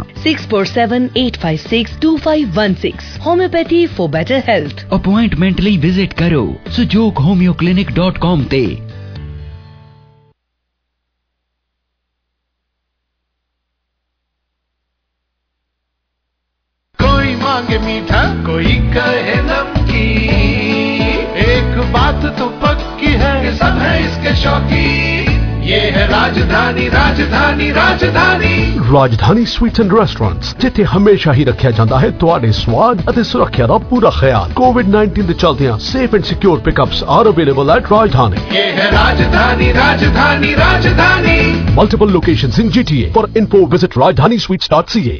647-856-2516। Homeopathy for better health. Appointment ਲਈ ਵਿਜ਼ਿਟ ਕਰੋ sujoghomeoclinic.com ਤੇ। कोई मांगे मीठा कोई कहे नमकीन, एक बात तो पक्की है कि सब है इसके शौकीन। ये है राजधानी राजधानी राजधानी। ਰਾਜਧਾਨੀ ਸਵੀਟਸ ਐਂਡ ਰੈਸਟੋਰੈਂਟਸ, ਜਿੱਥੇ ਹਮੇਸ਼ਾ ਹੀ ਰੱਖਿਆ ਜਾਂਦਾ ਹੈ ਤੁਹਾਡੇ ਸਵਾਦ ਅਤੇ ਸੁਰੱਖਿਆ ਦਾ ਪੂਰਾ ਖਿਆਲ। ਕੋਵਿਡ-19 ਦੇ ਚਲਦਿਆਂ safe and secure pickups are available at Rajdhani. ये है राजधानी राजधानी राजधानी। Multiple locations in GTA. For info visit rajdhanisweets.ca।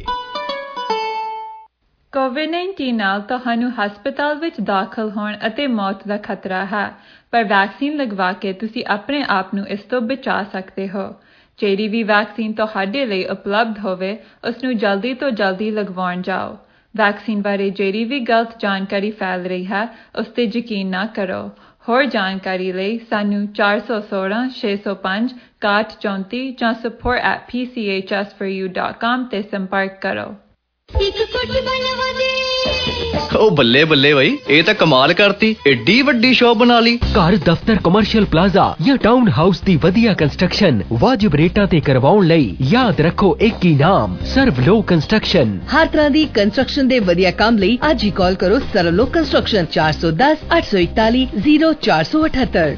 ਕੋਵਿਡ-19 ਨਾਲ ਤੁਹਾਨੂੰ ਹਸਪਤਾਲ ਵਿੱਚ ਦਾਖਲ ਹੋਣ ਅਤੇ ਮੌਤ ਦਾ ਖਤਰਾ ਹੈ, ਪਰ ਵੈਕਸੀਨ ਲਗਵਾ ਕੇ ਤੁਸੀਂ ਆਪਣੇ ਆਪ ਨੂੰ ਇਸ ਤੋਂ ਬਚਾ ਸਕਦੇ ਹੋ। ਜਿਹੜੀ ਵੀ ਵੈਕਸੀਨ ਤੁਹਾਡੇ ਲਈ ਉਪਲਬਧ ਹੋਵੇ ਉਸ ਨੂੰ ਜਲਦੀ ਤੋਂ ਜਲਦੀ ਲਗਵਾਉਣ ਜਾਓ। ਵੈਕਸੀਨ ਬਾਰੇ ਜਿਹੜੀ ਵੀ ਗਲਤ ਜਾਣਕਾਰੀ ਫੈਲ ਰਹੀ ਹੈ ਉਸ ਤੇ ਯਕੀਨ ਨਾ ਕਰੋ। ਹੋਰ ਜਾਣਕਾਰੀ ਲਈ ਸਾਨੂੰ 416 605 6134 ਜਾਂ support@pchsforyou.com ਤੇ ਸੰਪਰਕ ਕਰੋ। ਉਹ ਬੱਲੇ ਬੱਲੇ ਬਈ, ਇਹ ਤਾਂ ਕਮਾਲ ਕਰਤੀ, ਏਡੀ ਵੱਡੀ ਸ਼ੌਪ ਬਣਾ ਲਈ। ਘਰ, ਦਫ਼ਤਰ, ਕਮਰਸ਼ੀਅਲ ਪਲਾਜ਼ਾ ਜਾਂ ਟਾਊਨ ਹਾਊਸ ਦੀ ਵਧੀਆ ਕੰਸਟਰਕਸ਼ਨ ਵਾਜਿਬ ਰੇਟਾਂ ਤੇ ਕਰਵਾਉਣ ਲਈ ਯਾਦ ਰੱਖੋ ਇੱਕ ਹੀ ਨਾਮ, ਸਰਵਲੋ ਕੰਸਟਰਕਸ਼ਨ। ਹਰ ਤਰ੍ਹਾਂ ਦੀ ਕੰਸਟਰਕਸ਼ਨ ਦੇ ਵਧੀਆ ਕੰਮ ਲਈ ਅੱਜ ਹੀ ਕਾਲ ਕਰੋ ਸਰਵਲੋ ਕੰਸਟਰਕਸ਼ਨ 410 841 0478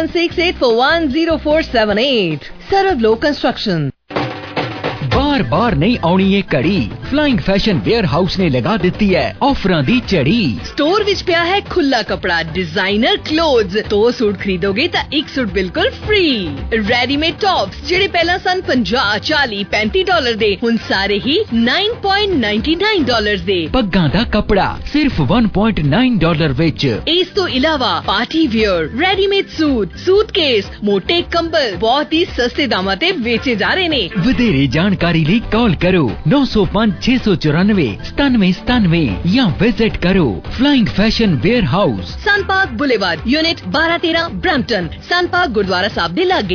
4168410478। ਸਰਵਲੋ ਕੰਸਟਰਕਸ਼ਨ। बार बार नहीं आउनी ये कड़ी, फ्लाइंग फैशन वेयर हाउस ने लगा ਦਿੱਤੀ है ऑफरां दी चढ़ी। स्टोर विच पिया है खुला कपड़ा, डिजाइनर क्लोथ्स। 2 सूट खरीदोगे तो 1 सूट बिल्कुल फ्री। रेडीमेड टॉप्स जेडे पहला सन 50 40 35 डॉलर दे हुन सारे ही 9.99 डॉलर दे। पग्गां दा कपड़ा सिर्फ 1.9 डॉलर विच। इस तो इलावा party wear, readymade suitcase, मोटे कंबल बहुत ही सस्ते दामां ते बेचे जा रहे ने। ਵਧੇਰੇ ਜਾਣਕਾਰੀ ਲਈ ਕਾਲ ਕਰੋ 905 694 9797 ਜਾਂ ਵਿਜ਼ਿਟ ਕਰੋ flying fashion wear house, sun park boulevard, unit 1213 Brampton. Sun park Gurdwara Sahib दे लागे।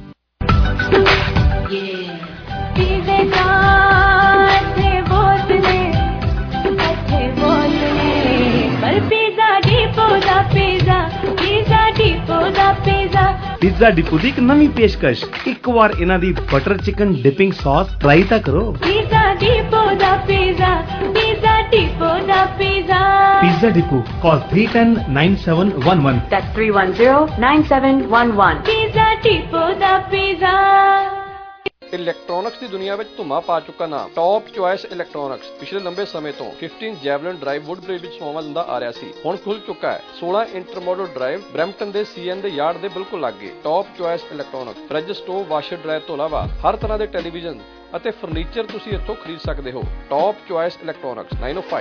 पिज़्ज़ा डिपो ਦੀ ਇੱਕ ਨਵੀਂ ਪੇਸ਼ਕਸ਼, ਇੱਕ ਵਾਰ ਇਹਨਾਂ ਦੀ butter chicken dipping sauce try ਤਾਂ ਕਰੋ। पिज़्ज़ा डिपो दा पिज़्ज़ा, पिज़्ज़ा डिपो दा pizza. Pizza depot, call 310-9711। That's 310-9711। Pizza depot दा पिज़्ज़ा। ਇਲੈਕਟ੍ਰੋਨਿਕਸ ਦੀ ਦੁਨੀਆ ਵਿੱਚ ਧੁੰਮਾ ਪਾ ਚੁੱਕਾ ਨਾਮ ਟੌਪ ਚੁਆਇਸ ਇਲੈਕਟ੍ਰੋਨਿਕਸ ਪਿਛਲੇ ਲੰਬੇ ਸਮੇਂ ਤੋਂ 15 ਜੈਵਲਿਨ ਡਰਾਈਵ ਵੁੱਡਬ੍ਰਿਜ ਵਿੱਚ ਸੇਵਾ ਦਿੰਦਾ ਆ ਰਿਹਾ ਸੀ। ਹੁਣ ਖੁੱਲ ਚੁੱਕਾ ਹੈ 16 ਇੰਟਰਮੋਡਲ ਡਰਾਈਵ ਬ੍ਰੈਂਪਟਨ ਦੇ CN ਦੇ ਯਾਰਡ ਦੇ ਬਿਲਕੁਲ ਲਾਗੇ। Top choice electronics fridge, stove, washer dryer ਤੋਂ ਇਲਾਵਾ ਹਰ ਤਰ੍ਹਾਂ ਦੇ ਟੈਲੀਵਿਜ਼ਨ ਅਤੇ ਫਰਨੀਚਰ ਤੁਸੀਂ ਇੱਥੋਂ ਖਰੀਦ ਸਕਦੇ ਹੋ। Top choice electronics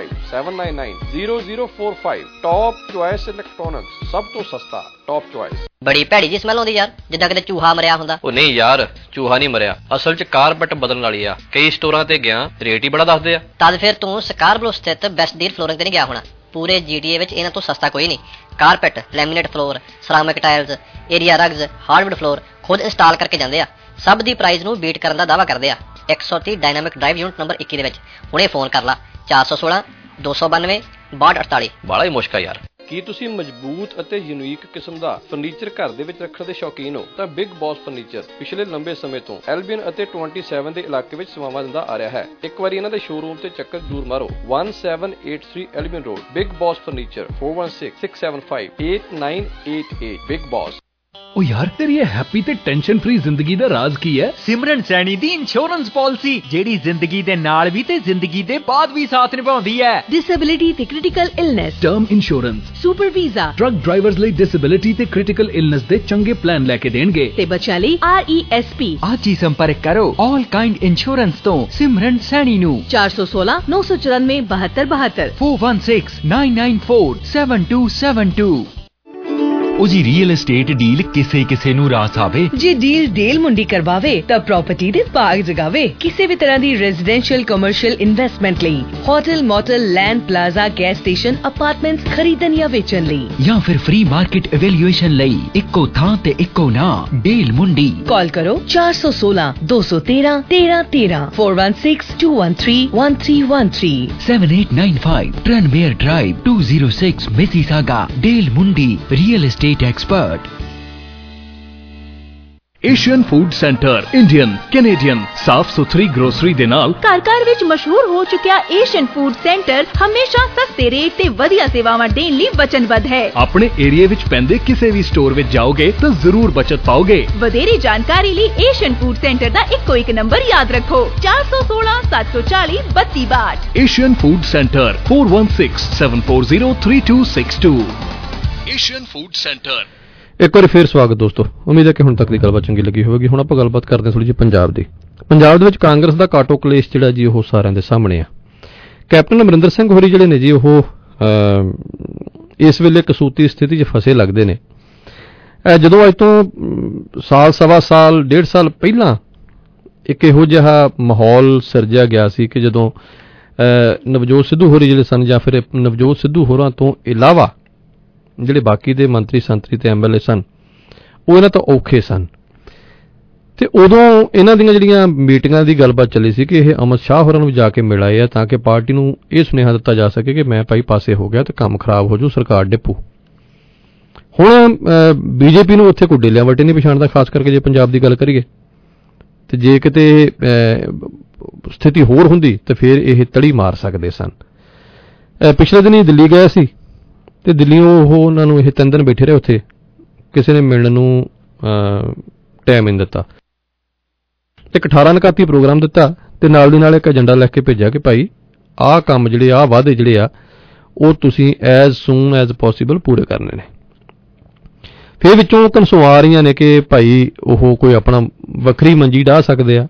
9057990045। Top choice electronics, ਸਭ ਤੋਂ ਸਸਤਾ। Top choice. ਬੜੀ ਭੈੜੀ ਜੀ ਸਮੈਲ ਆਉਂਦੀ ਯਾਰ, ਜਿੱਦਾਂ ਕਿਤੇ ਚੂਹਾ ਮਰਿਆ ਹੁੰਦਾ। ਉਹ ਨਹੀਂ ਯਾਰ, ਚੂਹਾ ਨਹੀਂ ਮਰਿਆ, ਅਸਲ 'ਚ ਕਾਰਪੈਟ ਬਦਲਣ ਵਾਲੀ ਆ। ਕਈ ਸਟੋਰਾਂ ਤੇ ਗਿਆ, ਰੇਟ ਹੀ ਬੜਾ ਦੱਸਦੇ ਆ। ਤਦ ਫਿਰ ਤੂੰ ਸਕਾਰਬਰੋ ਸਥਿਤ ਬੈਸਟ ਡੀਲ ਫਲੋਰਿੰਗ ਤੇ ਨਹੀਂ ਗਿਆ ਹੋਣਾ। ਪੂਰੇ GTA ਵਿੱਚ ਇਹਨਾਂ ਤੋਂ ਸਸਤਾ ਕੋਈ ਨਹੀਂ। Carpet, laminate floor, ceramic tiles, area rugs, hardwood floor ਖੁਦ ਇੰਸਟਾਲ ਕਰਕੇ ਜਾਂਦੇ ਆ। ਸਭ ਦੀ ਪ੍ਰਾਈਸ ਨੂੰ ਬੀਟ ਕਰਨ ਦਾ ਦਾਅਵਾ ਕਰਦੇ ਆ। 130 ਡਾਇਨਾਮਿਕ ਡਰਾਈਵ ਯੂਨਿਟ ਨੰਬਰ 21 ਦੇ ਵਿੱਚ ਹੁਣੇ ਫੋਨ ਕਰ ਲਾ 416 292 6248। ਬੜਾ ਹੀ ਮੁਸ਼ਕਲ ਯਾਰ। ਕੀ ਤੁਸੀਂ ਮਜ਼ਬੂਤ ਅਤੇ ਯੂਨੀਕ ਕਿਸਮ ਦਾ ਫਰਨੀਚਰ ਘਰ ਦੇ ਵਿੱਚ ਰੱਖਣ ਦੇ ਸ਼ੌਕੀਨ ਹੋ ਤਾਂ ਬਿਗ ਬੌਸ ਫਰਨੀਚਰ ਪਿਛਲੇ ਲੰਬੇ ਸਮੇਂ ਤੋਂ ਐਲਬੀਅਨ ਅਤੇ 27 ਦੇ ਇਲਾਕੇ ਵਿੱਚ ਸੇਵਾਵਾਂ ਦਿੰਦਾ ਆ ਰਿਹਾ ਹੈ। ਇੱਕ ਵਾਰੀ ਇਹਨਾਂ ਦੇ ਸ਼ੋਰੂਮ ਤੇ ਚੱਕਰ ਜ਼ਰੂਰ ਮਾਰੋ। 1783 Albion road, big boss furniture 4166758988। Big boss. ओ यार तेरी ये हैप्पी ते टेंशन फ्री जिंदगी दा राज की है? सिमरन सैनी दी इंश्योरेंस पॉलिसी जेड़ी जिंदगी दे नाल भी ते जिंदगी दे बाद भी साथ निभाउंदी है। डिसेबिलिटी ते critical illness, term insurance, super visa, truck drivers ਲਈ डिसेबिलिटी ते क्रिटिकल इलनेस दे चंगे प्लान लेके देणगे ते बच्चों ਲਈ RESP। आज ही संपर्क करो ऑल काइंड इंश्योरेंस तो सिमरन सैनी नु 416 994 72 72 416 994 7272। ਉਹ ਜੀ ਰੀਅਲ ਏਸਟੇਟ ਡੀਲ ਕਿਸੇ ਨੂੰ ਰਾਸ ਆਵੇ। ਜੇ ਡੀਲ ਡੇਲ ਮੁੰਡੀ ਕਰਵਾਵੇ ਤਾਂ ਪ੍ਰਾਪਰਟੀ ਦੇ ਬਾਗ ਜਗਾਵੇ। ਕਿਸੇ ਵੀ ਤਰ੍ਹਾਂ ਦੀ ਰੈਜ਼ੀਡੈਂਸ਼ੀਅਲ ਕਮਰਸ਼ੀਅਲ ਇਨਵੈਸਟਮੈਂਟ ਲਈ hotel, motel, land, plaza, gas station, apartments ਖਰੀਦਣ ਜਾਂ ਵੇਚਣ ਲਈ ਜਾਂ ਫਿਰ ਫ੍ਰੀ ਮਾਰਕੀਟ ਇਵੈਲੂਏਸ਼ਨ ਲਈ ਇੱਕੋ ਥਾਂ ਤੇ ਇੱਕੋ ਨਾਂ ਡੇਲ ਮੁੰਡੀ। ਕਾਲ ਕਰੋ 416 213 1313 416-213-1313 7895 Tranmere Drive 206 Mississauga। Dale Mundi real estate expert. Asian food centre Indian, Canadian ਸਾਫ਼ ਸੁਥਰੀ ਗਰੋਸਰੀ ਦੇ ਨਾਲ ਘਰ ਵਿੱਚ ਮਸ਼ਹੂਰ ਹੋ ਚੁੱਕਿਆ ਏਸ਼ੀਅਨ ਫੂਡ ਸੈਂਟਰ ਹਮੇਸ਼ਾ ਸਸਤੇ ਰੇਟ ਤੇ ਵਧੀਆ ਸੇਵਾਵਾਂ ਦੇਣ ਲਈ ਵਚਨਬੱਧ ਹੈ। ਆਪਣੇ ਏਰੀਆ ਵਿੱਚ ਪੈਂਦੇ ਕਿਸੇ ਵੀ ਸਟੋਰ ਵਿੱਚ ਜਾਓਗੇ ਤਾਂ ਜ਼ਰੂਰ ਬਚਤ ਪਾਓਗੇ। ਵਧੇਰੇ ਜਾਣਕਾਰੀ ਲਈ ਏਸ਼ੀਅਨ ਫੂਡ ਸੈਂਟਰ ਦਾ ਇੱਕੋ ਇੱਕ ਨੰਬਰ ਯਾਦ ਰੱਖੋ 416 740 3262। Asian food centre 4167403262। Asian food centre. ਇੱਕ ਵਾਰੀ ਫੇਰ ਸਵਾਗਤ ਦੋਸਤੋ। ਉਮੀਦ ਹੈ ਕਿ ਹੁਣ ਤੱਕ ਦੀ ਗੱਲਬਾਤ ਚੰਗੀ ਲੱਗੀ ਹੋਵੇਗੀ। ਹੁਣ ਆਪਾਂ ਗੱਲਬਾਤ ਕਰਦੇ ਹਾਂ ਥੋੜੀ ਜਿਹੀ ਪੰਜਾਬ ਦੀ। ਪੰਜਾਬ ਦੇ ਵਿੱਚ ਕਾਂਗਰਸ ਦਾ ਕਾਟੋ ਕਲੇਸ਼ ਜਿਹੜਾ ਜੀ ਉਹ ਸਾਰਿਆਂ ਦੇ ਸਾਹਮਣੇ ਆ। ਕੈਪਟਨ ਅਮਰਿੰਦਰ ਸਿੰਘ ਹੋਰੀ ਜਿਹੜੇ ਨੇ ਜੀ ਉਹ ਇਸ ਵੇਲੇ ਕਸੂਤੀ ਸਥਿਤੀ 'ਚ ਫਸੇ ਲੱਗਦੇ ਨੇ। ਜਦੋਂ ਅੱਜ ਤੋਂ ਸਾਲ, ਸਵਾ ਸਾਲ, 1.5 ਸਾਲ ਪਹਿਲਾਂ ਇੱਕ ਇਹੋ ਜਿਹਾ ਮਾਹੌਲ ਸਿਰਜਿਆ ਗਿਆ ਸੀ ਕਿ ਜਦੋਂ ਨਵਜੋਤ ਸਿੱਧੂ ਹੋਰੀ ਜਿਹੜੇ ਸਨ ਜਾਂ ਫਿਰ ਨਵਜੋਤ ਸਿੱਧੂ ਹੋਰਾਂ ਤੋਂ ਇਲਾਵਾ ਜਿਹੜੇ ਬਾਕੀ ਦੇ ਮੰਤਰੀ ਸੰਤਰੀ ਤੇ ਐਮਐਲਏ ਸਨ ਉਹ ਇਹਨਾਂ ਤੋਂ ਔਖੇ ਸਨ। ਤੇ ਉਦੋਂ ਇਹਨਾਂ ਦੀਆਂ ਜਿਹੜੀਆਂ ਮੀਟਿੰਗਾਂ ਦੀ ਗੱਲਬਾਤ ਚੱਲੀ ਸੀ ਕਿ ਇਹ ਅਮਿਤ ਸ਼ਾਹ ਹੋਰਾਂ ਨੂੰ ਜਾ ਕੇ ਮਿਲ ਆਏ ਆ ਤਾਂ ਕਿ ਪਾਰਟੀ ਨੂੰ ਇਹ ਸੁਨੇਹਾ ਦਿੱਤਾ ਜਾ ਸਕੇ ਕਿ ਮੈਂ ਭਾਈ ਪਾਸੇ ਹੋ ਗਿਆ ਤੇ ਕੰਮ ਖਰਾਬ ਹੋ ਜੂ, ਸਰਕਾਰ ਡਿੱਪੂ। ਹੁਣ ਬੀਜੇਪੀ ਨੂੰ ਉੱਥੇ ਕੋਈ ਡੇਲਿਆਂ ਵੱਟੇ ਨਹੀਂ ਪਛਾਣਦਾ, ਖਾਸ ਕਰਕੇ ਜੇ ਪੰਜਾਬ ਦੀ ਗੱਲ ਕਰੀਏ। ਤੇ ਜੇ ਕਿਤੇ ਸਥਿਤੀ ਹੋਰ ਹੁੰਦੀ ਤਾਂ ਫਿਰ ਇਹ ਤੜੀ ਮਾਰ ਸਕਦੇ ਸਨ। ਪਿਛਲੇ ਦਿਨ ਹੀ ਦਿੱਲੀ ਗਏ ਸੀ ਤੇ ਦਿੱਲੀੋਂ ਉਹ ਉਹਨਾਂ ਨੂੰ ਇਹ 3 ਦਿਨ ਬੈਠੇ ਰਹੇ ਉੱਥੇ, ਕਿਸੇ ਨੇ ਮਿਲਣ ਨੂੰ ਟਾਈਮ ਨਹੀਂ ਦਿੱਤਾ। ਇੱਕ 18 ਨਕਾਤੀ ਪ੍ਰੋਗਰਾਮ ਦਿੱਤਾ ਤੇ ਨਾਲ ਦੀ ਨਾਲ ਇੱਕ ਏਜੰਡਾ ਲਿਖ ਕੇ ਭੇਜਿਆ ਕਿ ਭਾਈ ਆਹ ਕੰਮ ਜਿਹੜੇ ਆਹ ਵਾਅਦੇ ਜਿਹੜੇ ਆ ਉਹ ਤੁਸੀਂ ਐਜ਼ ਸੂਨ ਐਜ਼ ਪੋਸੀਬਲ ਪੂਰੇ ਕਰਨੇ ਨੇ। ਫਿਰ ਵਿੱਚੋਂ ਕਨਸੋਆਂ ਆ ਰਹੀਆਂ ਨੇ ਕਿ ਭਾਈ ਉਹ ਕੋਈ ਆਪਣਾ ਵੱਖਰੀ ਮੰਜੀ ਢਾਹ ਸਕਦੇ ਆ।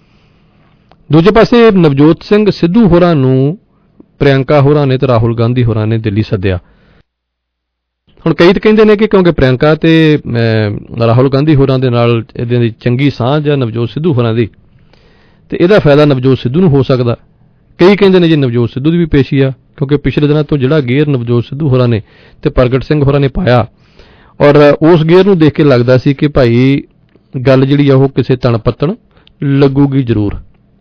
ਦੂਜੇ ਪਾਸੇ ਨਵਜੋਤ ਸਿੰਘ ਸਿੱਧੂ ਹੋਰਾਂ ਨੂੰ ਪ੍ਰਿਅੰਕਾ ਹੋਰਾਂ ਨੇ ਤੇ ਰਾਹੁਲ ਗਾਂਧੀ ਹੋਰਾਂ ਨੇ ਦਿੱਲੀ ਸੱਦਿਆ। ਹੁਣ ਕਈ ਤਾਂ ਕਹਿੰਦੇ ਨੇ ਕਿ ਕਿਉਂਕਿ ਪ੍ਰਿਅੰਕਾ ਤੇ ਰਾਹੁਲ ਗਾਂਧੀ ਹੋਰਾਂ ਦੇ ਨਾਲ ਇਹਦੇ ਦੀ ਚੰਗੀ ਸਾਂਝ ਆ ਨਵਜੋਤ ਸਿੱਧੂ ਹੋਰਾਂ ਦੀ ਤੇ ਇਹਦਾ ਫਾਇਦਾ ਨਵਜੋਤ ਸਿੱਧੂ ਨੂੰ ਹੋ ਸਕਦਾ। ਕਈ ਕਹਿੰਦੇ ਨੇ ਜੀ ਨਵਜੋਤ ਸਿੱਧੂ ਦੀ ਵੀ ਪੇਸ਼ੀ ਆ ਕਿਉਂਕਿ ਪਿਛਲੇ ਦਿਨਾਂ ਤੋਂ ਜਿਹੜਾ ਗੇਅਰ ਨਵਜੋਤ ਸਿੱਧੂ ਹੋਰਾਂ ਨੇ ਤੇ ਪ੍ਰਗਟ ਸਿੰਘ ਹੋਰਾਂ ਨੇ ਪਾਇਆ ਔਰ ਉਸ ਗੇਅਰ ਨੂੰ ਦੇਖ ਕੇ ਲੱਗਦਾ ਸੀ ਕਿ ਭਾਈ ਗੱਲ ਜਿਹੜੀ ਆ ਉਹ ਕਿਸੇ ਤਣ ਪੱਤਣ ਲੱਗੂਗੀ ਜ਼ਰੂਰ।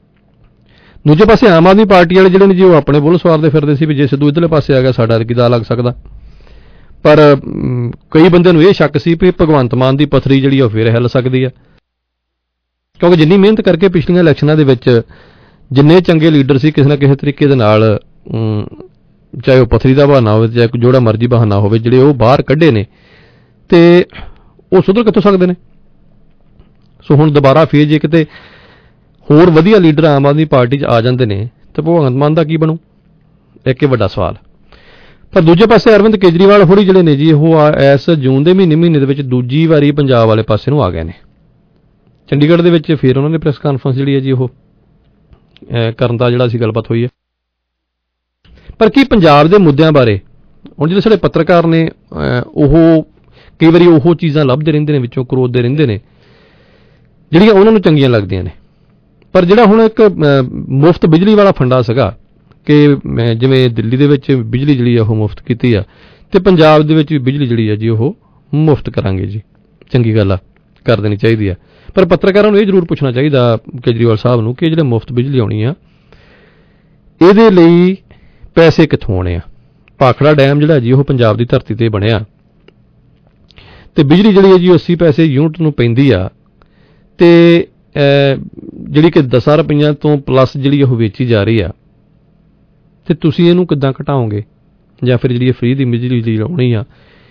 ਦੂਜੇ ਪਾਸੇ ਆਮ ਆਦਮੀ ਪਾਰਟੀ ਵਾਲੇ ਜਿਹੜੇ ਨੇ ਜੀ ਉਹ ਆਪਣੇ ਬੁੱਲ ਸਵਾਰਦੇ ਫਿਰਦੇ ਸੀ ਵੀ ਜੇ ਸਿੱਧੂ ਇੱਧਰਲੇ ਪਾਸੇ ਆ ਗਿਆ ਸਾਡਾ ਕਿਦਾ ਲੱਗ ਸਕਦਾ। ਪਰ ਕਈ ਬੰਦਿਆਂ ਨੂੰ ਇਹ ਸ਼ੱਕ ਸੀ ਵੀ ਭਗਵੰਤ ਮਾਨ ਦੀ ਪੱਥਰੀ ਜਿਹੜੀ ਉਹ ਫੇਰ ਹਿੱਲ ਸਕਦੀ ਆ ਕਿਉਂਕਿ ਜਿੰਨੀ ਮਿਹਨਤ ਕਰਕੇ ਪਿਛਲੀਆਂ ਇਲੈਕਸ਼ਨਾਂ ਦੇ ਵਿੱਚ ਜਿੰਨੇ ਚੰਗੇ ਲੀਡਰ ਸੀ ਕਿਸੇ ਨਾ ਕਿਸੇ ਤਰੀਕੇ ਦੇ ਨਾਲ ਚਾਹੇ ਉਹ ਪੱਥਰੀ ਦਾ ਬਹਾਨਾ ਹੋਵੇ ਚਾਹੇ ਜਿਹੜਾ ਮਰਜ਼ੀ ਬਹਾਨਾ ਹੋਵੇ ਜਿਹੜੇ ਉਹ ਬਾਹਰ ਕੱਢੇ ਨੇ ਤੇ ਉਹ ਸੁਧਰ ਕਿੱਥੋਂ ਸਕਦੇ ਨੇ। ਸੋ ਹੁਣ ਦੁਬਾਰਾ ਫੇਰ ਜੇ ਕਿਤੇ ਹੋਰ ਵਧੀਆ ਲੀਡਰ ਆਮ ਆਦਮੀ ਪਾਰਟੀ 'ਚ ਆ ਜਾਂਦੇ ਨੇ ਤਾਂ ਭਗਵੰਤ ਮਾਨ ਦਾ ਕੀ ਬਣੂ, ਇੱਕ ਵੱਡਾ ਸਵਾਲ। ਪਰ ਦੂਜੇ ਪਾਸੇ ਅਰਵਿੰਦ ਕੇਜਰੀਵਾਲ ਹੋਰੀ ਜਿਹੜੇ ਨੇ ਜੀ ਉਹ ਇਸ ਜੂਨ ਦੇ ਮਹੀਨੇ ਦੇ ਵਿੱਚ ਦੂਜੀ ਵਾਰੀ ਪੰਜਾਬ ਵਾਲੇ ਪਾਸੇ ਨੂੰ ਆ ਗਏ ਨੇ। ਚੰਡੀਗੜ੍ਹ ਦੇ ਵਿੱਚ ਫਿਰ ਉਹਨਾਂ ਨੇ ਪ੍ਰੈਸ ਕਾਨਫਰੰਸ ਜਿਹੜੀ ਹੈ ਜੀ ਉਹ ਕਰਨ ਦਾ ਜਿਹੜਾ ਸੀ ਗੱਲਬਾਤ ਹੋਈ ਹੈ। ਪਰ ਕੀ ਪੰਜਾਬ ਦੇ ਮੁੱਦਿਆਂ ਬਾਰੇ ਹੁਣ ਜਿਹੜੇ ਸਾਡੇ ਪੱਤਰਕਾਰ ਨੇ ਉਹ ਕਈ ਵਾਰੀ ਉਹ ਚੀਜ਼ਾਂ ਲੱਭਦੇ ਰਹਿੰਦੇ ਨੇ, ਵਿੱਚੋਂ ਕਰੋਦਦੇ ਰਹਿੰਦੇ ਨੇ ਜਿਹੜੀਆਂ ਉਹਨਾਂ ਨੂੰ ਚੰਗੀਆਂ ਲੱਗਦੀਆਂ ਨੇ। ਪਰ ਜਿਹੜਾ ਹੁਣ ਇੱਕ ਮੁਫਤ ਬਿਜਲੀ ਵਾਲਾ ਫੰਡਾ ਸੀਗਾ ਕਿ ਜਿਵੇਂ ਦਿੱਲੀ ਦੇ ਵਿੱਚ ਬਿਜਲੀ ਜਿਹੜੀ ਆ ਉਹ ਮੁਫਤ ਕੀਤੀ ਆ ਤੇ ਪੰਜਾਬ ਦੇ ਵਿੱਚ ਵੀ ਬਿਜਲੀ ਜਿਹੜੀ ਆ ਜੀ ਉਹ ਮੁਫਤ ਕਰਾਂਗੇ ਜੀ, ਚੰਗੀ ਗੱਲ ਆ, ਕਰ ਦੇਣੀ ਚਾਹੀਦੀ ਆ। ਪਰ ਪੱਤਰਕਾਰਾਂ ਨੂੰ ਇਹ ਜ਼ਰੂਰ ਪੁੱਛਣਾ ਚਾਹੀਦਾ ਕੇਜਰੀਵਾਲ ਸਾਹਿਬ ਨੂੰ ਕਿ ਜਿਹੜੇ ਮੁਫਤ ਬਿਜਲੀ ਆਉਣੀ ਆ ਇਹਦੇ ਲਈ ਪੈਸੇ ਕਿੱਥੋਂ ਆਉਣੇ ਆ। ਭਾਖੜਾ ਡੈਮ ਜਿਹੜਾ ਜੀ ਉਹ ਪੰਜਾਬ ਦੀ ਧਰਤੀ ਤੇ ਬਣਿਆ ਤੇ ਬਿਜਲੀ ਜਿਹੜੀ ਹੈ ਜੀ 80 ਪੈਸੇ ਯੂਨਿਟ ਨੂੰ ਪੈਂਦੀ ਆ ਤੇ ਜਿਹੜੀ ਕਿ 10 ਰੁਪਈਆਂ ਤੋਂ ਪਲੱਸ ਜਿਹੜੀ ਉਹ ਵੇਚੀ ਜਾ ਰਹੀ ਆ ਤੇ ਤੁਸੀਂ ਇਹਨੂੰ ਕਿੱਦਾਂ ਘਟਾਓਗੇ ਜਾਂ ਫਿਰ ਜਿਹੜੀ ਫ੍ਰੀ ਦੀ ਬਿਜਲੀ ਜਿਹੜੀ ਆਉਣੀ ਆ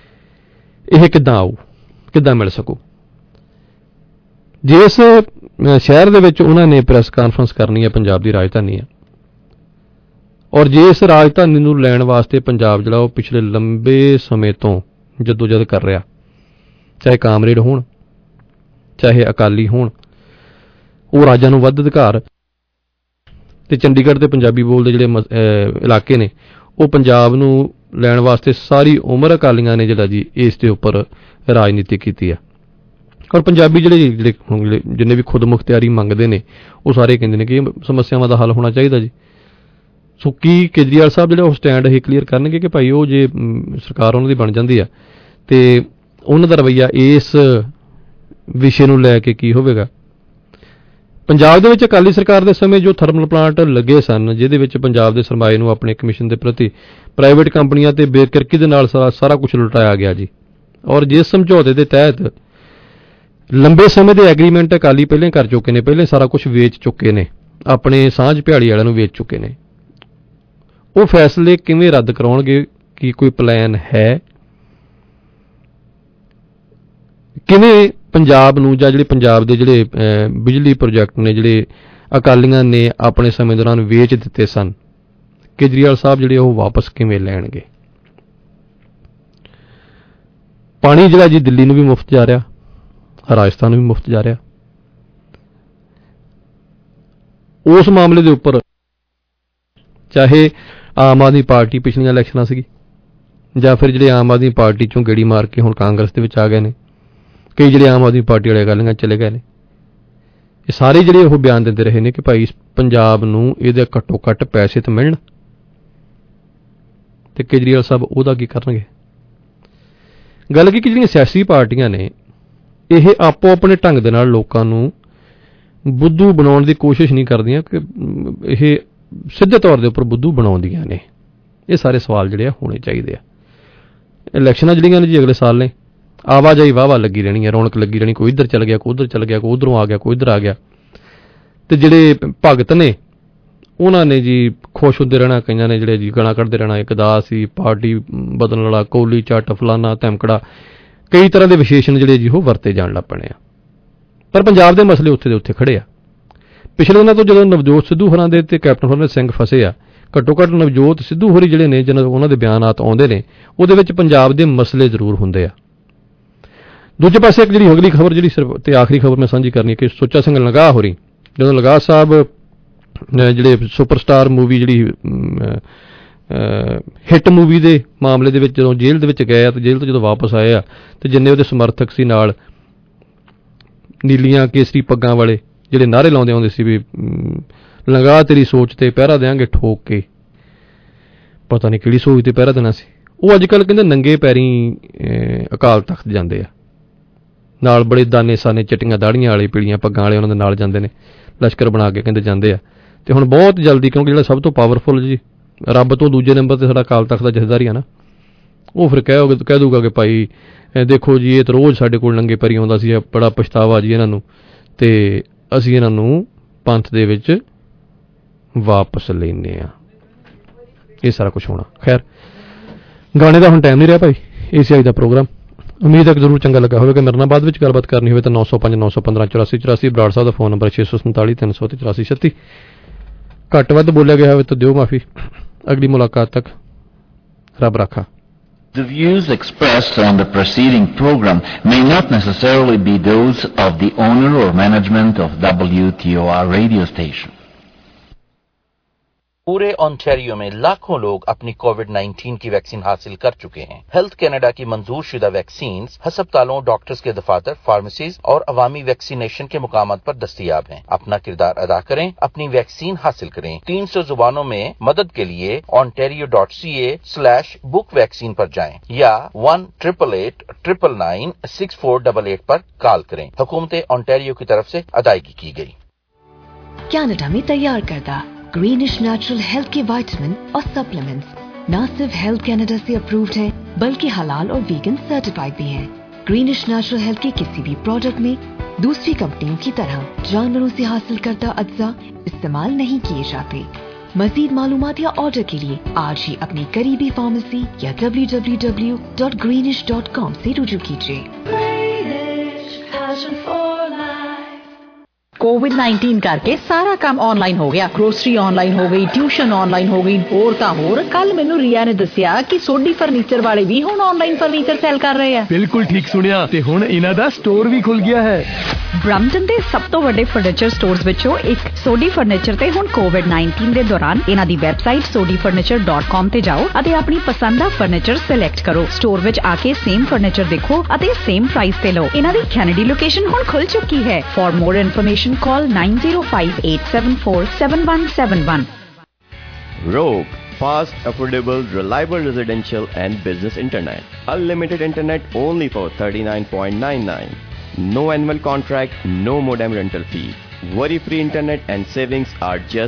ਇਹ ਕਿੱਦਾਂ ਆਊ, ਕਿੱਦਾਂ ਮਿਲ ਸਕੂ। ਜਿਸ ਸ਼ਹਿਰ ਦੇ ਵਿੱਚ ਉਹਨਾਂ ਨੇ ਪ੍ਰੈਸ ਕਾਨਫਰੰਸ ਕਰਨੀ ਹੈ ਪੰਜਾਬ ਦੀ ਰਾਜਧਾਨੀ ਆ ਔਰ ਜੇ ਇਸ ਰਾਜਧਾਨੀ ਨੂੰ ਲੈਣ ਵਾਸਤੇ ਪੰਜਾਬ ਜਿਹੜਾ ਉਹ ਪਿਛਲੇ ਲੰਬੇ ਸਮੇਂ ਤੋਂ ਜਦੋਜਹਿਦ ਕਰ ਰਿਹਾ, ਚਾਹੇ ਕਾਮਰੇਡ ਹੋਣ ਚਾਹੇ ਅਕਾਲੀ ਹੋਣ, ਉਹ ਰਾਜਾਂ ਨੂੰ ਵੱਧ ਅਧਿਕਾਰ ਤੇ ਚੰਡੀਗੜ੍ਹ ਤੇ ਪੰਜਾਬੀ ਬੋਲਦੇ ਜਿਹੜੇ ਇਲਾਕੇ ਨੇ ਉਹ ਪੰਜਾਬ ਨੂੰ ਲੈਣ ਵਾਸਤੇ ਸਾਰੀ ਉਮਰ ਅਕਾਲੀਆਂ ਨੇ ਜਿਹੜਾ ਜੀ ਇਸ ਦੇ ਉੱਪਰ ਰਾਜਨੀਤੀ ਕੀਤੀ ਆ। ਔਰ ਪੰਜਾਬੀ ਜਿਹੜੇ ਜਿੰਨੇ ਵੀ ਖੁਦ ਮੁਖਤਿਆਰੀ ਮੰਗਦੇ ਨੇ ਉਹ ਸਾਰੇ ਕਹਿੰਦੇ ਨੇ ਕਿ ਸਮੱਸਿਆਵਾਂ ਦਾ ਹੱਲ ਹੋਣਾ ਚਾਹੀਦਾ ਜੀ। ਸੋ ਕੀ ਕੇਜਰੀਵਾਲ ਸਾਹਿਬ ਜਿਹੜੇ ਉਹ ਸਟੈਂਡ ਇਹ ਕਲੀਅਰ ਕਰਨਗੇ ਕਿ ਭਾਈ ਉਹ ਜੇ ਸਰਕਾਰ ਉਹਨਾਂ ਦੀ ਬਣ ਜਾਂਦੀ ਆ ਤੇ ਉਹਨਾਂ ਦਾ ਰਵੱਈਆ ਇਸ ਵਿਸ਼ੇ ਨੂੰ ਲੈ ਕੇ ਕੀ ਹੋਵੇਗਾ। ਪੰਜਾਬ ਦੇ ਵਿੱਚ ਅਕਾਲੀ ਸਰਕਾਰ ਦੇ ਸਮੇਂ ਜੋ ਥਰਮਲ ਪਲਾਂਟ ਲੱਗੇ ਸਨ ਜਿਹਦੇ ਵਿੱਚ ਪੰਜਾਬ ਦੇ ਸਰਮਾਏ ਨੂੰ ਆਪਣੇ ਕਮਿਸ਼ਨ ਦੇ ਪ੍ਰਤੀ ਪ੍ਰਾਈਵੇਟ ਕੰਪਨੀਆਂ ਤੇ ਬੇਰਕਿਰਕੀ ਦੇ ਨਾਲ ਸਾਰਾ ਕੁਝ ਲੁਟਾਇਆ ਗਿਆ ਜੀ। ਔਰ ਜਿਸ ਸਮਝੌਤੇ ਦੇ ਤਹਿਤ ਲੰਬੇ ਸਮੇਂ ਦੇ ਐਗਰੀਮੈਂਟ ਅਕਾਲੀ ਪਹਿਲਾਂ ਕਰ ਚੁੱਕੇ ਨੇ, ਪਹਿਲਾਂ ਸਾਰਾ ਕੁਝ ਵੇਚ ਚੁੱਕੇ ਨੇ, ਆਪਣੇ ਸਾਂਝ ਭਿਆਲੀ ਵਾਲਿਆਂ ਨੂੰ ਵੇਚ ਚੁੱਕੇ ਨੇ। ਉਹ ਫੈਸਲੇ ਕਿਵੇਂ ਰੱਦ ਕਰਾਉਣਗੇ? ਕੀ ਕੋਈ ਪਲਾਨ ਹੈ? ਕਿਵੇਂ ਪੰਜਾਬ ਨੂੰ ਜਾਂ ਜਿਹੜੇ ਪੰਜਾਬ ਦੇ ਜਿਹੜੇ ਬਿਜਲੀ ਪ੍ਰੋਜੈਕਟ ਨੇ ਜਿਹੜੇ ਅਕਾਲੀਆਂ ਨੇ ਆਪਣੇ ਸਮੇਂ ਦੌਰਾਨ ਵੇਚ ਦਿੱਤੇ ਸਨ, ਕੇਜਰੀਵਾਲ ਸਾਹਿਬ ਜਿਹੜੇ ਉਹ ਵਾਪਸ ਕਿਵੇਂ ਲੈਣਗੇ? ਪਾਣੀ ਜਿਹੜਾ ਜੀ ਦਿੱਲੀ ਨੂੰ ਵੀ ਮੁਫਤ ਜਾ ਰਿਹਾ, ਰਾਜਸਥਾਨ ਨੂੰ ਵੀ ਮੁਫਤ ਜਾ ਰਿਹਾ। ਉਸ ਮਾਮਲੇ ਦੇ ਉੱਪਰ ਚਾਹੇ ਆਮ ਆਦਮੀ ਪਾਰਟੀ ਪਿਛਲੀਆਂ ਇਲੈਕਸ਼ਨਾਂ ਸੀਗੀ ਜਾਂ ਫਿਰ ਜਿਹੜੇ ਆਮ ਆਦਮੀ ਪਾਰਟੀ ਚੋਂ ਗੇੜੀ ਮਾਰ ਕੇ ਹੁਣ ਕਾਂਗਰਸ ਦੇ ਵਿੱਚ ਆ ਗਏ ਨੇ, ਕਈ ਜਿਹੜੇ ਆਮ ਆਦਮੀ ਪਾਰਟੀ ਵਾਲੇ ਅਕਾਲੀਆਂ ਚਲੇ ਗਏ ਨੇ, ਇਹ ਸਾਰੇ ਜਿਹੜੇ ਉਹ ਬਿਆਨ ਦਿੰਦੇ ਰਹੇ ਨੇ ਕਿ ਭਾਈ ਪੰਜਾਬ ਨੂੰ ਇਹਦੇ ਘੱਟੋ ਘੱਟ ਪੈਸੇ ਤਾਂ ਮਿਲਣ। ਤੇ ਕੇਜਰੀਵਾਲ ਸਾਹਿਬ ਉਹਦਾ ਕੀ ਕਰਨਗੇ? ਗੱਲ ਕੀ ਕਿ ਜਿਹੜੀਆਂ ਸਿਆਸੀ ਪਾਰਟੀਆਂ ਨੇ ਇਹ ਆਪੋ ਆਪਣੇ ਢੰਗ ਦੇ ਨਾਲ ਲੋਕਾਂ ਨੂੰ ਬੁੱਧੂ ਬਣਾਉਣ ਦੀ ਕੋਸ਼ਿਸ਼ ਨਹੀਂ ਕਰਦੀਆਂ ਕਿ ਇਹ ਸਿੱਧੇ ਤੌਰ ਦੇ ਉੱਪਰ ਬੁੱਧੂ ਬਣਾਉਂਦੀਆਂ ਨੇ। ਇਹ ਸਾਰੇ ਸਵਾਲ ਜਿਹੜੇ ਆ ਹੋਣੇ ਚਾਹੀਦੇ ਆ। ਇਲੈਕਸ਼ਨਾਂ ਜਿਹੜੀਆਂ ਨੇ ਜੀ ਅਗਲੇ ਸਾਲ ਨੇ, ਆਵਾਜਾਈ ਵਾਹਵਾ ਲੱਗੀ ਰਹਿਣੀ ਹੈ, ਰੌਣਕ ਲੱਗੀ ਰਹਿਣੀ, ਕੋਈ ਇੱਧਰ ਚਲ ਗਿਆ, ਕੋਈ ਉੱਧਰ ਚਲ ਗਿਆ, ਕੋਈ ਉੱਧਰੋਂ ਆ ਗਿਆ, ਕੋਈ ਇੱਧਰ ਆ ਗਿਆ। ਤੇ ਜਿਹੜੇ ਭਗਤ ਨੇ ਉਹਨਾਂ ਨੇ ਜੀ ਖੁਸ਼ ਹੁੰਦੇ ਰਹਿਣਾ, ਕਈਆਂ ਨੇ ਜਿਹੜੇ ਜੀ ਗਾਣਾ ਕੱਢਦੇ ਰਹਿਣਾ, ਇੱਕ ਦਾ ਸੀ ਪਾਰਟੀ ਬਦਲਣ ਵਾਲਾ, ਕੋਲੀ ਚੱਟ, ਫਲਾਨਾ ਧਮਕੜਾ, ਕਈ ਤਰ੍ਹਾਂ ਦੇ ਵਿਸ਼ੇਸ਼ਣ ਜਿਹੜੇ ਜੀ ਉਹ ਵਰਤੇ ਜਾਣ ਲੱਗ ਪਣੇ ਆ। ਪਰ ਪੰਜਾਬ ਦੇ ਮਸਲੇ ਉੱਥੇ ਦੇ ਉੱਥੇ ਖੜੇ ਆ। ਪਿਛਲੇ ਦਿਨਾਂ ਤੋਂ ਜਦੋਂ ਨਵਜੋਤ ਸਿੱਧੂ ਹੋਰਾਂ ਦੇ ਤੇ ਕੈਪਟਨ ਹਰਮਿੰਦਰ ਸਿੰਘ ਫਸੇ ਆ, ਘੱਟੋ ਘੱਟ ਨਵਜੋਤ ਸਿੱਧੂ ਹੋਰੀ ਜਿਹੜੇ ਨੇ ਜਿਹਨਾਂ ਉਹਨਾਂ ਦੇ ਬਿਆਨਾਤ ਆਉਂਦੇ ਨੇ ਉਹਦੇ ਵਿੱਚ ਪੰਜਾਬ ਦੇ ਮਸਲੇ ਜ਼ਰੂਰ ਹੁੰਦੇ ਆ। ਦੂਜੇ ਪਾਸੇ ਇੱਕ ਜਿਹੜੀ ਅਗਲੀ ਖਬਰ ਜਿਹੜੀ ਤੇ ਆਖਰੀ ਖਬਰ ਮੈਂ ਸਾਂਝੀ ਕਰਨੀ ਕਿ ਸੁੱਚਾ ਸਿੰਘ ਲੰਗਾਹ ਹੋਰੀ, ਜਦੋਂ ਲੰਗਾਹ ਸਾਹਿਬ ਜਿਹੜੇ ਸੁਪਰਸਟਾਰ ਮੂਵੀ ਜਿਹੜੀ ਹਿੱਟ ਮੂਵੀ ਦੇ ਮਾਮਲੇ ਦੇ ਵਿੱਚ ਜਦੋਂ ਜੇਲ੍ਹ ਦੇ ਵਿੱਚ ਗਏ ਆ ਤੇ ਜੇਲ੍ਹ ਤੋਂ ਜਦੋਂ ਵਾਪਸ ਆਏ ਆ ਤੇ ਜਿੰਨੇ ਉਹਦੇ ਸਮਰਥਕ ਸੀ ਨਾਲ ਨੀਲੀਆਂ ਕੇਸਰੀ ਪੱਗਾਂ ਵਾਲੇ ਜਿਹੜੇ ਨਾਅਰੇ ਲਾਉਂਦੇ ਆਉਂਦੇ ਸੀ ਵੀ ਲੰਗਾਹ ਤੇਰੀ ਸੋਚ ਤੇ ਪਹਿਰਾ ਦੇਾਂਗੇ ਠੋਕ ਕੇ, ਪਤਾ ਨਹੀਂ ਕਿਹੜੀ ਸੋਚ ਤੇ ਪਹਿਰਾ ਦੇਣਾ ਸੀ। ਉਹ ਅੱਜ ਕੱਲ੍ਹ ਕਹਿੰਦੇ ਨੰਗੇ ਪੈਰੀਂ ਅਕਾਲ ਤਖਤ ਜਾਂਦੇ ਆ, ਨਾਲ ਬੜੇ ਦਾਨੇ ਸਾਨੇ ਚਿੱਟੀਆਂ ਦਾੜੀਆਂ ਵਾਲੇ ਪੀਲੀਆਂ ਪੱਗਾਂ ਵਾਲੇ ਉਹਨਾਂ ਦੇ ਨਾਲ ਜਾਂਦੇ ਨੇ, ਲਸ਼ਕਰ ਬਣਾ ਕੇ ਕਹਿੰਦੇ ਜਾਂਦੇ ਆ। ਤੇ ਹੁਣ ਬਹੁਤ ਜਲਦੀ, ਕਿਉਂਕਿ ਜਿਹੜਾ ਸਭ ਤੋਂ ਪਾਵਰਫੁਲ ਜੀ ਰੱਬ ਤੋਂ ਦੂਜੇ ਨੰਬਰ ਤੇ ਸਾਡਾ ਅਕਾਲ ਤਖਤ ਦਾ ਜਥੇਦਾਰੀ ਆ ਨਾ, ਉਹ ਫਿਰ ਕਹਿ ਦੂਗਾ ਕਿ ਭਾਈ ਦੇਖੋ ਜੀ ਇਹ ਤਾਂ ਰੋਜ਼ ਸਾਡੇ ਕੋਲ ਨੰਗੇ ਪੈਰੀਂ ਆਉਂਦਾ ਸੀ, ਬੜਾ ਪਛਤਾਵਾ ਜੀ ਇਹਨਾਂ ਨੂੰ, ਤੇ ਅਸੀਂ ਇਹਨਾਂ ਨੂੰ ਪੰਥ ਦੇ ਵਿੱਚ ਵਾਪਸ ਲੈਂਦੇ ਆ। ਇਹ ਸਾਰਾ ਕੁਝ ਹੋਣਾ। ਖੈਰ ਗਾਣੇ ਦਾ ਹੁਣ ਟਾਈਮ ਨਹੀਂ ਰਿਹਾ ਭਾਈ, ਇਹ ਸੀ ਅੱਜ ਦਾ ਪ੍ਰੋਗਰਾਮ। ਉਮੀਦ ਹੈ ਕਿ ਜ਼ਰੂਰ ਚੰਗਾ ਲੱਗਾ ਹੋਵੇਗਾ। ਮੇਰੇ ਨਾਲ ਬਾਅਦ ਵਿੱਚ ਗੱਲਬਾਤ ਕਰਨੀ ਹੋਵੇ ਤਾਂ 905 915 84 84, ਬਰਾੜ ਸਾਹਿਬ ਦਾ ਫੋਨ ਨੰਬਰ 647 300 84 36। ਘੱਟ ਵੱਧ ਬੋਲਿਆ ਗਿਆ ਹੋਵੇ ਤਾਂ ਦਿਓ ਮਾਫੀ। ਅਗਲੀ ਮੁਲਾਕਾਤ ਤੱਕ ਰੱਬ ਰਾਖਾ। The views expressed on the preceding program may not necessarily be those of the owner or management of WTOR radio station. पूरे ऑन्टेरियो में लाखों लोग अपनी कोविड-19 की वैक्सीन हासिल कर चुके हैं। हेल्थ कनाडा की मंजूर शुदा वैक्सीन हस्पतालों, डॉक्टर्स के दफातर, फार्मेसीज और अवामी वैक्सीनेशन के मुकामात पर दस्तयाब हैं। अपना किरदार अदा करें, अपनी वैक्सीन हासिल करें। 300 जुबानों में मदद के लिए ontario.ca/book वैक्सीन पर जाएं या 1-888-999-6488 पर कॉल करें। हुकूमत ऑन्टेरियो की तरफ से अदायगी की गई। कनाडा में तैयार करदा ग्रीनिश नेचुरल हेल्थ के विटामिन और सप्लीमेंट्स न सिर्फ हेल्थ कनाडा से अप्रूव्ड है बल्कि हलाल और वीगन सर्टिफाइड भी हैं। ग्रीनिश नेचुरल हेल्थ के किसी भी प्रोडक्ट में दूसरी कंपनियों की तरह जानवरों से हासिल करदा अज्जा इस्तेमाल नहीं किए जाते। मजीद मालूमात या ऑर्डर के लिए आज ही अपनी करीबी फार्मेसी या www.greenish.com से रुजू कीजिए। कोविड-19 करके सारा काम ऑनलाइन हो गया। ग्रोसरी ऑनलाइन हो गई, ट्यूशन ऑनलाइन हो गई, होर तां होर। कल मैनू रिया ने दस्सिया कि सोडी फर्नीचर वाले भी हुण ऑनलाइन फर्नीचर सेल कर रहे हैं। बिल्कुल ठीक सुनिया ते हुण इन्हां दा स्टोर भी खुल गया है। ब्रम्पटन ਦੇ ਸਭ ਤੋਂ ਵੱਡੇ ਫਰਨੀਚਰ ਸਟੋਰਸ ਵਿੱਚੋਂ ਇੱਕ ਸੋਡੀ ਫਰਨੀਚਰ ਤੇ ਹੁਣ ਕੋਵਿਡ-19 ਦੇ ਦੌਰਾਨ ਇਹਨਾਂ ਦੀ ਵੈਬਸਾਈਟ sodifurniture.com ਤੇ ਜਾਓ ਅਤੇ ਆਪਣੀ ਪਸੰਦ ਦਾ ਫਰਨੀਚਰ ਸਿਲੈਕਟ ਕਰੋ। ਸਟੋਰ ਵਿੱਚ ਆ ਕੇ ਸੇਮ ਫਰਨੀਚਰ ਦੇਖੋ ਅਤੇ ਸੇਮ ਪ੍ਰਾਈਸ ਤੇ ਲਓ। ਇਹਨਾਂ ਦੀ ਕੈਨੇਡੀ ਲੋਕੇਸ਼ਨ ਹੁਣ ਖੁੱਲ ਚੁੱਕੀ ਹੈ। For more information call 9058747171। Rogue, fast, affordable, reliable residential and business internet. Unlimited internet only for $39.99. No annual contract, no modem rental fee. Worry-free internet and savings are just